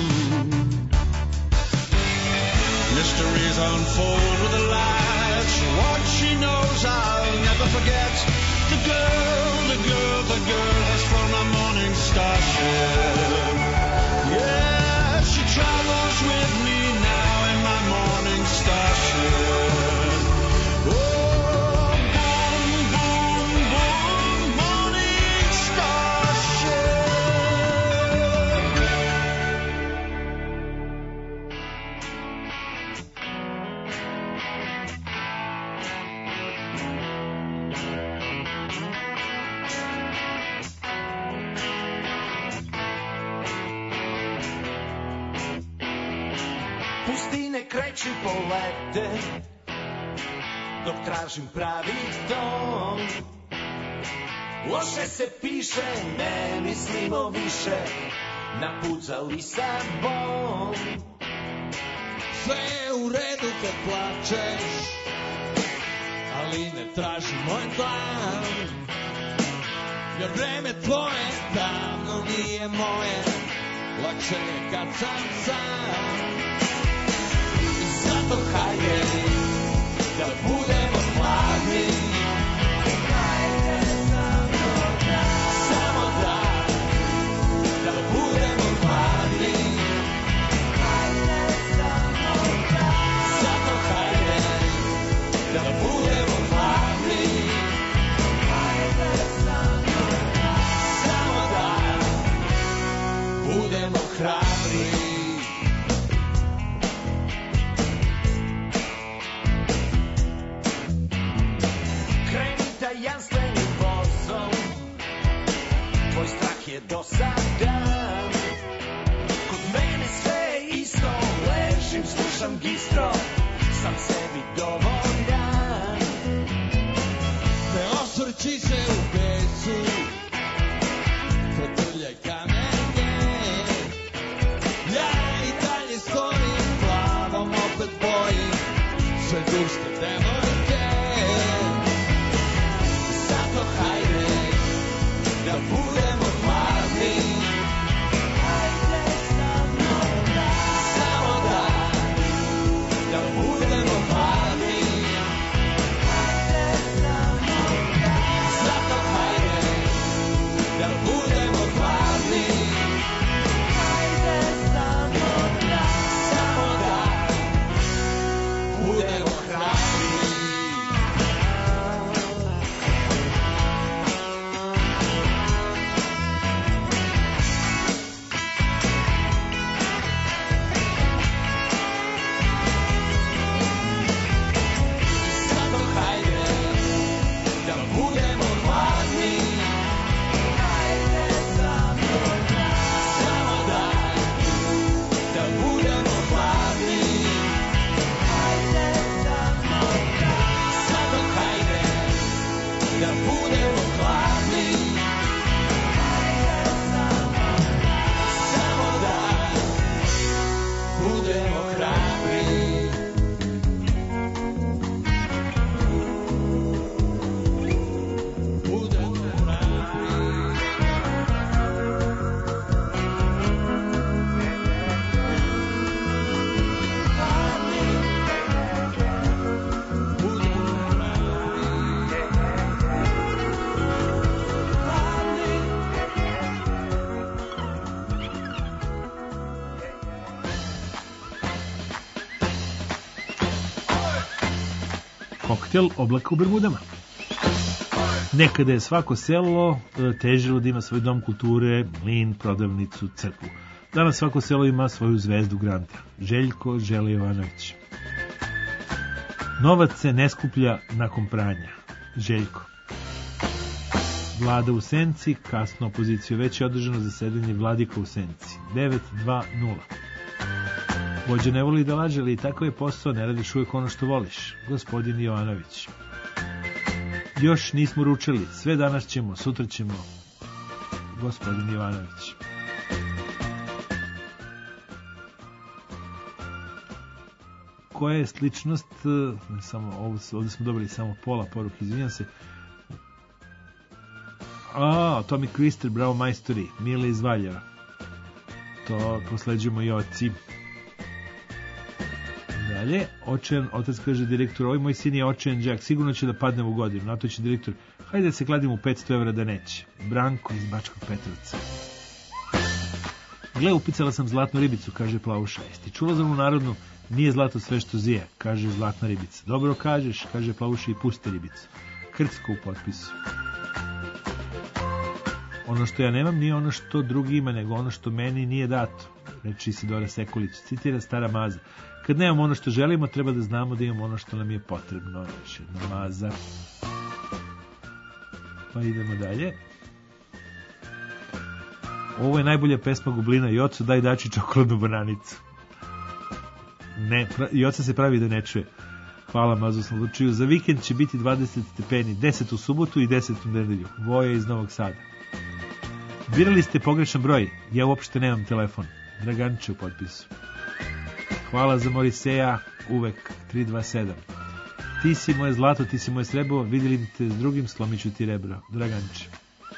Mysteries unfold with the lights. What she knows I'll never forget. The girl, the girl, the girl has flown my morning starship. Yeah, she travels with me now in my morning starship. Kreću polete dok tražim pravi ton. Loše se piše, ne mislimo više na put za Lisabon. Sve je u redu kad plačeš, ali ne traži moj plan. Jer vreme tvoje davno nije moje, lakše je kad sam sam. Zato hajde da budemo hladni, samo da, da budemo hladni. Zato hajde da budemo hladni, samo da budemo hrabri. Tajanstvenim vozom, tvoj strah je dosadan. Kod mene sve je isto, ležim, slušam gistro, sam sebi dovoljan. Ne osvrći se u besu, potrljaj kamenje. Ja i dalje stojim, glavom opet bojim sve duške devojke. Hajde da budemo hladni, hajde samo da, samo da, da budemo hladni, hajde samo da, zato hajde da budemo hladni, hajde samo da, samo da budemo hladni. Koktel oblaka u Bermudama. Nekada je svako selo težilo da ima svoj dom kulture, mlin, prodavnicu, crkvu. Danas svako selo ima svoju zvezdu granta. Željko Žele Jovanović. Novac se ne skuplja nakon pranja. Željko. Vlada u senci, kasno opoziciju, već je održano zasedanje Vladika u senci. devet dva nula. Vođa ne voli da laže, ali tako je posao, ne radiš uvijek ono što voliš. Gospodin Jovanović. Još nismo ručali, sve danas ćemo, sutra ćemo. Gospodin Jovanović. Koja je sličnost, samo, ovdje smo dobili samo pola poruke, izvinjam se. A, Tommy Krister, bravo majstori, Mile iz Valjeva. To prosleđujemo i oci. Dalje, očajan, otac kaže direktor, ovaj moj sin je očajan đak, sigurno će da padne u godinu. Na to će direktor, hajde da se kladimo u petsto evra da neće. Branko iz Bačkog Petrovca. Gle, upicala sam zlatnu ribicu, kaže Plavuša. Jesi čula za onu narodnu, nije zlato sve što zije, kaže zlatna ribica. Dobro kažeš, kaže Plavuša, i pusti ribicu. Krcko u potpisu. Ono što ja nemam nije ono što drugi ima, nego ono što meni nije dato, reči Isidora Sekulić. Citira stara Maza. Kad nemamo ono što želimo, treba da znamo da imamo ono što nam je potrebno. Još jedna Maza. Pa idemo dalje. Ovo je najbolja pesma Goblina. Joco, daj dači čokoladnu bananicu. Ne, Joca se pravi da ne čuje. Hvala, Mazo, sam odlučio. Za vikend će biti dvadeset stepeni, deset u subotu i deset u nedelju. Voja iz Novog Sada. Birali ste pogrešan broj. Ja uopšte nemam telefon. Draganče u potpisu. Hvala za Moriseja, uvek tri dva sedam. Ti si moje zlato, ti si moje srebro, vidjeli te s drugim, slomit ću ti rebro. Draganče.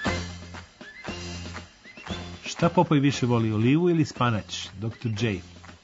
Šta Popaj više voli, olivu ili spanać? doktor J.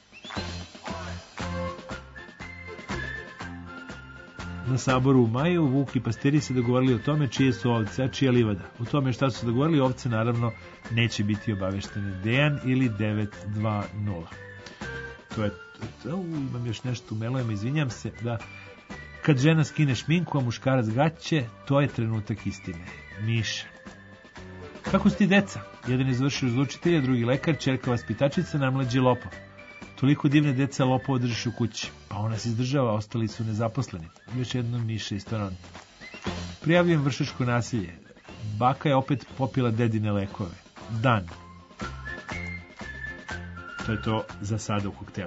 Na saboru u maju Vuk i pastiri se dogovorili o tome čije su ovce, a čija livada. O tome šta su se dogovorili, ovce naravno neće biti obaveštene. Dejan ili devet dva nula. To je to, u, imam još nešto u mailovima, izvinjam se, da kad žena skine šminku, a muškarac gaće, to je trenutak istine. Miša. Kako su ti deca? Jedan je završio uz učitelja, drugi lekar, čerka vaspitačica, najmlađi lopov. Toliko divne dece lopova držiš u kući. Pa ona se izdržava, ostali su nezaposleni. Još jednom Miša iz Toronto. Prijavljujem vršačko nasilje. Baka je opet popila dedine lekove. Dan. To je to za sada u koktelu.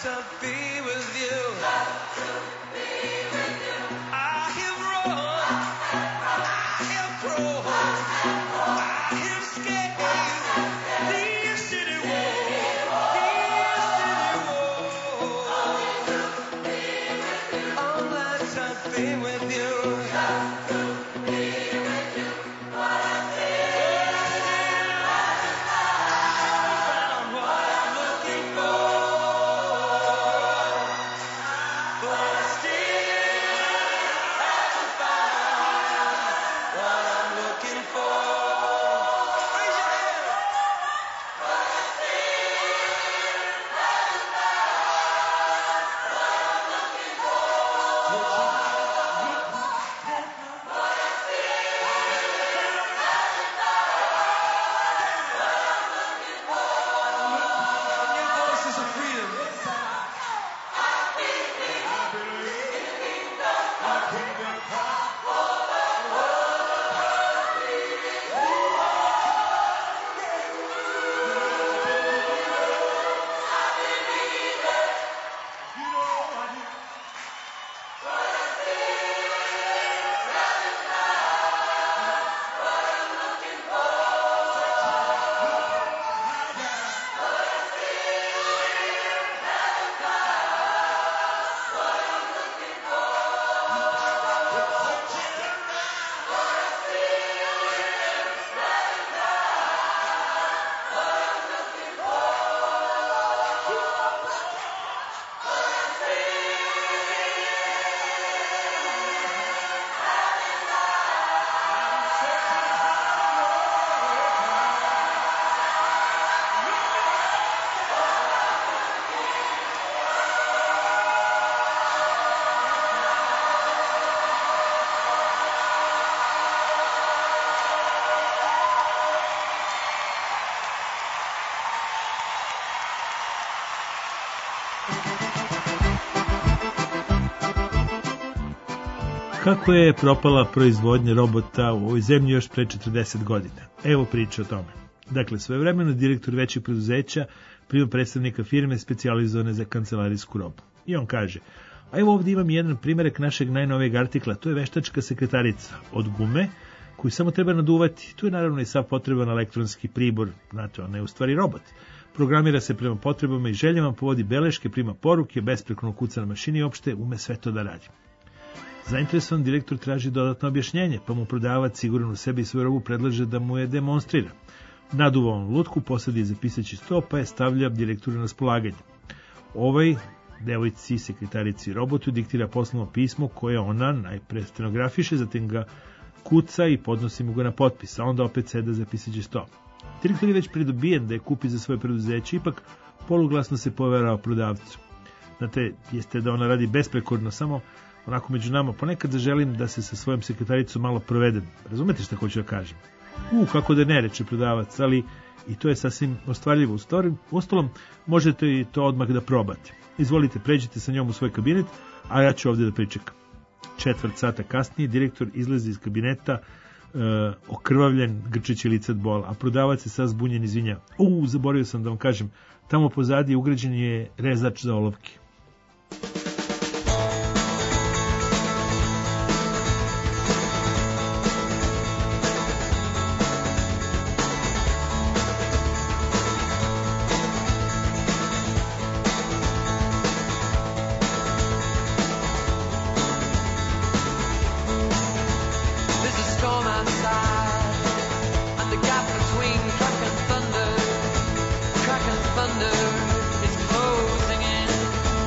to be with you. I have run, I have grown, I have escaped the city wall, the city wall. Oh, let to be with you. Kako je propala proizvodnja robota u ovoj zemlji još pre četrdeset godina? Evo priče o tome. Dakle, svojevremeno direktor većeg preduzeća prima predstavnika firme specijalizovane za kancelarijsku robu. I on kaže, a evo ovdje imam jedan primjerek našeg najnovijeg artikla, to je veštačka sekretarica od gume, koju samo treba naduvati. Tu je naravno i sav potreban elektronski pribor, znate, on je u stvari robot. Programira se prema potrebama i željama, povodi beleške, prima poruke, besprekorno kuca na mašini i opšte ume sve to da radi. Zainteresovan direktor traži dodatno objašnjenje, pa mu prodavac siguran u sebi i svoju robu predlaže da mu je demonstrira. Naduva on lutku, posadi za pisaći sto, pa je stavlja direktoru na raspolaganje. Ovaj devojci, sekretarici i robotu diktira poslovno pismo koje ona najpre stenografiše, zatim ga kuca i podnosi mu ga na potpis, a onda opet seda za pisaći sto. Direktor je već pridobijen da je kupi za svoje preduzeće, ipak poluglasno se poverao prodavcu. Znate, jeste da ona radi besprekorno, samo onako među nama, ponekad zaželim da se sa svojom sekretaricom malo provedem. Razumete šta hoću da kažem? U, kako da ne, reče prodavac, ali i to je sasvim ostvarljivo. Uostalom, možete i to odmah da probate. Izvolite, pređite sa njom u svoj kabinet, a ja ću ovdje da pričekam. Četvrt sata kasnije direktor izlazi iz kabineta, e, okrvavljen, grčeći lice od bola, a prodavac je sad zbunjen, izvinja. U, zaboravio sam da vam kažem, tamo pozadi ugrađen je rezač za olovke. Thunder is closing in.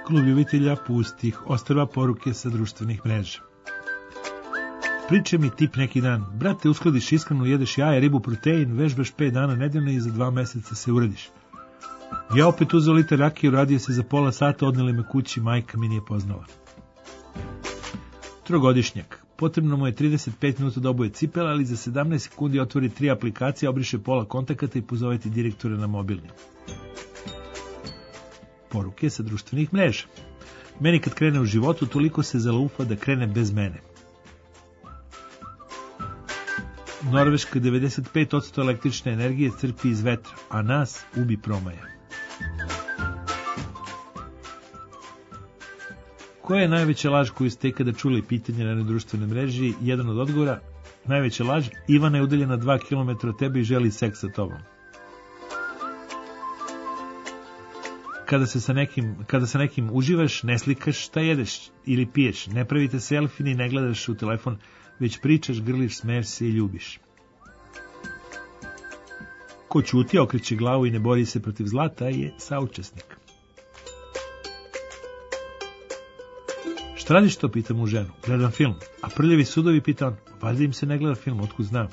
Klub ljubitelja pustih ostrva, poruke sa društvenih mreža. Priče mi tip neki dan, brate, uskladiš ishranu, jedeš jaje, ribu, protein, vežbaš pet dana nedeljno i za dva meseca se uradiš. Ja opet uzeo liter rakije, uradio se za pola sata, odneli me kući, majka mi nije poznala. Trogodišnjak. Potrebno mu je trideset pet minuta da oboje cipele, ali za sedamnaest sekundi otvori tri aplikacije, obriše pola kontakata i pozove ti direktore na mobilni. Poruke sa društvenih mreža. Meni kad krene u životu, toliko se zalufa da krene bez mene. Norveška devedeset pet posto električne energije crpi iz vetra, a nas ubi promaja. Koja je najveća laž koju ste ikada čuli? Pitanje na društvenoj mreži? Jedan od odgovora, najveća laž, Ivana je udaljena dva kilometra od tebe i želi seks sa tobom. Kada se sa nekim, kada sa nekim uživaš, ne slikaš šta jedeš ili piješ, ne pravite selfie ni ne gledaš u telefon, već pričaš, grliš, smeješ se i ljubiš. Ko ćuti, okreće glavu i ne bori se protiv zla, taj je saučesnik. Šta radiš to, pita mu ženu. Gledam film. A prljavi sudovi, pita on. Valjda im se ne gleda film, otkud znam.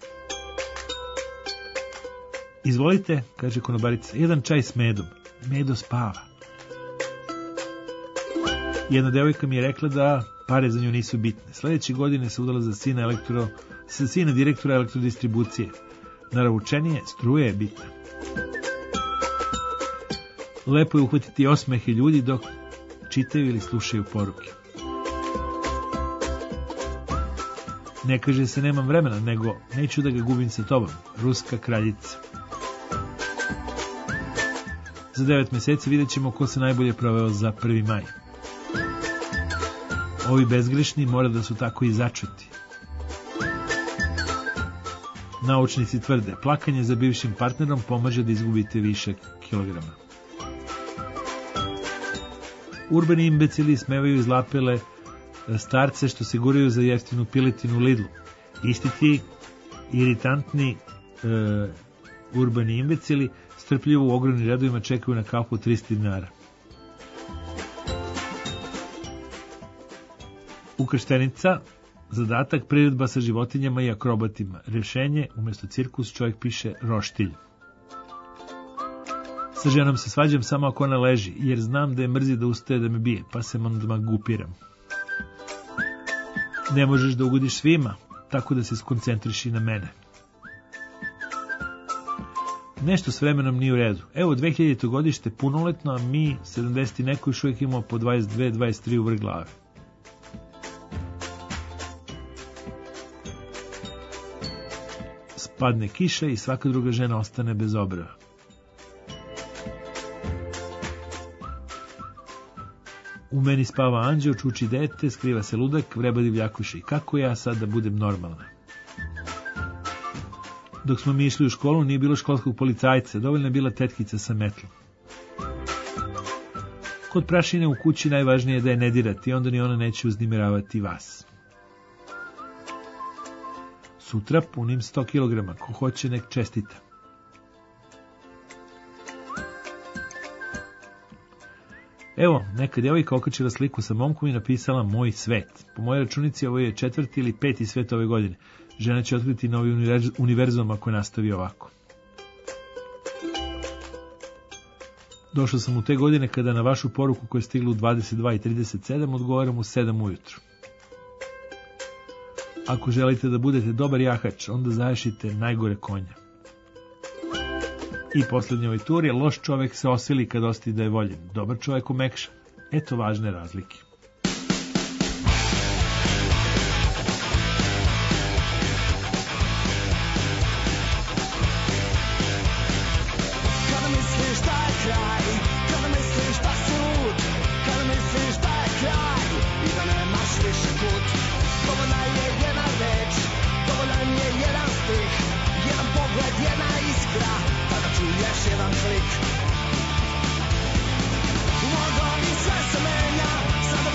Izvolite, kaže konobarica, jedan čaj s medom. Medo spava. Jedna devojka mi je rekla da pare za nju nisu bitne. Sljedeće godine se udala za sina, elektro, za sina direktora elektrodistribucije. Naravčenije, struje je bitna. Lepo je uhvatiti osmehe ljudi dok čitaju ili slušaju poruke. Ne kaže se nemam vremena, nego neću da ga gubim sa tobom. Ruska kraljica. Za devet mjeseci vidjet ćemo ko se najbolje proveo za prvi maj. Ovi bezgrešni mora da su tako i začuti. Naučnici tvrde, plakanje za bivšim partnerom pomaže da izgubite više kilograma. Urbani imbecili smevaju izlapele starce što se guraju za jeftinu piletinu u Lidlu. Isti ti iritantni e, urbani imbecili strpljivo u ogromnim redovima čekaju na kafu tristo dinara. Ukrštenica, zadatak, priredba sa životinjama i akrobatima. Rješenje, umjesto cirkus čovjek piše roštilj. Sa ženom se svađam samo ako ona leži, jer znam da je mrzi da ustaje da me bije, pa se onda gupiram. Ne možeš da ugodiš svima, tako da se skoncentriši na mene. Nešto s vremenom nije u redu. Evo, dve hiljadito godište punoletno, a mi, sedamdeset i neko, još uvijek imamo po dvadeset dve dvadeset tri u vrh glave. Spadne kiša i svaka druga žena ostane bez obrva. U meni spava anđeo, čuči dete, skriva se ludak, vreba divljakuši. Kako ja sad da budem normalna? Dok smo mi išli u školu, nije bilo školskog policajca, dovoljna je bila tetkica sa metlom. Kod prašine u kući najvažnije je da je ne dirati, onda ni ona neće uznimiravati vas. Sutra punim sto kilograma, ko hoće nek čestita. Evo, neka djevojka okačila sliku sa momkom i napisala moj svet. Po mojoj računici ovo je četvrti ili peti svet ove godine. Žena će otkriti novi univerzum ako nastavi ovako. Došao sam u te godine kada na vašu poruku koja je stigla u dvadeset dva i trideset sedam odgovaram u sedam ujutru. Ako želite da budete dobar jahač, onda zajašite najgore konja. I posljednji ovaj tur je loš čovjek se osili kad osti da je voljen. Dobar čovjek omekša. Eto važne razlike. Kada misliš da je kraj, kada misliš da si lud, kada misliš da je kraj i da nemaš više put, dovoljna je jedna reč, dovoljan je jedan stih, jedan pogled, jedna iskra, tada čuješ jedan klik. U mozgovi sve se menja, sad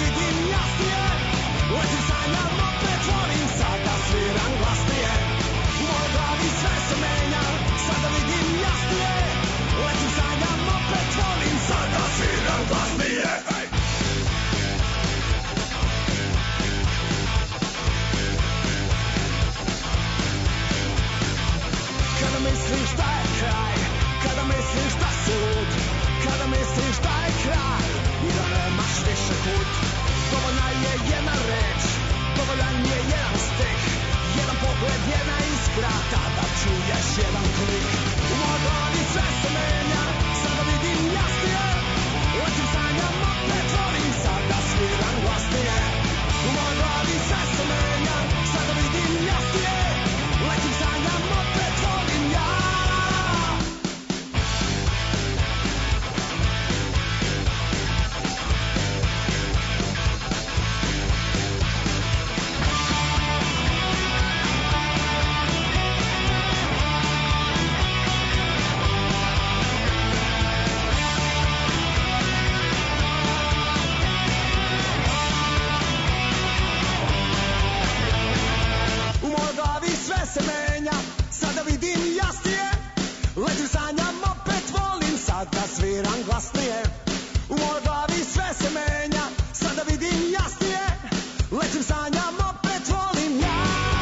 kada misliš da je kraj i da nemaš više kud. Dovoljna je jedna reč, dovoljan je jedan stih, jedan pogled, jedna iskra, tada čuješ jedan klik. U mojoj glavi sve se menja, sada vidim jasnije, letim sanjama pretvorim, sada sviram glasnije. U mojoj glavi sve se menja, sada vidim jasnije, letim sanjama pretvorim ja. Se menja, sada vidim jasnije, letim sanjam, opet volim, sada sviram glasnije. U mojoj glavi sve se menja, sada vidim jasnije, letim sanjam, opet volim ja.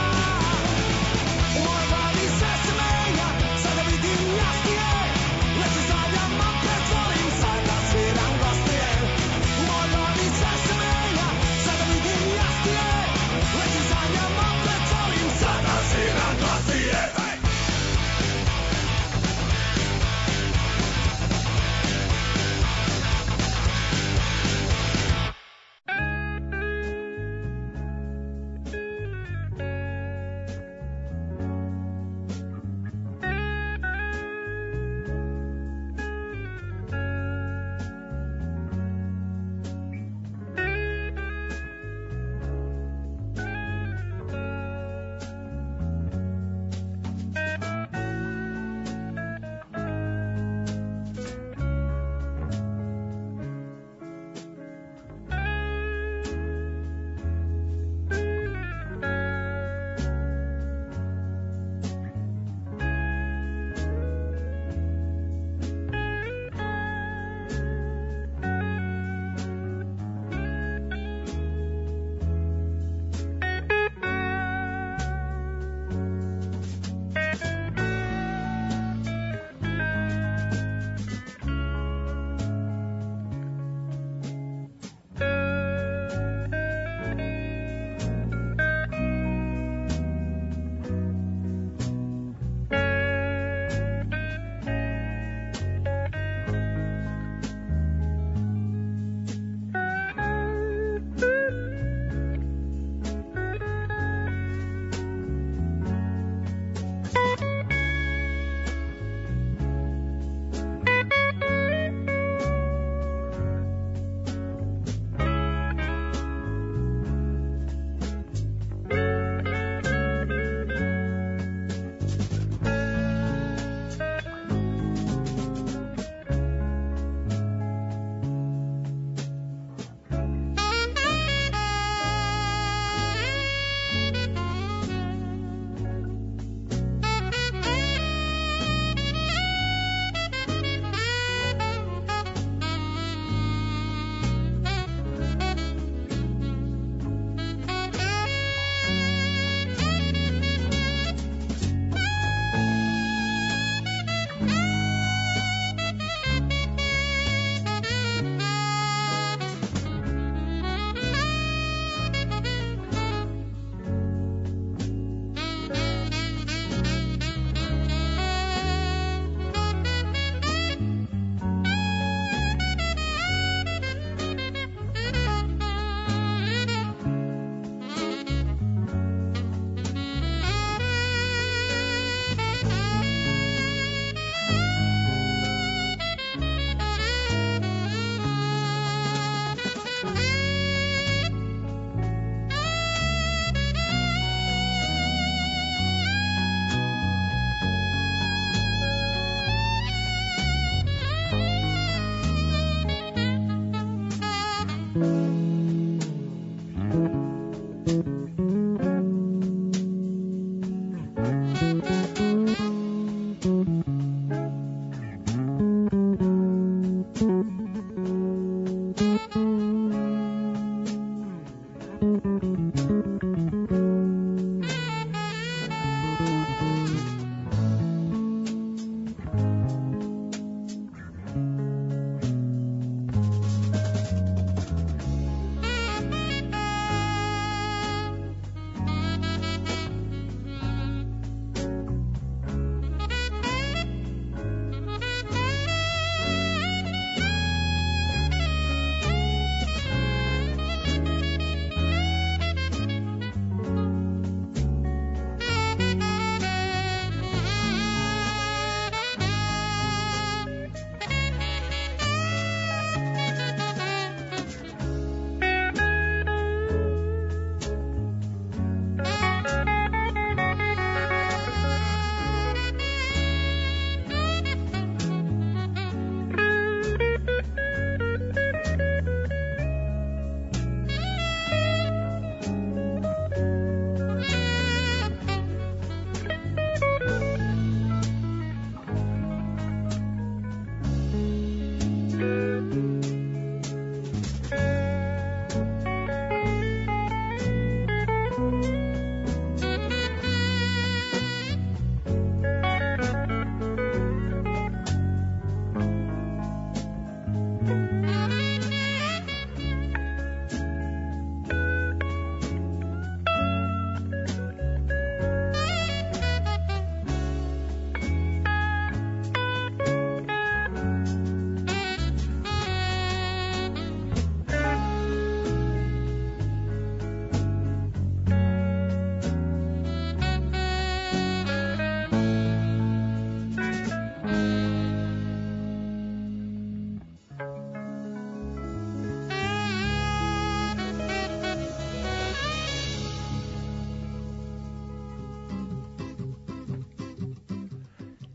U mojoj glavi sve se menja, sada vidim jasnije, letim sanjam, opet volim, sada sviram glasnije. U mojoj glavi sve se menja, sada vidim jasnije, letim sanjam, opet volim, sada sviram glasnije.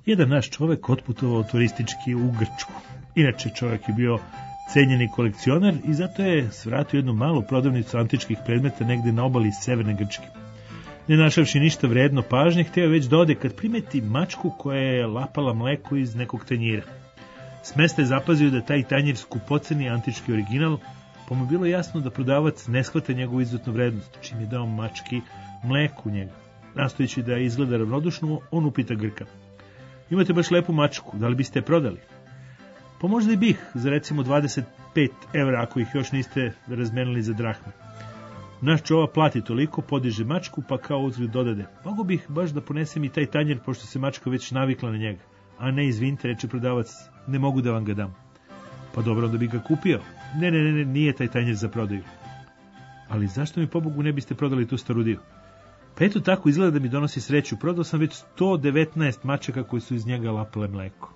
Jedan naš čovek otputovao turistički u Grčku. Inače, čovek je bio cenjeni kolekcionar i zato je svratio jednu malu prodavnicu antičkih predmeta negde na obali severne Grčke. Ne našavši ništa vredno pažnje, hteo već da ode kad primeti mačku koja je lapala mleko iz nekog tanjira. S mesta je zapazio da taj tanjir skupoceni antički original, pa mu bilo jasno da prodavac ne shvata njegovu izuzetnu vrednost, čim je dao mački mleko u njega. Nastojeći da izgleda ravnodušno, on upita Grka: imate baš lepu mačku, da li biste je prodali? Pa možda i bih, za recimo dvadeset pet evra, ako ih još niste razmenili za drahme. Naš čova plati toliko, podiže mačku, pa kao uzgled dodade: mogu bih baš da ponesem i taj tanjer, pošto se mačka već navikla na njega. A ne, izvinite, reče prodavac, ne mogu da vam ga dam. Pa dobro, onda bi ga kupio. Ne, ne, ne, ne, nije taj tanjer za prodaju. Ali zašto mi, pobogu, ne biste prodali tu starudiju? Pa eto tako, izgleda da mi donosi sreću. Prodao sam već sto devetnaest mačaka koji su iz njega lapale mleko.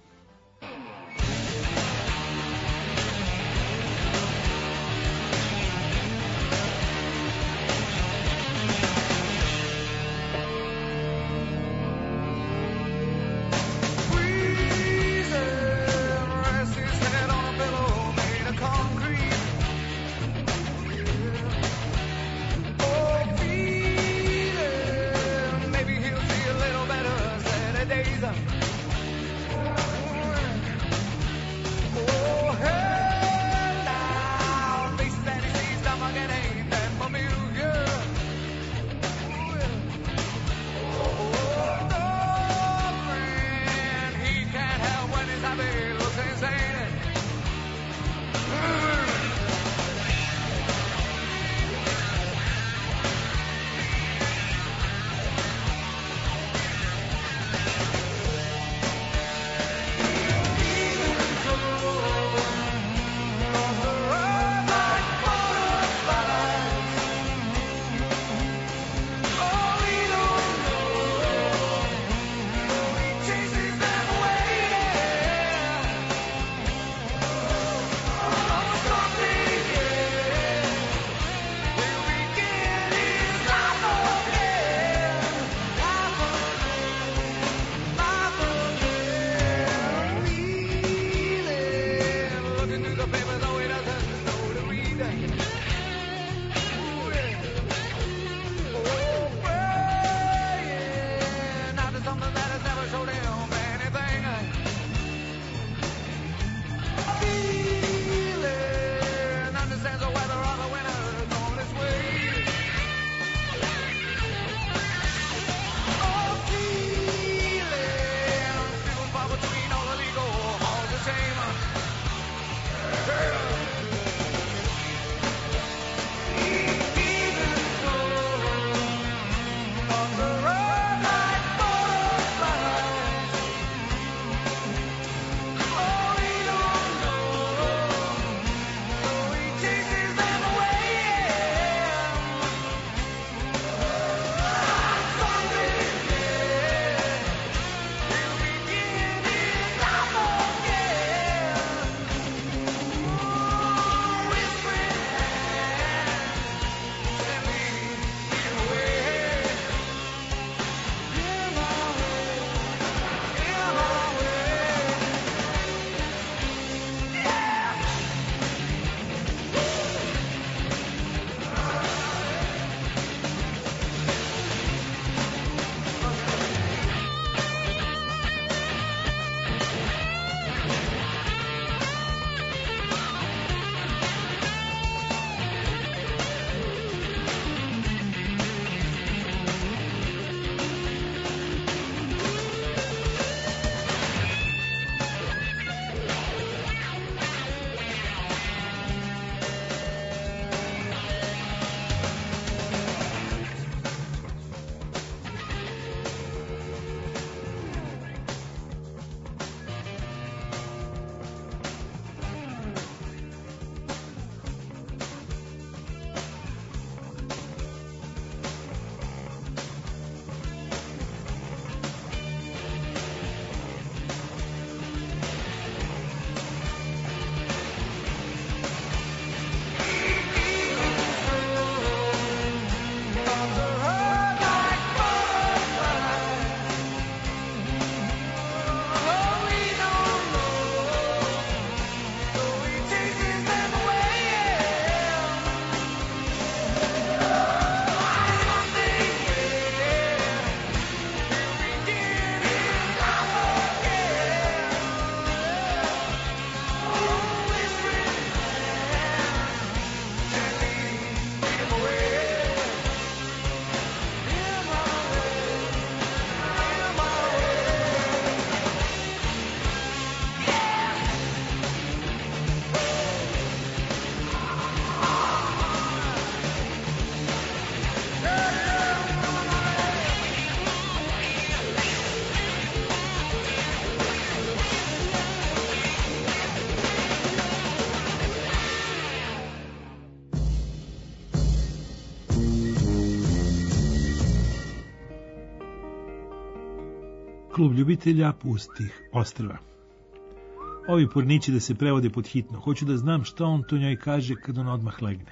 Klub ljubitelja pustih ostrva. Ovi pornići da se prevode pod hitno. Hoću da znam šta on to njoj kaže kad on odmah legne.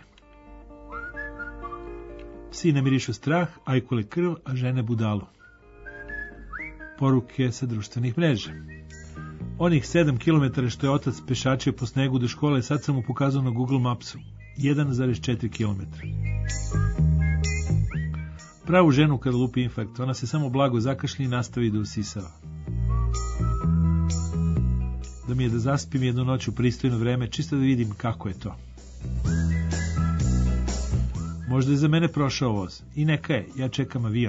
Psi ne mirišu strah, ajkule krv, a žene budalu. Poruke sa društvenih mreža. Onih sedam kilometara što je otac pešačio po snegu do škole, sad sam mu pokazao na Google Mapsu. jedan zarez četiri kilometra. Pravu ženu kada lupi infarkt, ona se samo blago zakašlji i nastavi da usisava. Da mi je da zaspim jednu noć u pristojno vreme, čisto da vidim kako je to. Možda je za mene prošao voz. I neka je, ja čekam avion.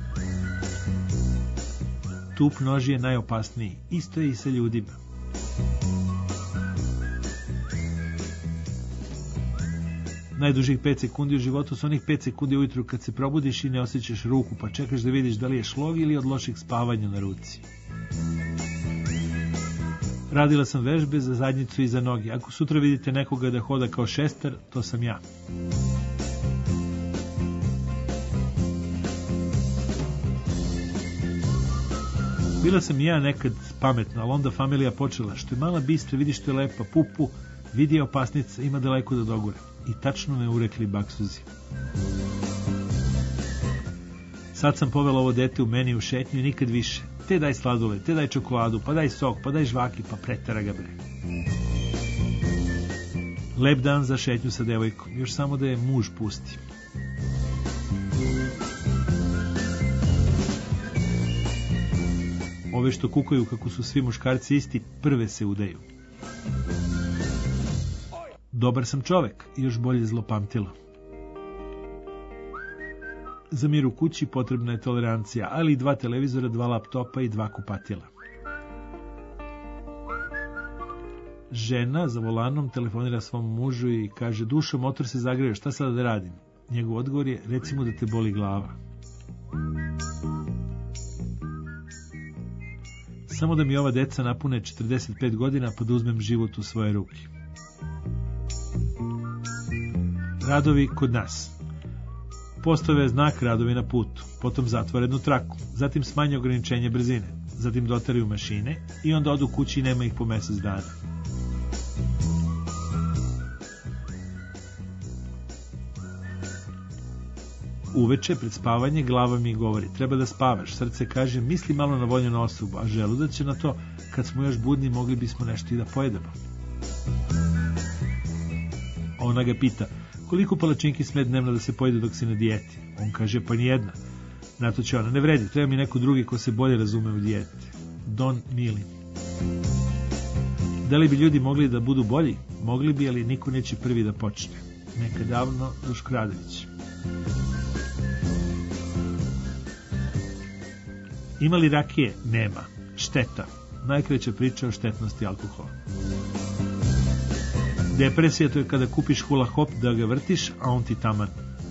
Tup noži je najopasniji. Isto je i sa ljudima. Najdužih pet sekundi u životu su onih pet sekundi ujutru kad se probudiš i ne osjećaš ruku, pa čekaš da vidiš da li je šlog ili od loših spavanja na ruci. Radila sam vežbe za zadnjicu i za noge. Ako sutra vidite nekoga da hoda kao šestar, to sam ja. Bila sam i ja nekad pametna, ali onda familija počela. Što je mala bistra, vidi što je lepa, pupu, vidi je opasnica, ima daleko da dogure. I tačno me urekli baksuzi. Sad sam povela ovo dete u meni u šetnju i nikad više. Te daj sladole, te daj čokoladu, pa daj sok, pa daj žvaki, pa pretera ga bre. Lep dan za šetnju sa devojkom, još samo da je muž pusti. Ove što kukaju kako su svi muškarci isti, prve se udaju. Dobar sam čovek, još bolje zlopamtilo. Za mir u kući potrebna je tolerancija, ali i dva televizora, dva laptopa i dva kupatila. Žena za volanom telefonira svom mužu i kaže: dušo, motor se zagreo, šta sada da radim? Njegov odgovor je: reci mu da te boli glava. Samo da mi ova deca napune četrdeset pet godina pa da uzmem život u svoje ruke. Radovi kod nas. Postave znak radovi na putu, potom zatvore jednu traku, zatim smanje ograničenje brzine, zatim dotaraju mašine i onda odu kući i nema ih po mesec dana. Uveče pred spavanje glava mi govori: treba da spavaš. Srce kaže: misli malo na voljenu osobu, a želudac će na to: kad smo još budni mogli bismo nešto i da pojedemo. Ona ga pita: koliko palačinki sme dnevno da se pojede dok si na dijeti? On kaže: pa nijedna. Na to će ona: ne vredi, treba mi neko drugi ko se bolje razume u dijeti. Don Milin. Da li bi ljudi mogli da budu bolji? Mogli bi, ali niko neće prvi da počne. Nekad davno, Duško Radović. Ima li rakije? Nema. Šteta. Najkraća priča o štetnosti alkohola. Depresija, to je kada kupiš hula hop da ga vrtiš, a on ti taman.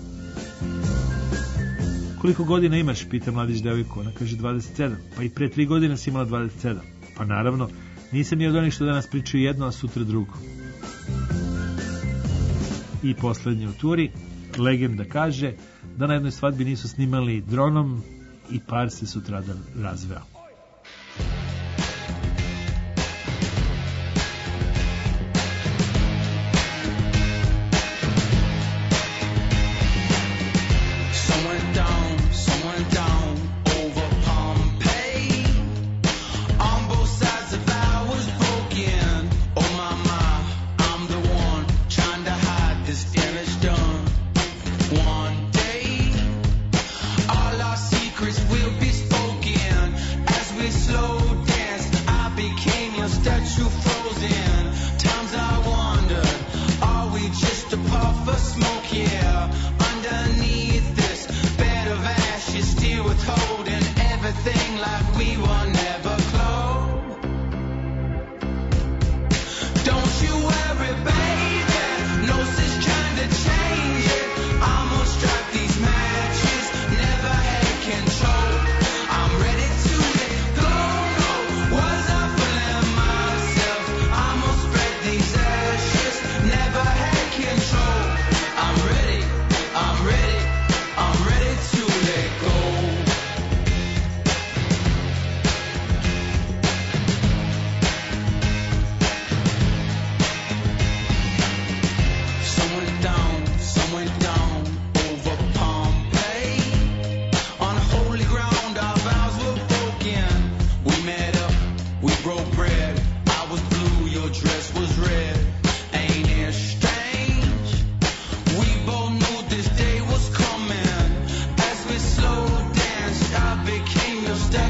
Koliko godina imaš? Pita mladić devojku. Ona kaže: dvadeset sedam. Pa i pre tri godine si imala dvadeset sedam. Pa naravno, nisam ni od onih što danas pričaju jedno, a sutra drugo. I poslednje u turi, legenda kaže da na jednoj svadbi nisu snimali dronom i par se sutradan razveo. Will be spoken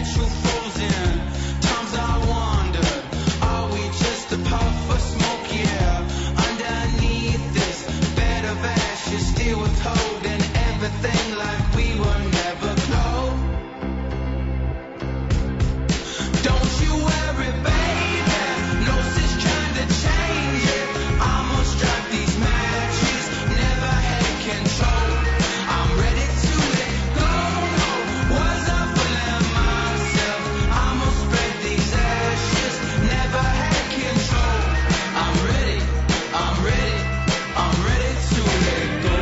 natural frozen. Times I wondered, are we just a puff of smoke? Yeah, underneath this bed of ashes, still withholding everything like we were never close. Don't you worry, baby, no sense trying to change it. I must strike these matches, never had control. I'm ready to let go. Was I fooling myself? I must spread these ashes, never had control. I'm ready, I'm ready, I'm ready to let go.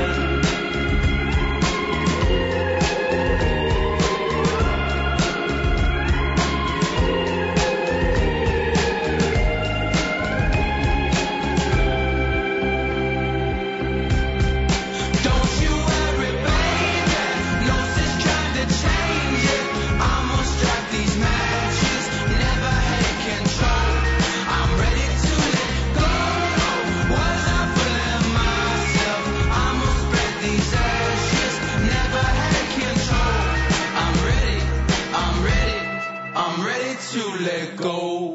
Don't you worry, baby, no sense trying to change it. I must strike these matches, never had control. I'm ready to let go. Was I fooling myself? I must spread these ashes, never had control. I'm ready, I'm ready, I'm ready to let go.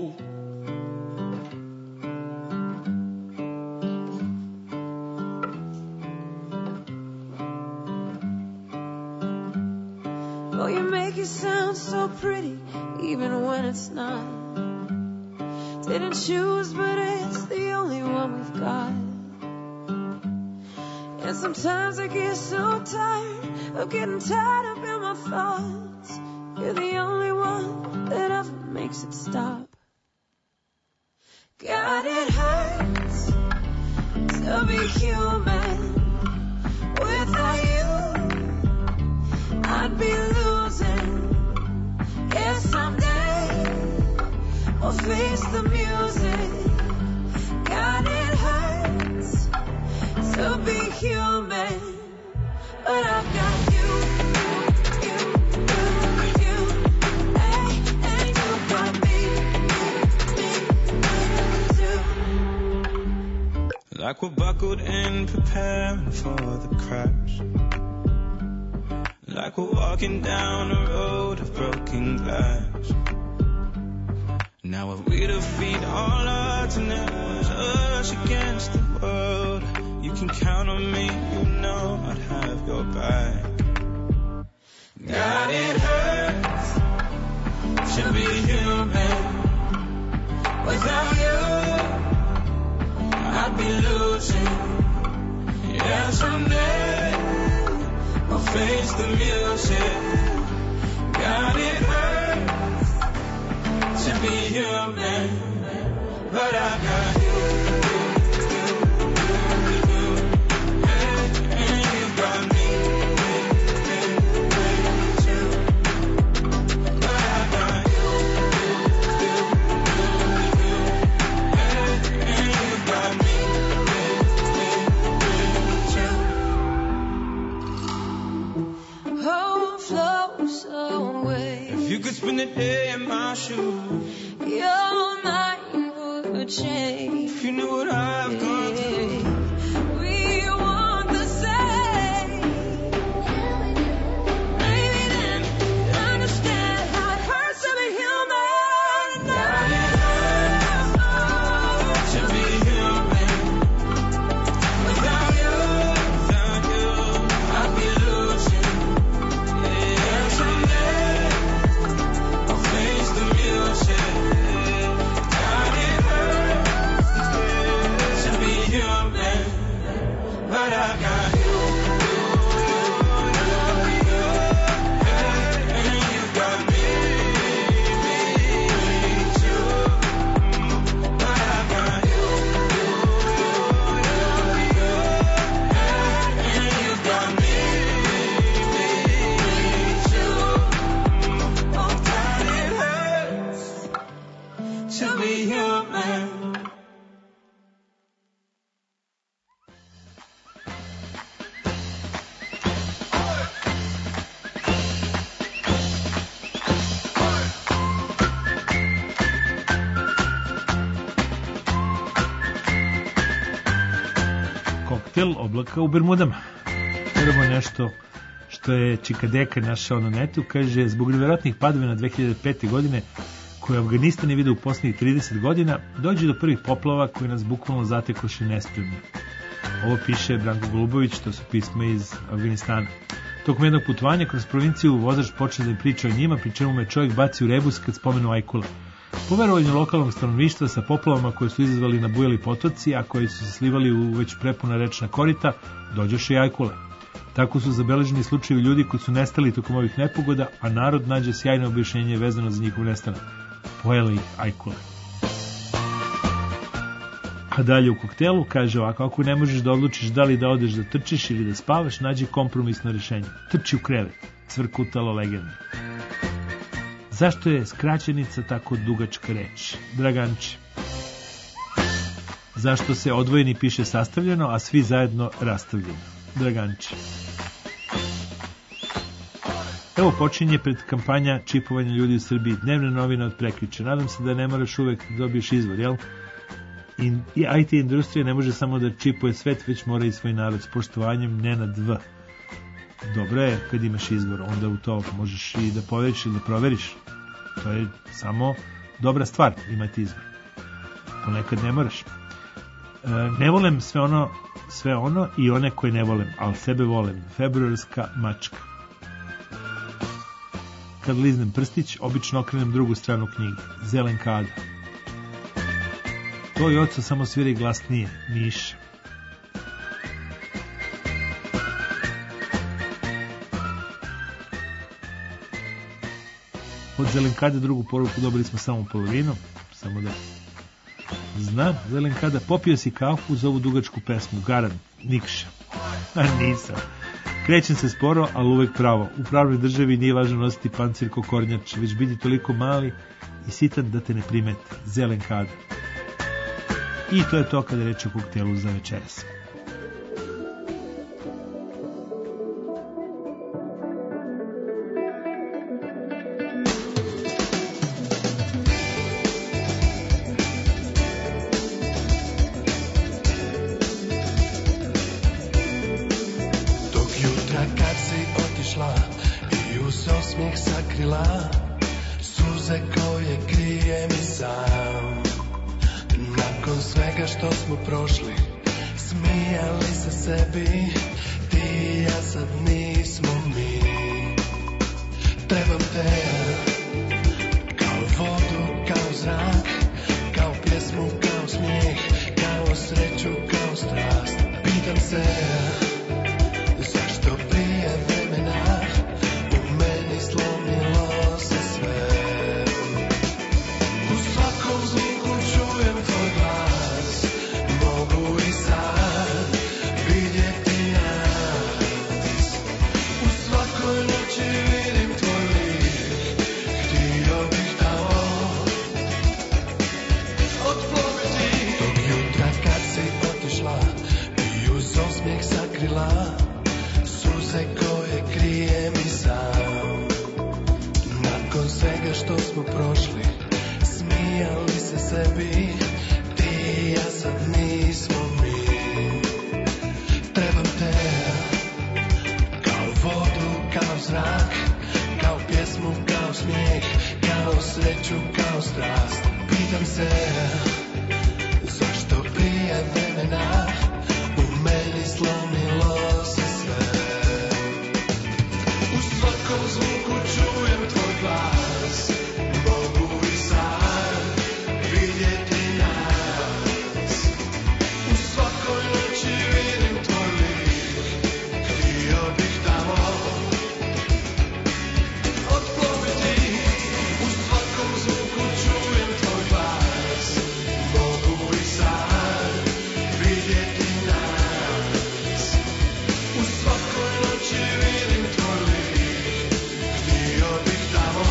Oh, you make it sound so pretty, even when it's not. Didn't choose, but it's the only one we've got. And sometimes I get so tired of getting tied up in my thoughts. You're the only one that ever makes it stop. God, it hurts to be human. Without you, I'd be losing. Yeah, someday I'll face the music. God, it hurts to be human, but I've got you, you, you, you, hey, and you got me, me, me, too. Like we're buckled in, preparing for the crash. Like we're walking down a road of broken glass. Now if we defeat all odds and it was us against the world, you can count on me, you know I'd have your back. God, it hurts to be human. Without you, I'd be losing. Yeah, someday I'll face the music. God, it hurts to be human, but I got you, you, you, you, and, and you got me, me, me, me, too. But I got you, you, you, you, and, and you got me, me, me, me, too. Hope flows away. If you could spend a day in my shoes, your mind would change. if you knew what I've gone through, We want the same. Maybe then you'd understand how it hurts to be human. God, it hurts to be human. Without you, without you, I'd be losing. Yeah, someday I'll face the music. God, it hurts to be human, but I got you, you, you, you, and you got me, me, too. But I got you, you, you, you, and you got me, me, too. Oh, God, it hurts to be human. Koktel oblaka u Bermudama. Prvo nešto što je Čikadeka našao na netu, kaže, zbog nevjerojatnih padavina dve hiljade pete. godine, koje Afganistan je vidio u posljednjih trideset godina, dođe do prvih poplava koji nas bukvalno zatekoše nespremni. Ovo piše Branko Golubović, to su pisma iz Afganistana. Tokom jednog putovanja kroz provinciju vozač počeo da im priča o njima, pri čemu me čovjek baci u rebus kad spomenu Ajkula. Po verovanju lokalnog stanovništva, sa poplavama koje su izazvali nabujali potoci, a koji su se slivali u već prepuna rečna korita, dođoše i Ajkule. Tako su zabeleženi slučajevi ljudi koji su nestali tokom ovih nepogoda, a narod nađe sjajno objašnjenje vezano za njihov nestanak. Pojeli ih Ajkule. A dalje u koktelu kaže ovako, ako ne možeš da odlučiš da li da odeš da trčiš ili da spavaš, nađi kompromisno rješenje. Trči u krevet, cvrkutalo legendu. Zašto je skraćenica tako dugačka reč? Draganči. Zašto se odvojeni piše sastavljeno, a svi zajedno rastavljeno? Draganči. Evo počinje pred kampanja čipovanja ljudi u Srbiji. Dnevne novine od prekjuče. Nadam se da ne moraš uvek da dobiješ izvor, jel? I I T industrija ne može samo da čipuje svet, već mora i svoj narod s poštovanjem Nenad V. Dobro je kad imaš izvor, onda u to možeš i da poveriš ili da proveriš. To je samo dobra stvar imati izvor. Ponekad ne moraš. E, ne volem sve ono, sve ono i one koje ne volem, ali sebe volem. Februarska mačka. Kad liznem prstić, obično okrenem drugu stranu knjige. Zelenkada. To i oco samo sviri glasnije. Miša. Od Zelenkade drugu poruku dobili smo samo polovinu. Samo da znam. Zelenkada, popio si kafu za ovu dugačku pesmu. Garan, Nikša. A nisam. Krećem se sporo, ali uvek pravo. U pravnoj državi nije važno nositi pancir ko kornjač, već biti toliko mali i sitan da te ne primete. Zelenkada. I to je to kada je reč o koktelu za večeras. Tog jutra kad si otišla i u se osmijeh sakrila, suze koje krije mi sam. Nakon svega što smo prošli, smijali se sebi, ti i ja sad nismo mi. Trebam te kao vodu, kao zrak, kao pjesmu, kao smijeh, kao sreću, kao strast. Pitam se zašto prije vremena u meni slomilo se sve. U svakom zvuku čujem tvoj glas, mogu i sad vidjeti nas. U svakoj noći vidim tvoj lik, htio bih tamo otploviti. Tog jutra kad si otišla i uz osmijeh sakrila, suze koje krije mi sam. Nakon svega što smo prošli, smijali se sebi, ti i ja sad nismo mi. Trebam te kao vodu, kao zrak, kao pjesmu, kao smijeh, kao sreću, kao strast. Pitam se zašto prije vremena u meni slomilo se sve. U svakom zvuku čujem tvoj glas, mogu i sad vidjeti nas. U svakoj noći vidim tvoj lik, htio bih tamo otploviti. U svakom zvuku čujem tvoj glas, mogu i sad vidjeti nas. U svakoj noći vidim tvoj lik, htio bih tamo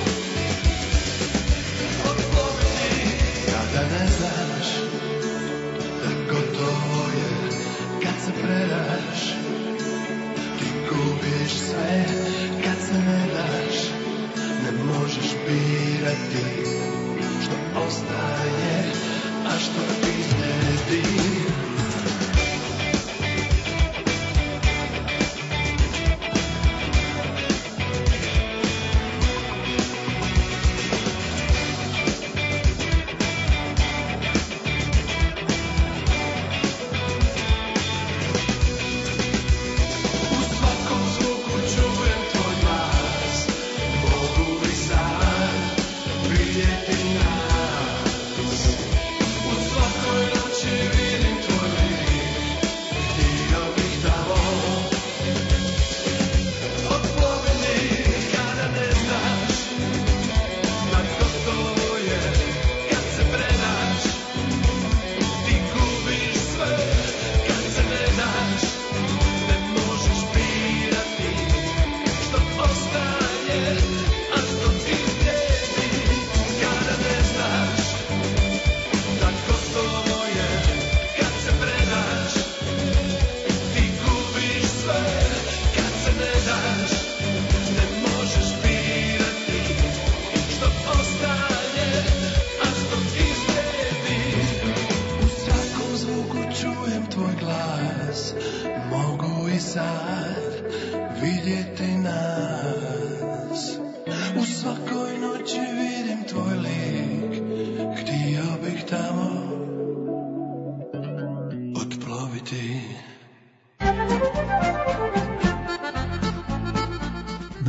otploviti. Kada ne znaš da gotovo je, kad se predaš, ti gubiš sve. Kad se ne daš, ne možeš birati što ostaje, a što izgledi.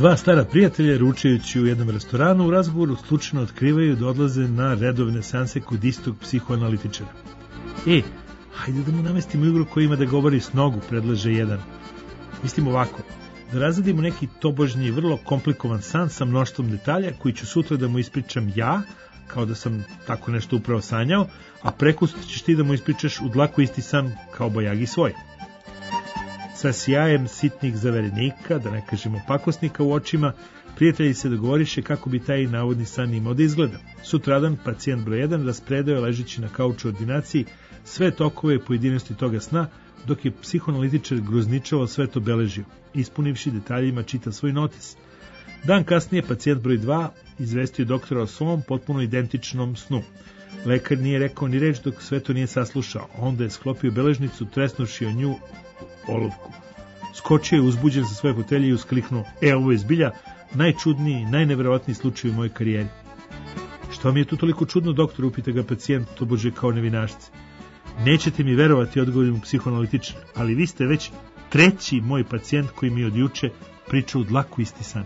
Dva stara prijatelja, ručajući u jednom restoranu, u razgovoru slučajno otkrivaju da odlaze na redovne seanse kod istog psihoanalitičara. E, hajde da mu namestimo igru koja ima da govori s nogu, predlaže jedan. Mislim ovako, da razradimo neki tobožnji, vrlo komplikovan san sa mnoštvom detalja koji ću sutra da mu ispričam ja, kao da sam tako nešto upravo sanjao, a prekusno ćeš ti da mu ispričaš u dlaku isti san kao Bajagi svoj. Sa sjajem sitnih zaverenika, da ne kažemo pakosnika u očima, prijatelji se dogovoriše kako bi taj navodni san imao da izgleda. Sutradan pacijent broj jedan raspredao je ležeći na kauču u ordinaciji sve tokove i pojedinosti toga sna, dok je psihoanalitičar grozničavo sve to beležio, ispunivši detaljima čita svoj notis. Dan kasnije pacijent broj dva izvestio doktora o svom potpuno identičnom snu. Lekar nije rekao ni reč dok sve to nije saslušao, onda je sklopio beležnicu, tresnuši o nju olovku. Skočio je uzbuđen sa svoje fotelje i usklihnuo: e, ovo je zbilja najčudniji, najneverovatniji slučaj u mojoj karijeri. Što mi je tu toliko čudno, doktor, upita ga pacijent, tobože kao nevinašce. Nećete mi verovati, odgovori mu psihoanalitičar, ali vi ste već treći moj pacijent koji mi od juče priča u dlaku isti san.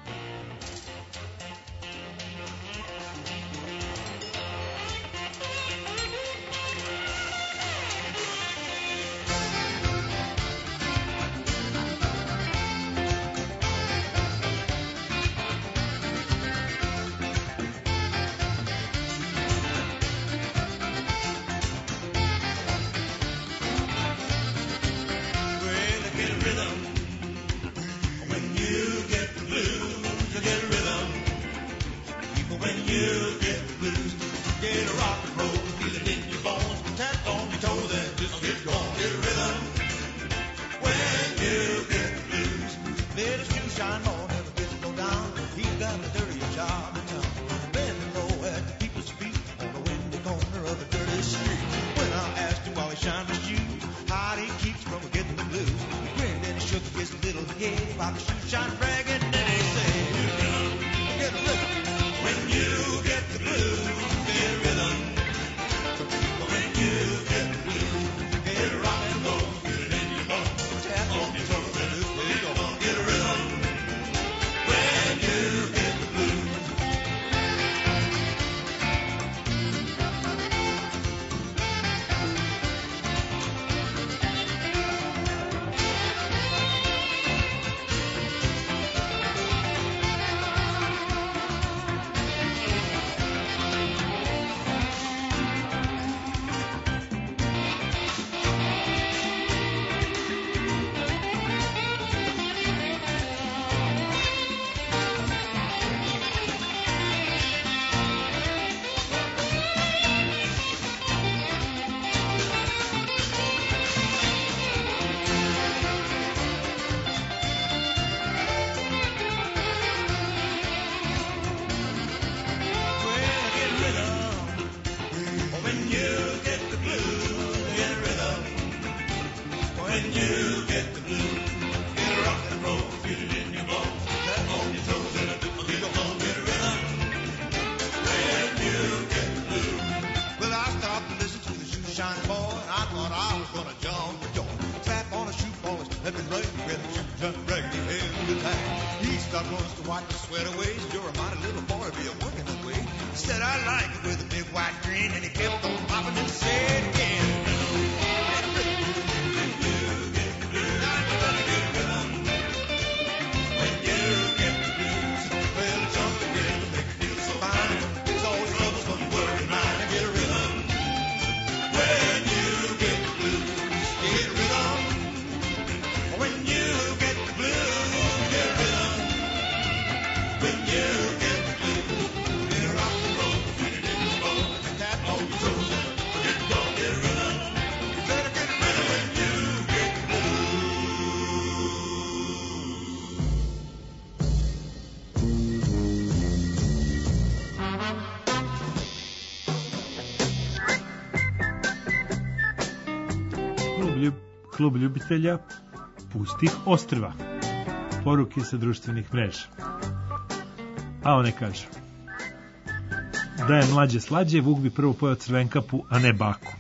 Klub ljubitelja pustih ostrva. Poruke sa društvenih mreža. A one kaže: da je mlađe slađe, Vuk bi prvo pojao crvenkapu, a ne baku.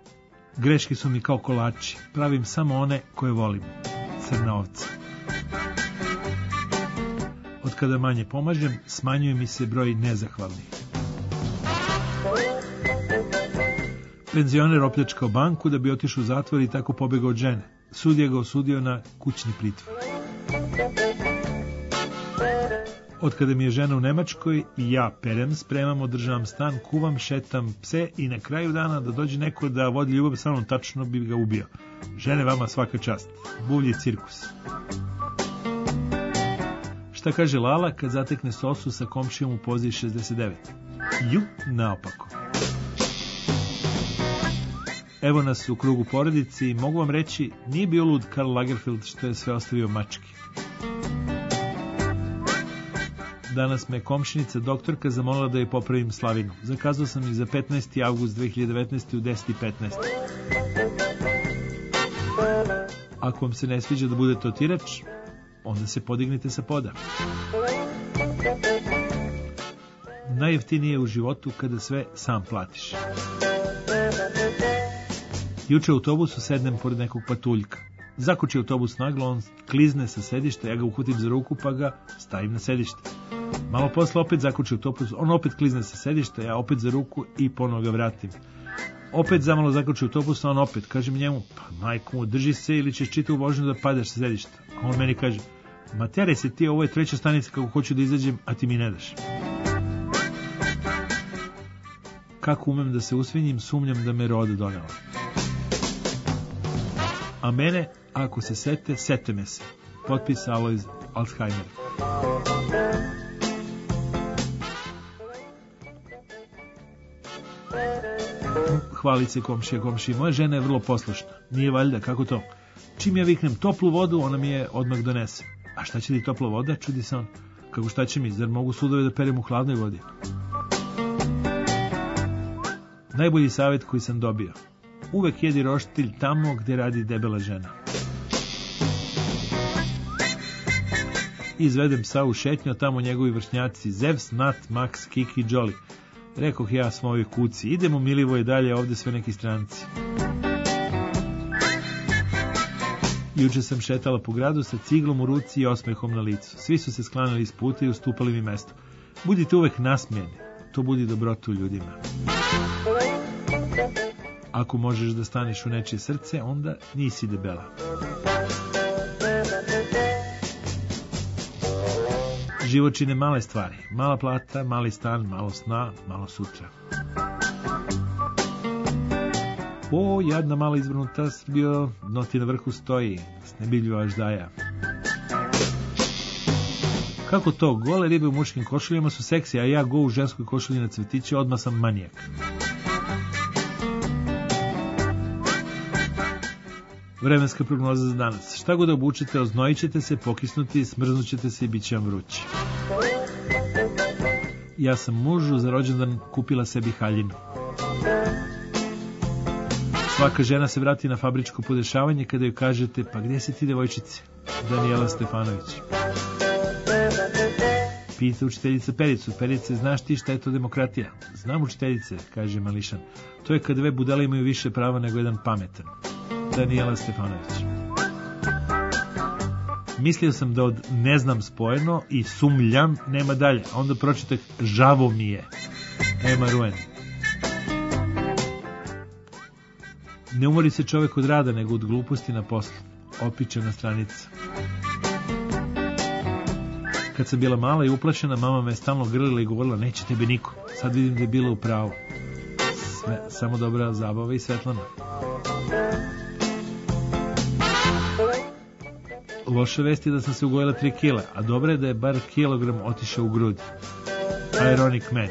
Greške su mi kao kolači, pravim samo one koje volim. Crna ovca. Od kada manje pomažem, smanjuje mi se broj nezahvalnih. Penzioner opljačkao banku da bi otišao u zatvor i tako pobegao od žene. Sudija ga osudio na kućni pritvor. Od kada mi je žena u Nemačkoj i ja perem, spremam, održavam stan, kuvam, šetam pse i na kraju dana da dođe neko da vodi ljubav sa mnom, tačno bi ga ubio. Žene, vama svaka čast. Buvlji cirkus. Šta kaže Lala kad zatekne sosu sa komšijom u poziji šezdeset devet? Ju, naopako. Evo nas u krugu porodici i mogu vam reći, nije bio lud Karl Lagerfeld što je sve ostavio mački. Danas me komšinica doktorka zamolila da je popravim slavinu. Zakazao sam i za petnaesti avgust dve hiljade devetnaeste u deset i petnaest. Ako vam se ne sviđa da budete otirač, onda se podignite sa poda. Najjeftinije u životu kada sve sam platiš. Juče u autobusu sednem pored nekog patuljka. Zakuči autobus naglo, on klizne sa sedišta, ja ga uhvatim za ruku pa ga stavim na sedište. Malo posle opet zakuči autobus, on opet klizne sa sedišta, ja opet za ruku i ponovo ga vratim. Opet zamalo zakuči autobus, a on opet, kažem njemu, pa majko mu, drži se ili ćeš čitavu vožnju da padaš sa sedišta. A on meni kaže, ma teraj se ti, ovo je treća stanica kako hoću da izađem, a ti mi ne daš. Kako umem da se usvinjim, sumnjam da me roda donela. A mene, ako se sete, sete me se. Potpis Alojz Alzheimer. Hvali se komšija komšiji. Moja žena je vrlo poslušna. Nije valjda, kako to? Čim ja viknem toplu vodu, ona mi je odmah donese. A šta će ti topla voda? Čudi se on. Kako šta će mi? Zar mogu sudove da perem u hladnoj vodi? Najbolji savjet koji sam dobio. Uvek jedi roštilj tamo gde radi debela žena. Izvedem psa u šetnju, a tamo njegovi vršnjaci Zevs, Nat, Max, Kiki, Jolly. Rekoh ja svojoj kuci, idemo Milivoje dalje, ovde sve neki stranci. Juče sam šetala po gradu sa ciglom u ruci i osmehom na licu. Svi su se sklanali iz puta i ustupali mi mesto. Budite uvek nasmijeni, to budi dobrotu ljudima. Ako možeš da staneš u nečije srce, onda nisi debela. Život čine male stvari. Mala plata, mali stan, malo sna, malo sutra. O, jadna mala izvrnuta Srbijo, dno ti na vrhu stoji, snebiljiva aždaja. Kako to? Gole ribe u muškim košuljama su seksi, a ja go u ženskoj košulji na cvetiće, odmah sam manijak. Vremenska prognoza za danas. Šta god obučete, oznojit ćete se, pokisnuti, smrznut ćete se i bit će vam vruće. Ja sam mužu za rođendan kupila sebi haljinu. Svaka žena se vrati na fabričko podešavanje kada joj kažete, pa gdje si ti, devojčice? Danijela Stefanović. Pita učiteljica Pericu, Perice, znaš ti šta je to demokratija? Znam učiteljice, kaže Mališan. To je kad dve budale imaju više prava nego jedan pametan. Danijela Stefanović. Mislio sam da od ne znam spojeno i sumljam nema dalje, a onda pročitak žavo mi je. Ema Ruen. Ne umori se čovek od rada, nego od gluposti na poslu. Opičena stranica. Kad sam bila mala i uplašena, mama me stalno grlila i govorila, neće tebe niko. Sad vidim da je bila u pravu. Sve, samo dobra zabava i Svetlana. Loša vest je da sam se ugojila tri kile, a dobra je da je bar kilogram otišao u grudi. Ironic man.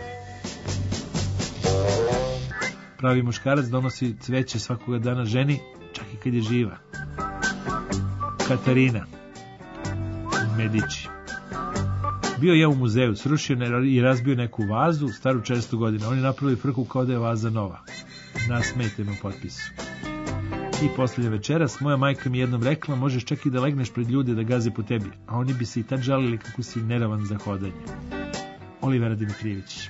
Pravi muškarac donosi cveće svakoga dana ženi, čak i kad je živa. Katarina Medici. Bio je u muzeju, srušio i razbio neku vazu, staru četiristo godina. Oni napravili frku kao da je vaza nova. Nasmejte me u potpisu. I posljednja večeras, moja majka mi jednom rekla, možeš čak i da legneš pred ljude da gaze po tebi, a oni bi se i tad žalili kako si neravan za hodanje. Olivera Dimitrijević.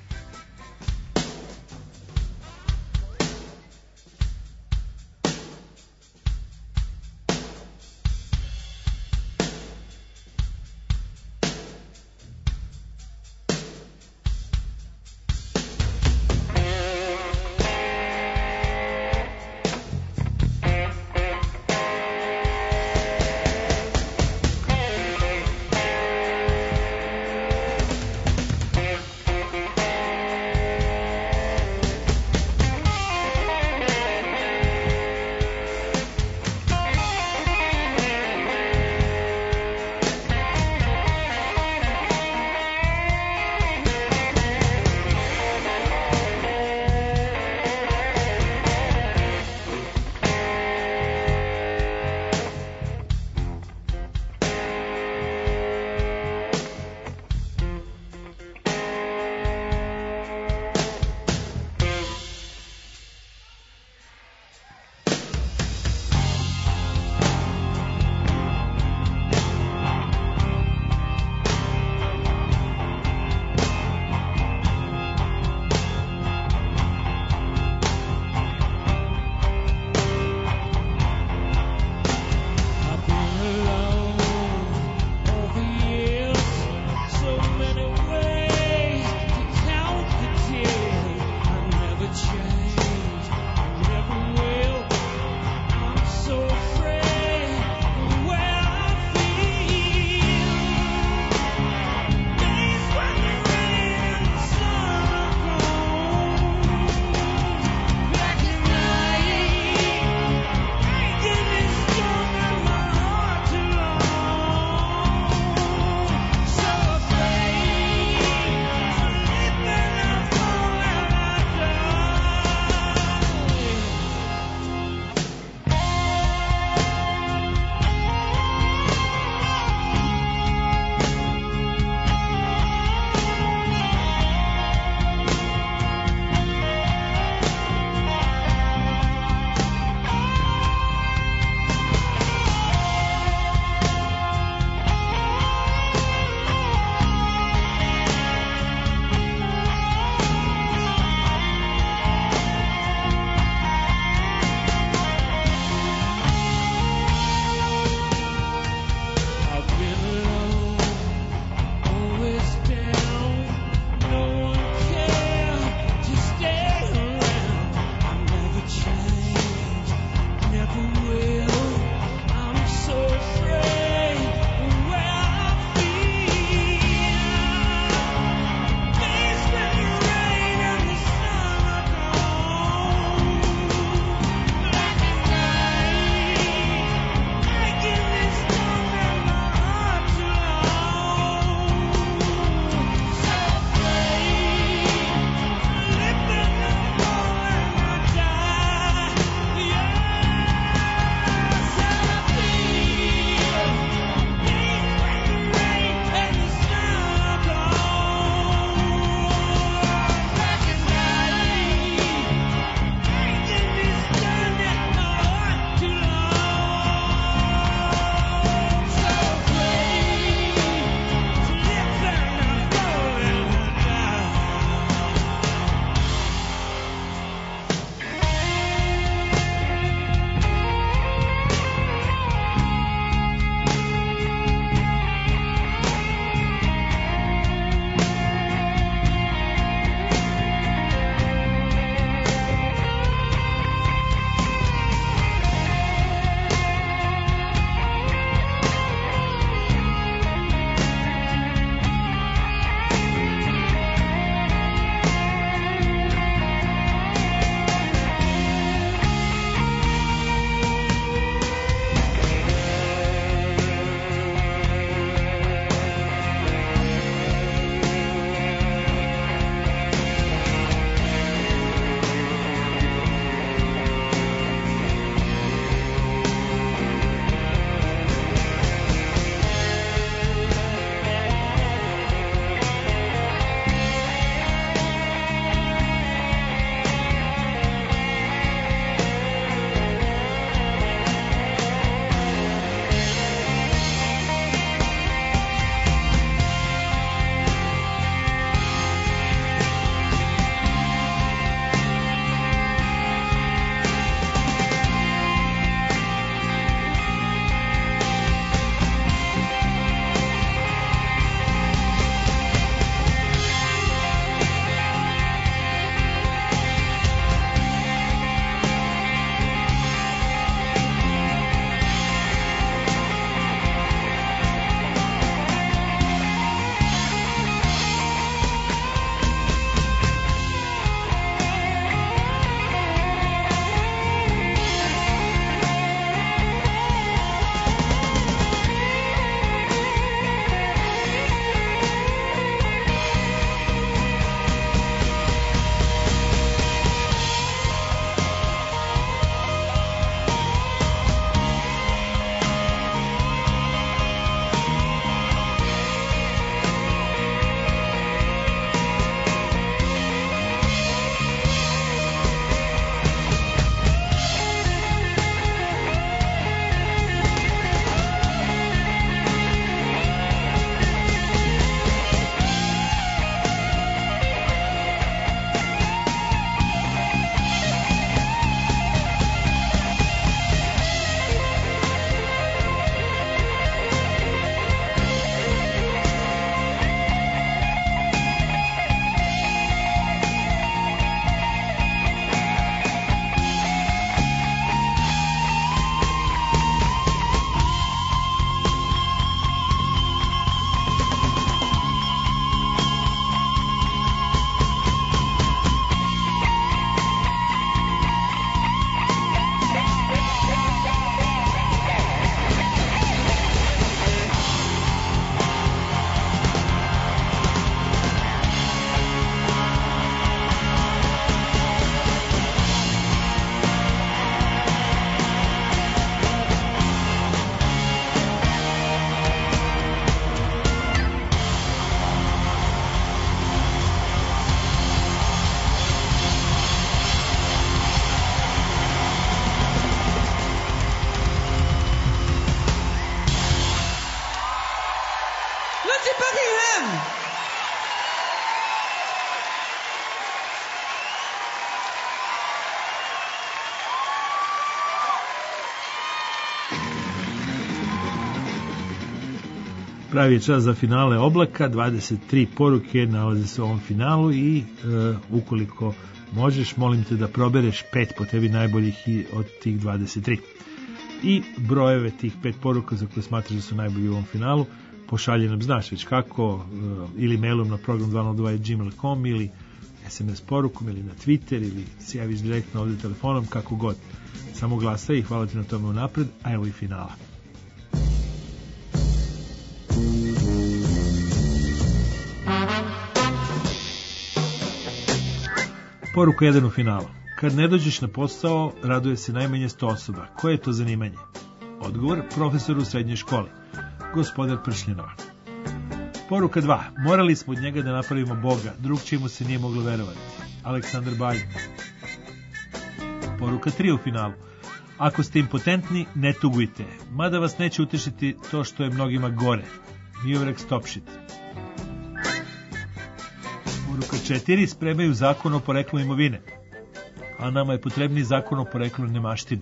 Pravi je čas za finale Oblaka, dvadeset tri poruke nalaze se u ovom finalu i e, ukoliko možeš, molim te da probereš pet po tebi najboljih od tih dvadeset tri. I brojeve tih pet poruka za koje smatraš da su najbolji u ovom finalu, pošalje nam, znaš već kako, e, ili mailom na program dva nula dva at gmail dot com ili es em es porukom ili na Twitter ili se javiš direktno ovdje telefonom, kako god. Samo glasaj i hvala ti na tome unapred, a evo i finala. Poruka jedan u finalu. Kad ne dođeš na posao, raduje se najmanje sto osoba. Koje je to zanimanje? Odgovor, profesor u srednjoj školi. Gospodar Pršljenova. Poruka dva. Morali smo od njega da napravimo Boga, drugčije mu se nije moglo verovati. Aleksandar Baljin. Poruka tri u finalu. Ako ste impotentni, ne tugujte. Mada vas neće utešiti to što je mnogima gore. Mjuvrek Stopšit. Poruka četiri. Spremaju zakon o poreklu imovine. A nama je potrebni zakon o poreklu nemaštine.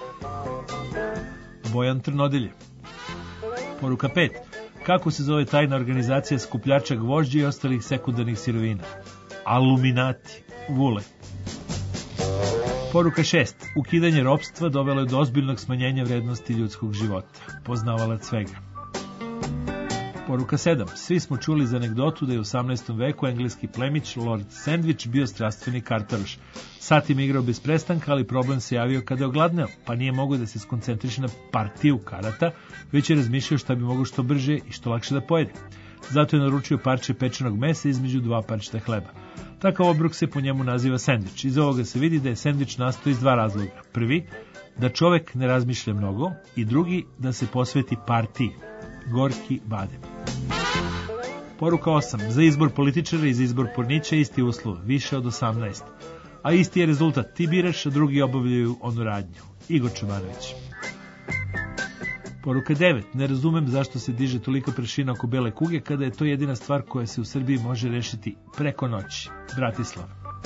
Bojan Trnodelje. Poruka pet. Kako se zove tajna organizacija skupljača gvožđa i ostalih sekundarnih sirovina? Aluminati. Vule. Poruka šest. Ukidanje ropstva dovelo je do ozbiljnog smanjenja vrednosti ljudskog života. Poznavalac svega. Poruka sedam. Svi smo čuli za anegdotu da je u osamnaestom veku engleski plemić Lord Sandwich bio strastveni kartaroš. Satima igrao bez prestanka, ali problem se javio kada je ogladneo, pa nije mogao da se skoncentriše na partiju karata, već je razmišljao šta bi mogao što brže i što lakše da pojede. Zato je naručio parče pečenog mesa između dva parčeta hleba. Takav obrok se po njemu naziva sendvič. Iz ovoga se vidi da je sendvič nastao iz dva razloga. Prvi, da čovek ne razmišlja mnogo, i drugi, da se posveti partiji. Gorki Badem. Poruka osam. Za izbor političara i za izbor pornića isti uslov, više od osamnaest. A isti je rezultat, ti biraš, a drugi obavljaju onu radnju. Igor Čobanović. Poruka devet. Ne razumem zašto se diže tolika prašina oko bele kuge, kada je to jedina stvar koja se u Srbiji može rešiti preko noći. Bratislav.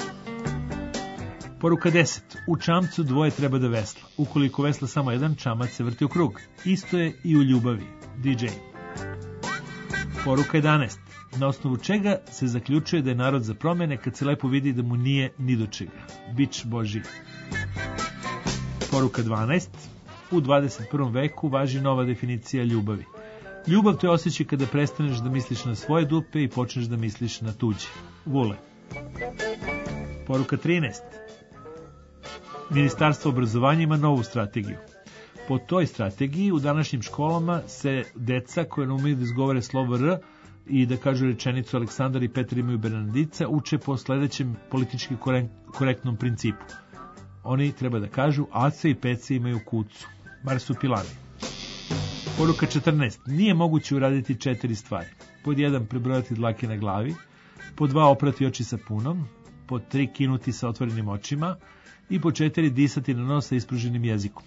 Poruka deset. U čamcu dvoje treba da vesla. Ukoliko vesla samo jedan, čamac se vrti u krug. Isto je i u ljubavi. D J. Poruka jedanaest. Na osnovu čega se zaključuje da je narod za promene kad se lepo vidi da mu nije ni do čega. Bič Boži. Poruka dvanaest. U dvadeset prvom veku važi nova definicija ljubavi. Ljubav to je osjećaj kada prestaneš da misliš na svoje dupe i počneš da misliš na tuđe. Vule. Poruka trinaest. Ministarstvo obrazovanja ima novu strategiju. Po toj strategiji u današnjim školama se deca koje ne umeju da izgovore slovo R i da kažu rečenicu Aleksandar i Petar imaju Bernardica uče po sledećem politički korektnom principu. Oni treba da kažu Ace i Pece imaju kucu. Marsupilami. Poruka četrnaest. Nije moguće uraditi četiri stvari. Pod jedan, prebrojati dlake na glavi. Pod dva, oprati oči sapunom. Pod tri, kinuti sa otvorenim očima. I po četiri, disati na nos sa ispruženim jezikom.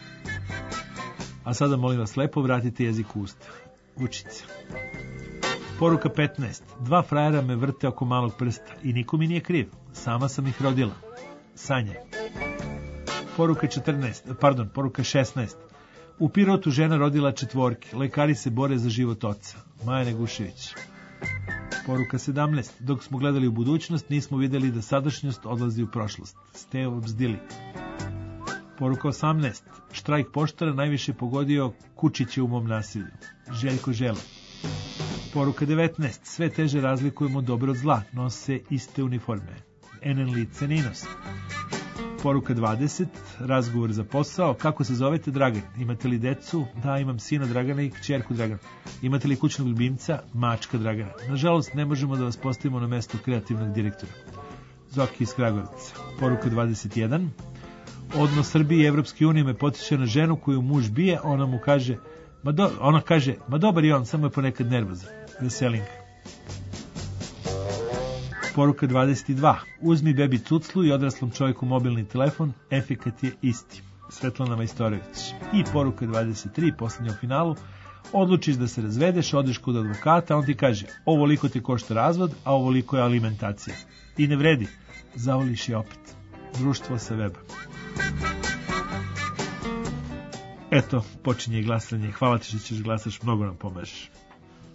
A sada molim vas lepo, vratite jezik u usta. Učice. Poruka petnaest. Dva frajera me vrte oko malog prsta i niko mi nije kriv. Sama sam ih rodila. Sanja. Poruka četrnaest. Pardon, poruka šesnaest. U Pirotu žena rodila četvorke. Lekari se bore za život oca. Maja Negušević. Poruka sedamnaest. Dok smo gledali u budućnost, nismo vidjeli da sadašnjost odlazi u prošlost. Stevo Bzdili. Poruka osamnaest. Štrajk poštara najviše pogodio kučiće u mom nasilju. Željko Žele. Poruka devetnaest. Sve teže razlikujemo dobro od zla. Nose iste uniforme. Enen lice Ninos. Poruka dvadeset. Razgovor za posao. Kako se zovete, Dragan? Imate li decu? Da, imam sina Dragana i kćerku Dragana. Imate li kućnog ljubimca? Mačka Dragana. Nažalost, ne možemo da vas postavimo na mesto kreativnog direktora. Zoki iz Kragujevca. Poruka dvadeset jedan. Odnos Srbije i Evropske unije me potiče na ženu koju muž bije, ona mu kaže, ma do, ona kaže, ma dobar je on, samo je ponekad nervozan. Veselinka. Poruka dvadeset dva. Uzmi bebi cuclu i odraslom čovjeku mobilni telefon, efekat je isti. Svetlana Majstorović. I poruka dvadeset tri, posljednja u finalu. Odlučiš da se razvedeš, odeš kod advokata, on ti kaže, ovoliko ti košta razvod, a ovoliko je alimentacija. I ne vredi, zavoliš je opet. Društvo sa weba. Eto, počinje glasanje. Hvala ti što ćeš glasaš, mnogo nam pomažeš.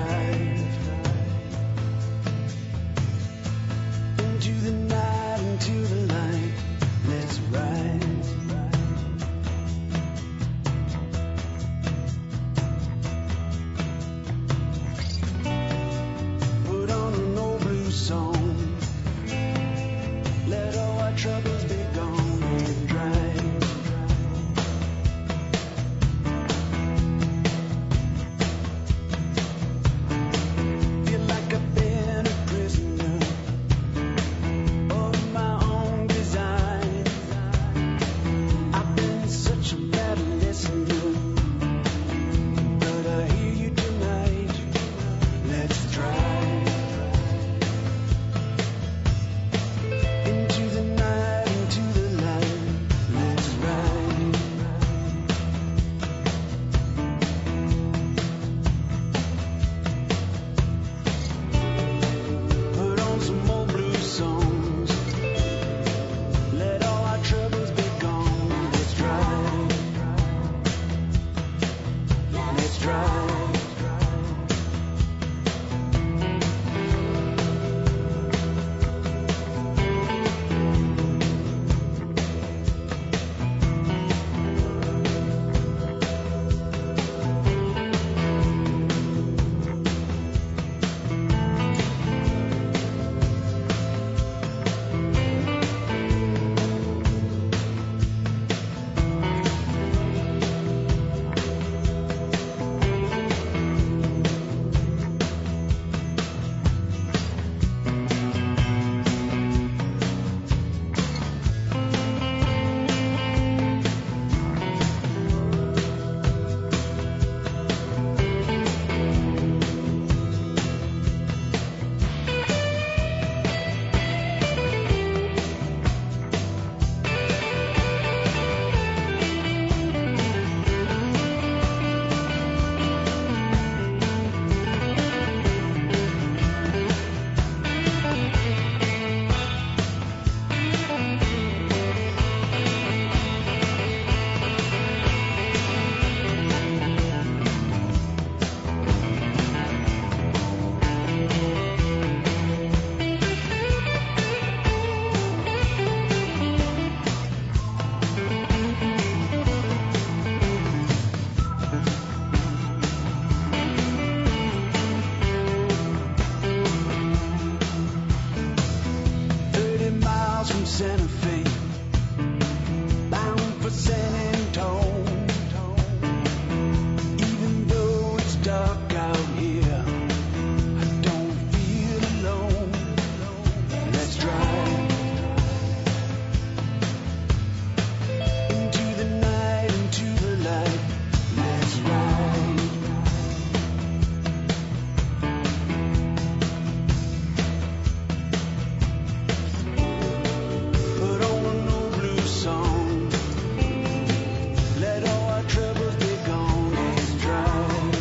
drive into the night, into the light. Let's ride. Put on an old blue song. Let all our troubles be gone and drive. Feel like I've been a prisoner of my own design. I've been such a bad listener, but I hear you tonight. Let's drive into the night, into the light. Let's ride. Put on some old blue songs. Let all our troubles be gone. Let's drive. Let's drive. Thirty miles from Santa Fe, bound for San Antone. Even though it's dark out here, I don't feel alone. Let's drive into the night, into the light. Let's ride. Put on an old blue song. Let all our troubles be gone. Let's drive.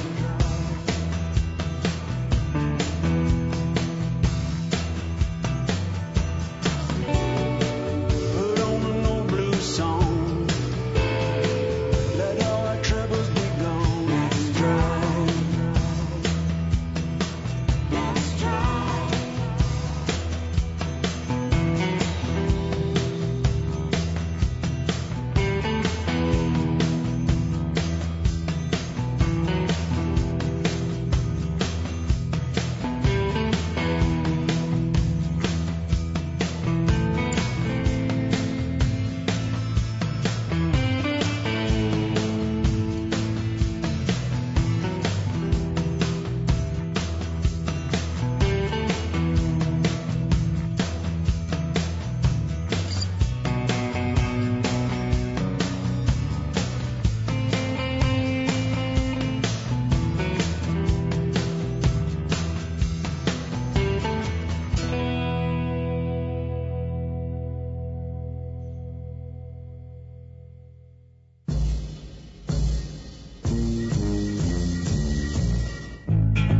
Put on an old blue song. Let all our troubles be gone. Let's drive. Let's drive.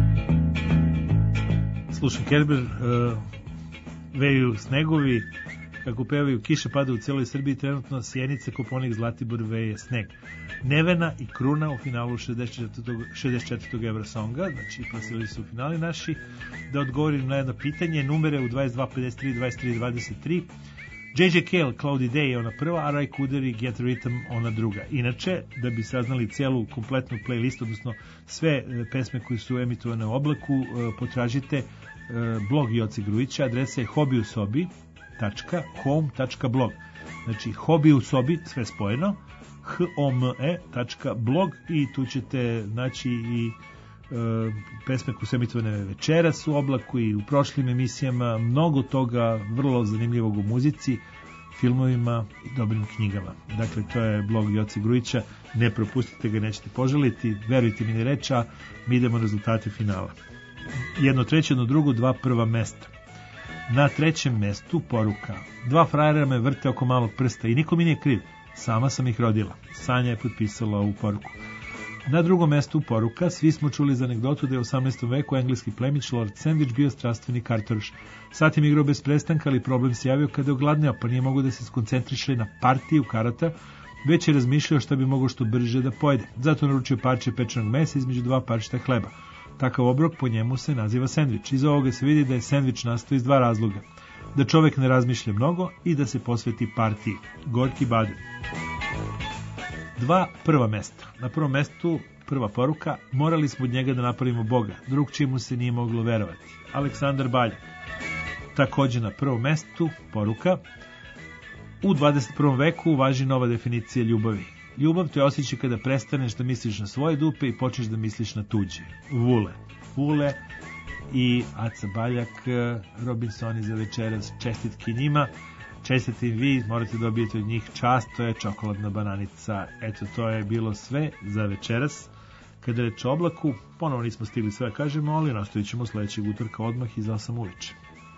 Slušaj, Kerber, uh, veju snegovi, Kako pevaju, kiša pada u cijeloj Srbiji, trenutno Sjenice, Koponik, Zlatibor, veje sneg. Nevena i Kruna u finalu šezdeset četvrtog Eurosonga, znači plasirali su u finali naši. Da odgovorim na jedno pitanje, numere u dvadeset dva, pedeset tri, dvadeset tri, dvadeset tri. J J. Cale, Cloudy Day je ona prva, a Ray Cooder i Get Rhythm ona druga. Inače, da bi saznali cijelu kompletnu playlist, odnosno sve pesme koje su emitovane u oblaku, potražite blog Joce Grujića, adresa je hobi u sobi tačka home tačka blog. Znači, hobi u sobi, sve spojeno, home tačka blog, i tu ćete naći i e, pesme koje su emitovane večeras u oblaku i u prošlim emisijama, mnogo toga vrlo zanimljivog u muzici, filmovima i dobrim knjigama. Dakle, to je blog Joce Grujića, ne propustite ga, nećete poželiti, verujte mi, ne reča, mi idemo na rezultate finala. Jedno treće, jedno drugo, dva prva mesta. Na trećem mestu poruka: dva frajera me vrte oko malog prsta i niko mi nije kriv, sama sam ih rodila. Sanja je potpisala ovu poruku. Na drugom mestu poruka: svi smo čuli za anegdotu da je u osamnaestom veku engleski plemić Lord Sandwich bio strastveni kartoruš. Satim igrao bez prestanka, ali problem se javio kada je ogladneo, pa nije mogao da se skoncentriše na partiju karata, već je razmišljao šta bi mogao što brže da pojede. Zato naručio parče pečenog mesa između dva parčeta hleba. Takav obrok po njemu se naziva sendvič. Iz ovoga se vidi da je sendvič nastao iz dva razloga: da čovjek ne razmišlja mnogo i da se posveti partiji. Gorki Baden. Dva prva mesta. Na prvom mestu prva poruka: morali smo od njega da napravimo Boga, drug čemu se nije moglo verovati. Aleksandar Baljak. Također na prvom mestu poruka: u dvadeset prvom veku važi nova definicija ljubavi. Ljubav to je osjećaj kada prestaneš da misliš na svoje dupe i počneš da misliš na tuđe. Vule. Vule i Aca Baljak, Robinsoni za večeras, čestitki njima. Čestite i vi, morate dobijeti od njih čast, to je čokoladna bananica. Eto, to je bilo sve za večeras. Kada reč o oblaku, ponovo nismo stigli sve da kažemo, ali nastavit ćemo sledećeg utorka odmah iz osam uveče.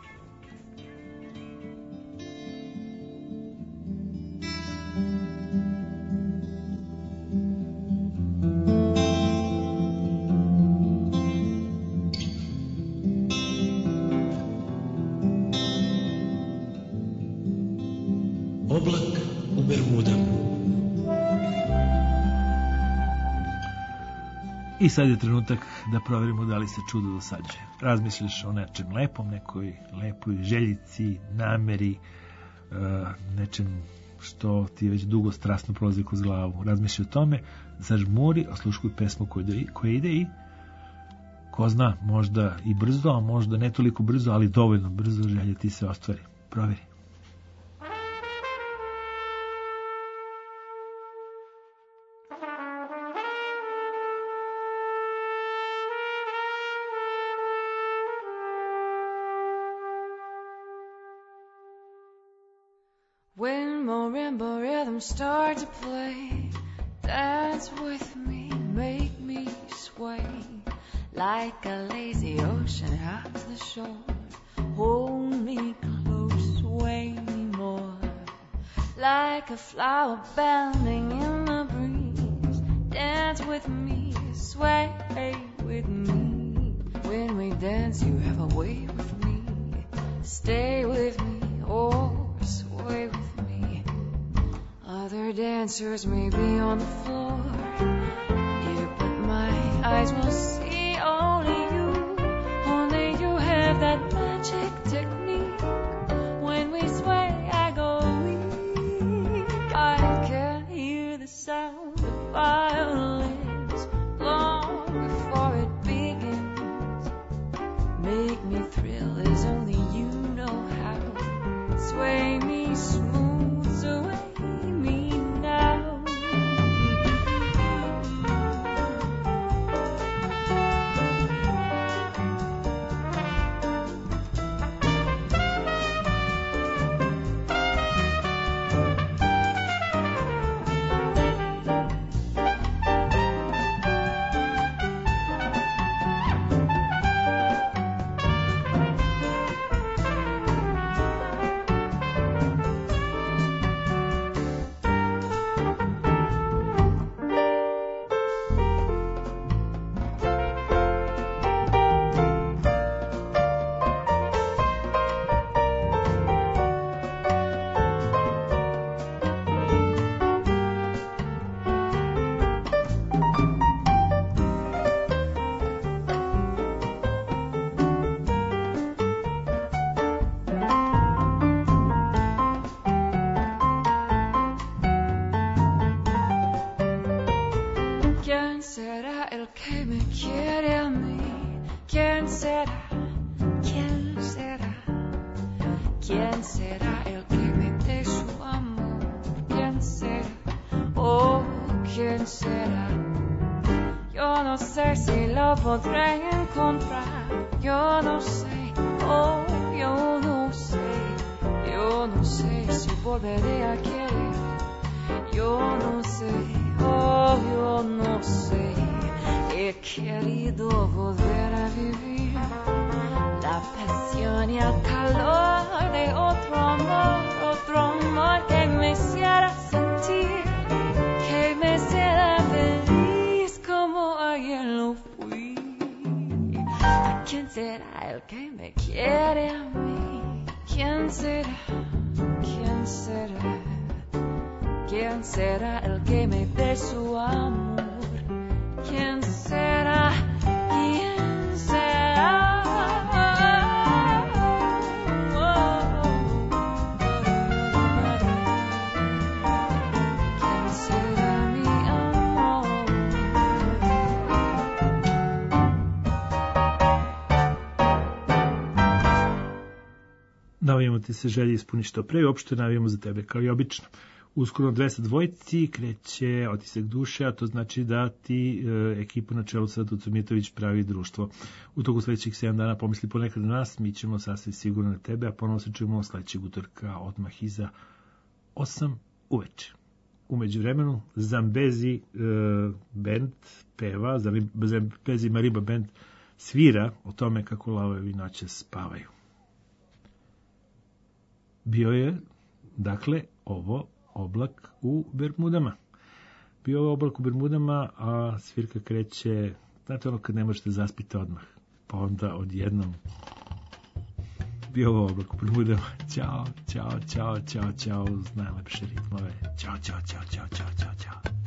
I sad je trenutak da proverimo da li se čudo dosađuje. Razmisliš o nečem lepom, nekoj lepoj željici, nameri, nečem što ti već dugo strasno prolazi kroz glavu. Razmisli o tome, zažmuri, osluškuj pesmu koja ide i ko zna, možda i brzo, a možda ne toliko brzo, ali dovoljno brzo želja ti se ostvari. Proveri. When marimba rhythms start to play, dance with me, make me sway like a lazy ocean out to the shore. Hold me close, sway me more like a flower bending in the breeze. Dance with me, sway with me. When we dance, you have a way with me. Stay with me, or sway with me. Other dancers may be on the floor, dear, but my eyes will see only you. Only you have that magic technique. When we sway, I go weak. I can hear the sound of violins long before it begins. Make me thrill as only you know how. Sway me smooth, sway me now. será? ¿Quién será? ¿Quién será el que me dé su amor? ¿Quién será? Oh, ¿quién será? Yo no sé si lo podré encontrar. Yo no sé, oh, yo no sé. Yo no sé si volveré a querer. Yo no sé, oh, yo no sé. He querido volver a vivir la pasión y el calor de otro amor, otro amor que me hiciera sentir, que me hiciera feliz como ayer lo fui. ¿Quién será el que me quiere a mí? ¿Quién será? ¿Quién será? ¿Quién será el que me dé su amor? ¿Quién será? ¿Quién será? ¿Quién será mi amor? Navijamo ti se želje ispuni što pre i uopšte navijamo za tebe kao i obično. Uskoro dvesta dvojici kreće Otisak duše, a to znači da ti e, ekipu na čelu sa Tucom Mitović pravi društvo. U toku sledećih sedam dana pomisli ponekad na nas, mi ćemo sasvim sigurno na tebe, a ponovo se čujemo sledećeg utorka odmah iza osam uveče. Umeđu vremenu Zambezi e, band peva, Zambezi Mariba band svira o tome kako lavovi noće spavaju. Bio je, dakle, ovo oblak u Bermudama. Bio je oblak u Bermudama, a svirka kreće, znate ono kad ne možete zaspiti odmah, pa onda odjednom bio ovo oblak u Bermudama. Ćao, ćao, ćao, ćao, ćao, uz najlepše ritmove. Ćao, ćao, ćao, ćao, ćao, ćao, ćao.